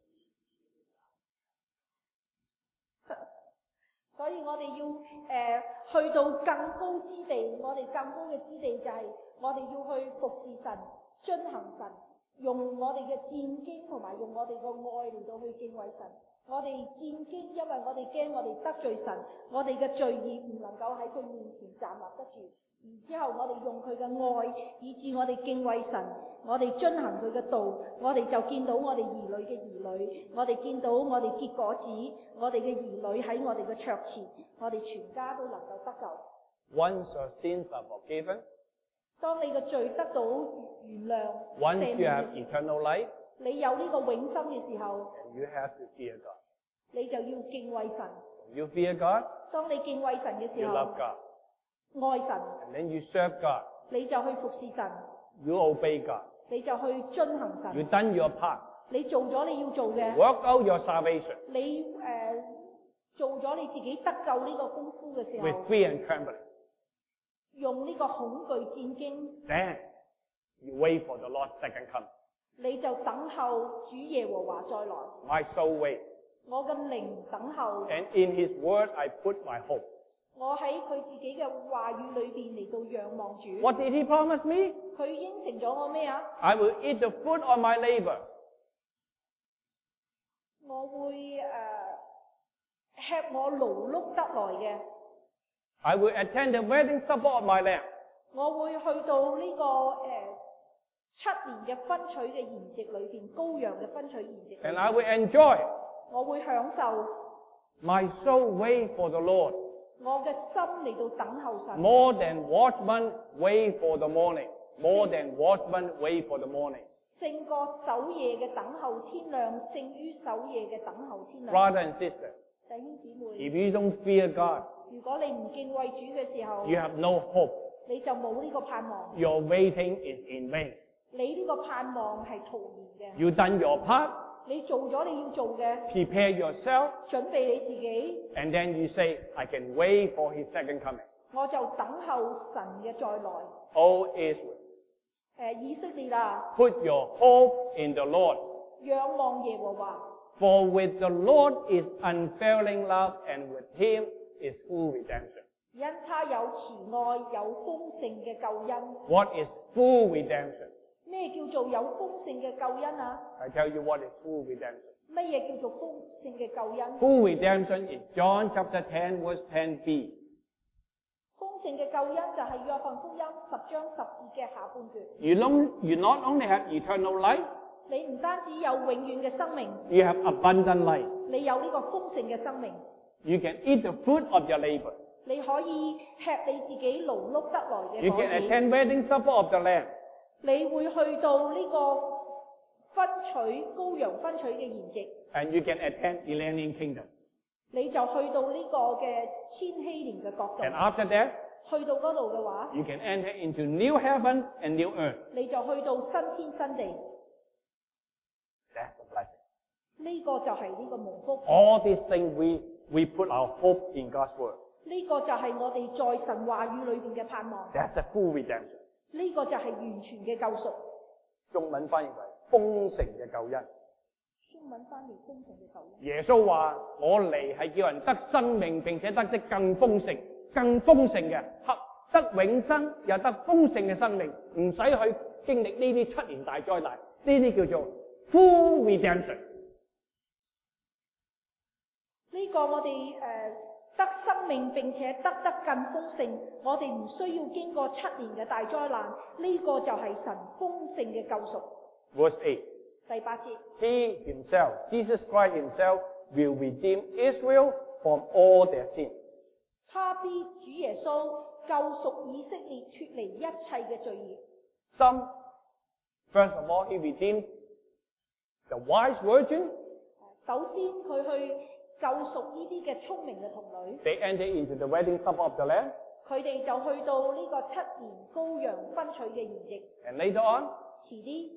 Speaker 2: 所以我哋要去到更高之地，我哋更高嘅之地就係我哋要去服侍神、遵行神，用我哋嘅戰經同埋用我哋個愛嚟到去敬畏神。我哋戰經，因為我哋驚我哋得罪神，我哋嘅罪孽唔能夠喺佢面前站立得住。然之後我哋用佢嘅愛，以致我哋敬畏神，我哋遵行佢嘅道，我哋就見到我哋兒女嘅兒女，我哋見到我哋結果子，我哋嘅兒女喺我哋嘅桌前，我哋全家都能夠得救。
Speaker 3: Once your sins are forgiven,
Speaker 2: 當你嘅罪得到原諒、
Speaker 3: once you have eternal life,
Speaker 2: 你有呢個永生嘅時候，
Speaker 3: you have to fear God.
Speaker 2: 你就要敬畏神。
Speaker 3: You fear God,
Speaker 2: 當你敬畏神嘅時
Speaker 3: you
Speaker 2: 候，
Speaker 3: love God.
Speaker 2: 愛神，
Speaker 3: And then you serve God.
Speaker 2: 你就去服侍神，
Speaker 3: You obey God.
Speaker 2: 你就去遵行
Speaker 3: You
Speaker 2: 神，
Speaker 3: done your part.
Speaker 2: 你做咗你要做嘅，
Speaker 3: Work out your salvation
Speaker 2: 你做咗你自己得救呢個功夫嘅時候，
Speaker 3: with fear and trembling.
Speaker 2: 用呢個恐懼戰經，
Speaker 3: Then you wait for the Lord's second coming.
Speaker 2: 你就等候主耶和華再來。
Speaker 3: My soul waits.
Speaker 2: 我嘅靈等候，
Speaker 3: And in His word I put my hope.
Speaker 2: 我喺佢自己嘅話語裏邊嚟到仰望主。
Speaker 3: What did He promise me?
Speaker 2: 佢應承咗我咩啊？
Speaker 3: I will eat the fruit of my labor.
Speaker 2: 我會吃我勞碌得來嘅，
Speaker 3: I will attend the wedding supper of my Lamb.
Speaker 2: 我會去到呢、個7年嘅分取嘅筵席裏邊，羔羊嘅分取筵席裏
Speaker 3: And
Speaker 2: 邊，
Speaker 3: I will enjoy.
Speaker 2: 我會享受
Speaker 3: My soul wait for the Lord.
Speaker 2: 我嘅心嚟到等候神。
Speaker 3: More than watchmen wait for the morning. More than watchmen wait for the morning.
Speaker 2: 勝過守夜嘅等候天亮，勝於守夜嘅等候天亮。
Speaker 3: Brother and sister,
Speaker 2: 弟兄姊妹，
Speaker 3: if you don't fear God,
Speaker 2: 如果你唔敬畏主嘅時候，
Speaker 3: you have no hope.
Speaker 2: 你就冇呢個盼望。
Speaker 3: Your waiting is in vain.
Speaker 2: 你呢個盼望係徒然嘅。
Speaker 3: You done your part,
Speaker 2: 你做咗你要做嘅，
Speaker 3: prepare yourself,
Speaker 2: 準備你自己，
Speaker 3: and then you say, I can wait for His second coming.
Speaker 2: 我就等候神嘅再來。
Speaker 3: O Israel,
Speaker 2: 以色列啊，
Speaker 3: put your hope in the Lord.
Speaker 2: 仰望耶和華，
Speaker 3: For with the Lord is unfailing love, and with Him is full redemption.
Speaker 2: 因他有慈愛，有豐盛嘅救恩。
Speaker 3: What is full redemption?
Speaker 2: 咩叫做有豐盛嘅救恩啊？
Speaker 3: I tell you what is full redemption.
Speaker 2: 乜嘢叫做豐盛嘅救恩？
Speaker 3: Full redemption is John chapter 10 verse 10b.
Speaker 2: 豐盛嘅救恩就係約翰福音10章10節嘅下半段。
Speaker 3: You not only have eternal life,
Speaker 2: 你唔單止有永遠嘅生命，
Speaker 3: you have abundant life.
Speaker 2: 你有呢個豐盛嘅生命，
Speaker 3: You can eat the fruit of your labor.
Speaker 2: 你可以吃你自己勞碌得來
Speaker 3: You
Speaker 2: 嘅果
Speaker 3: can
Speaker 2: 子。
Speaker 3: attend wedding supper of the Lamb.
Speaker 2: 你會去到呢個分取羔羊分取嘅筵席，
Speaker 3: And you can attend millennium kingdom.
Speaker 2: 你就去到呢個嘅千禧年嘅國度，
Speaker 3: And after that,
Speaker 2: 去到嗰度嘅話，
Speaker 3: you can enter into new heaven and new earth.
Speaker 2: 你就去到新天新地，
Speaker 3: That's the blessing.
Speaker 2: 呢個就係呢個蒙福。
Speaker 3: All these things we put our hope in God's word.
Speaker 2: 呢個就係我哋在神話語裏邊嘅盼望，
Speaker 3: That's the full redemption.
Speaker 2: 呢個就係完全嘅救贖。
Speaker 3: 中文翻譯為豐盛嘅救恩。
Speaker 2: 中文翻譯豐盛嘅救恩。
Speaker 3: 耶穌話：我嚟係叫人得生命，並且得的更豐盛、更豐盛嘅，得永生又得豐盛嘅生命，唔使去經歷呢啲7年大災難，呢啲叫做 full redemption。
Speaker 2: 呢個我哋得生命並且得更豐盛，我哋唔需要經過7年嘅大災難，呢個就係神豐盛嘅救贖。
Speaker 3: Verse 8.
Speaker 2: 第8節
Speaker 3: He himself, Jesus Christ himself, will redeem Israel from all their sin.
Speaker 2: 他必主耶穌救贖以色列脱離一切嘅罪孽。
Speaker 3: First of all, he redeemed the wise virgin.
Speaker 2: 首先佢去救贖呢啲嘅聰明嘅童女，
Speaker 3: They entered into the wedding supper of the Lamb.
Speaker 2: 佢哋就去到呢個7年羔羊婚娶嘅筵席。
Speaker 3: And later on,
Speaker 2: 遲啲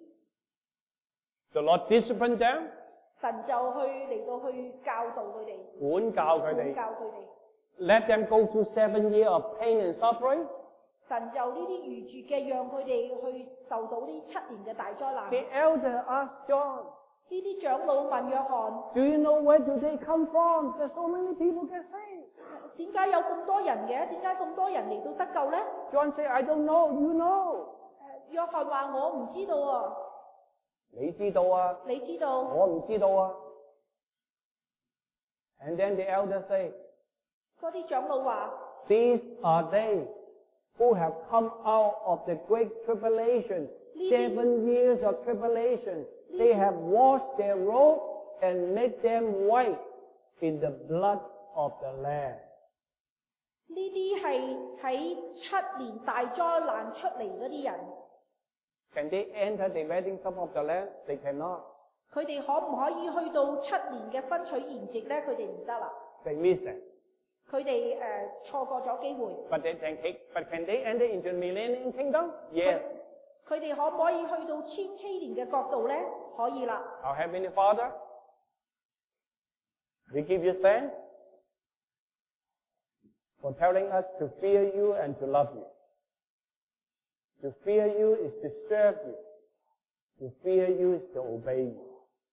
Speaker 3: the Lord disciplined them,
Speaker 2: 神就嚟到去教導佢哋，
Speaker 3: 管教佢哋，
Speaker 2: 教佢哋。
Speaker 3: let them go through 7 years of pain and suffering.
Speaker 2: 神就呢啲愚拙嘅，讓佢哋去受到呢7年嘅大災難。
Speaker 3: The elder asked John,
Speaker 2: 呢啲長老問約翰：
Speaker 3: do you know where do they come from? There's so many people get saved.
Speaker 2: 點解有咁多人嘅？點解咁多人嚟到得救呢？
Speaker 3: John said, I don't know, you know.
Speaker 2: 約翰話：我唔知道啊，
Speaker 3: 你知道啊，
Speaker 2: 你知道。
Speaker 3: 我唔知道啊。And then the elder said,
Speaker 2: 嗰啲長老話：
Speaker 3: these are they who have come out of the great tribulation, 7 years of tribulation. They have washed their robes and made them white in the blood of the Lamb.
Speaker 2: 呢啲係喺7年大災難出嚟嗰啲人，
Speaker 3: Can they enter the wedding supper of the Lamb? They cannot.
Speaker 2: 佢哋可唔可以去到7年嘅婚娶筵席呢？佢哋唔得啦，
Speaker 3: They miss it.
Speaker 2: 佢哋錯過咗機會。
Speaker 3: But can they enter into the millennium kingdom? Yes.
Speaker 2: 佢哋可唔可以去到千禧年嘅國度呢？可以啦。
Speaker 3: Our Heavenly Father, we give you thanks for telling us to fear you and to love you. To fear you is to serve you. To fear you is to obey you.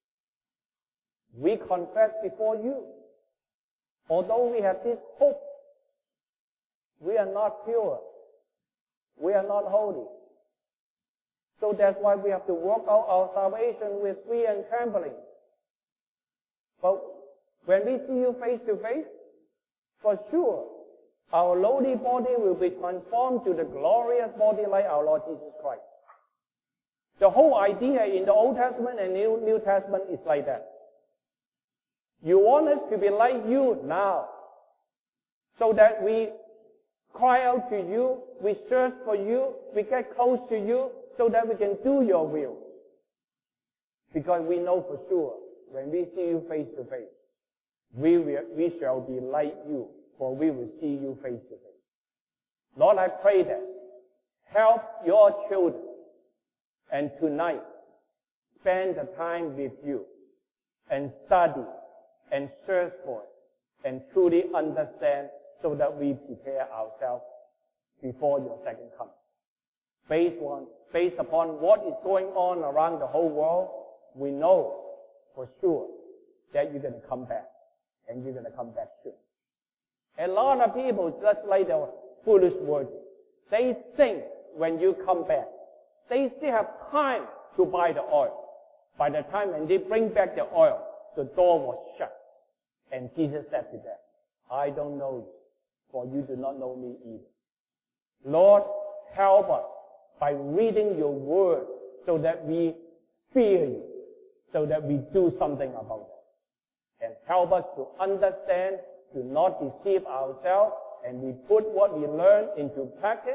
Speaker 3: We confess before you, although we have this hope, we are not pure. We are not holy. So that's why we have to work out our salvation with fear and trembling. But when we see you face to face, for sure, our lowly body will be transformed to the glorious body like our Lord Jesus Christ. The whole idea in the Old Testament and New Testament is like that. You want us to be like you now, so that we cry out to you, we search for you, we get close to you, so that we can do your will. Because we know for sure, when we see you face to face, we shall be like you, for we will see you face to face. Lord, I pray that help your children, and tonight spend the time with you and study and search for it and truly understand so that we prepare ourselves before your second coming. Based upon what is going on around the whole world, we know for sure that you're going to come back, and you're going to come back soon. A lot of people, just like the foolish virgin, they think when you come back, they still have time to buy the oil. By the time when they bring back the oil, the door was shut. And Jesus said to them, I don't know you, for you do not know me either. Lord, help us by reading your word so that we fear you, so that we do something about it. And help us to understand, to not deceive ourselves, and we put what we learn into practice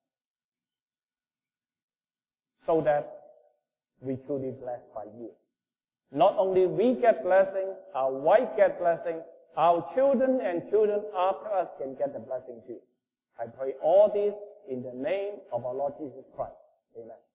Speaker 3: so that we truly blessed by you. Not only we get blessing, our wife get blessing, our children and children after us can get the blessing too. I pray all this in the name of our Lord Jesus Christ. Amen.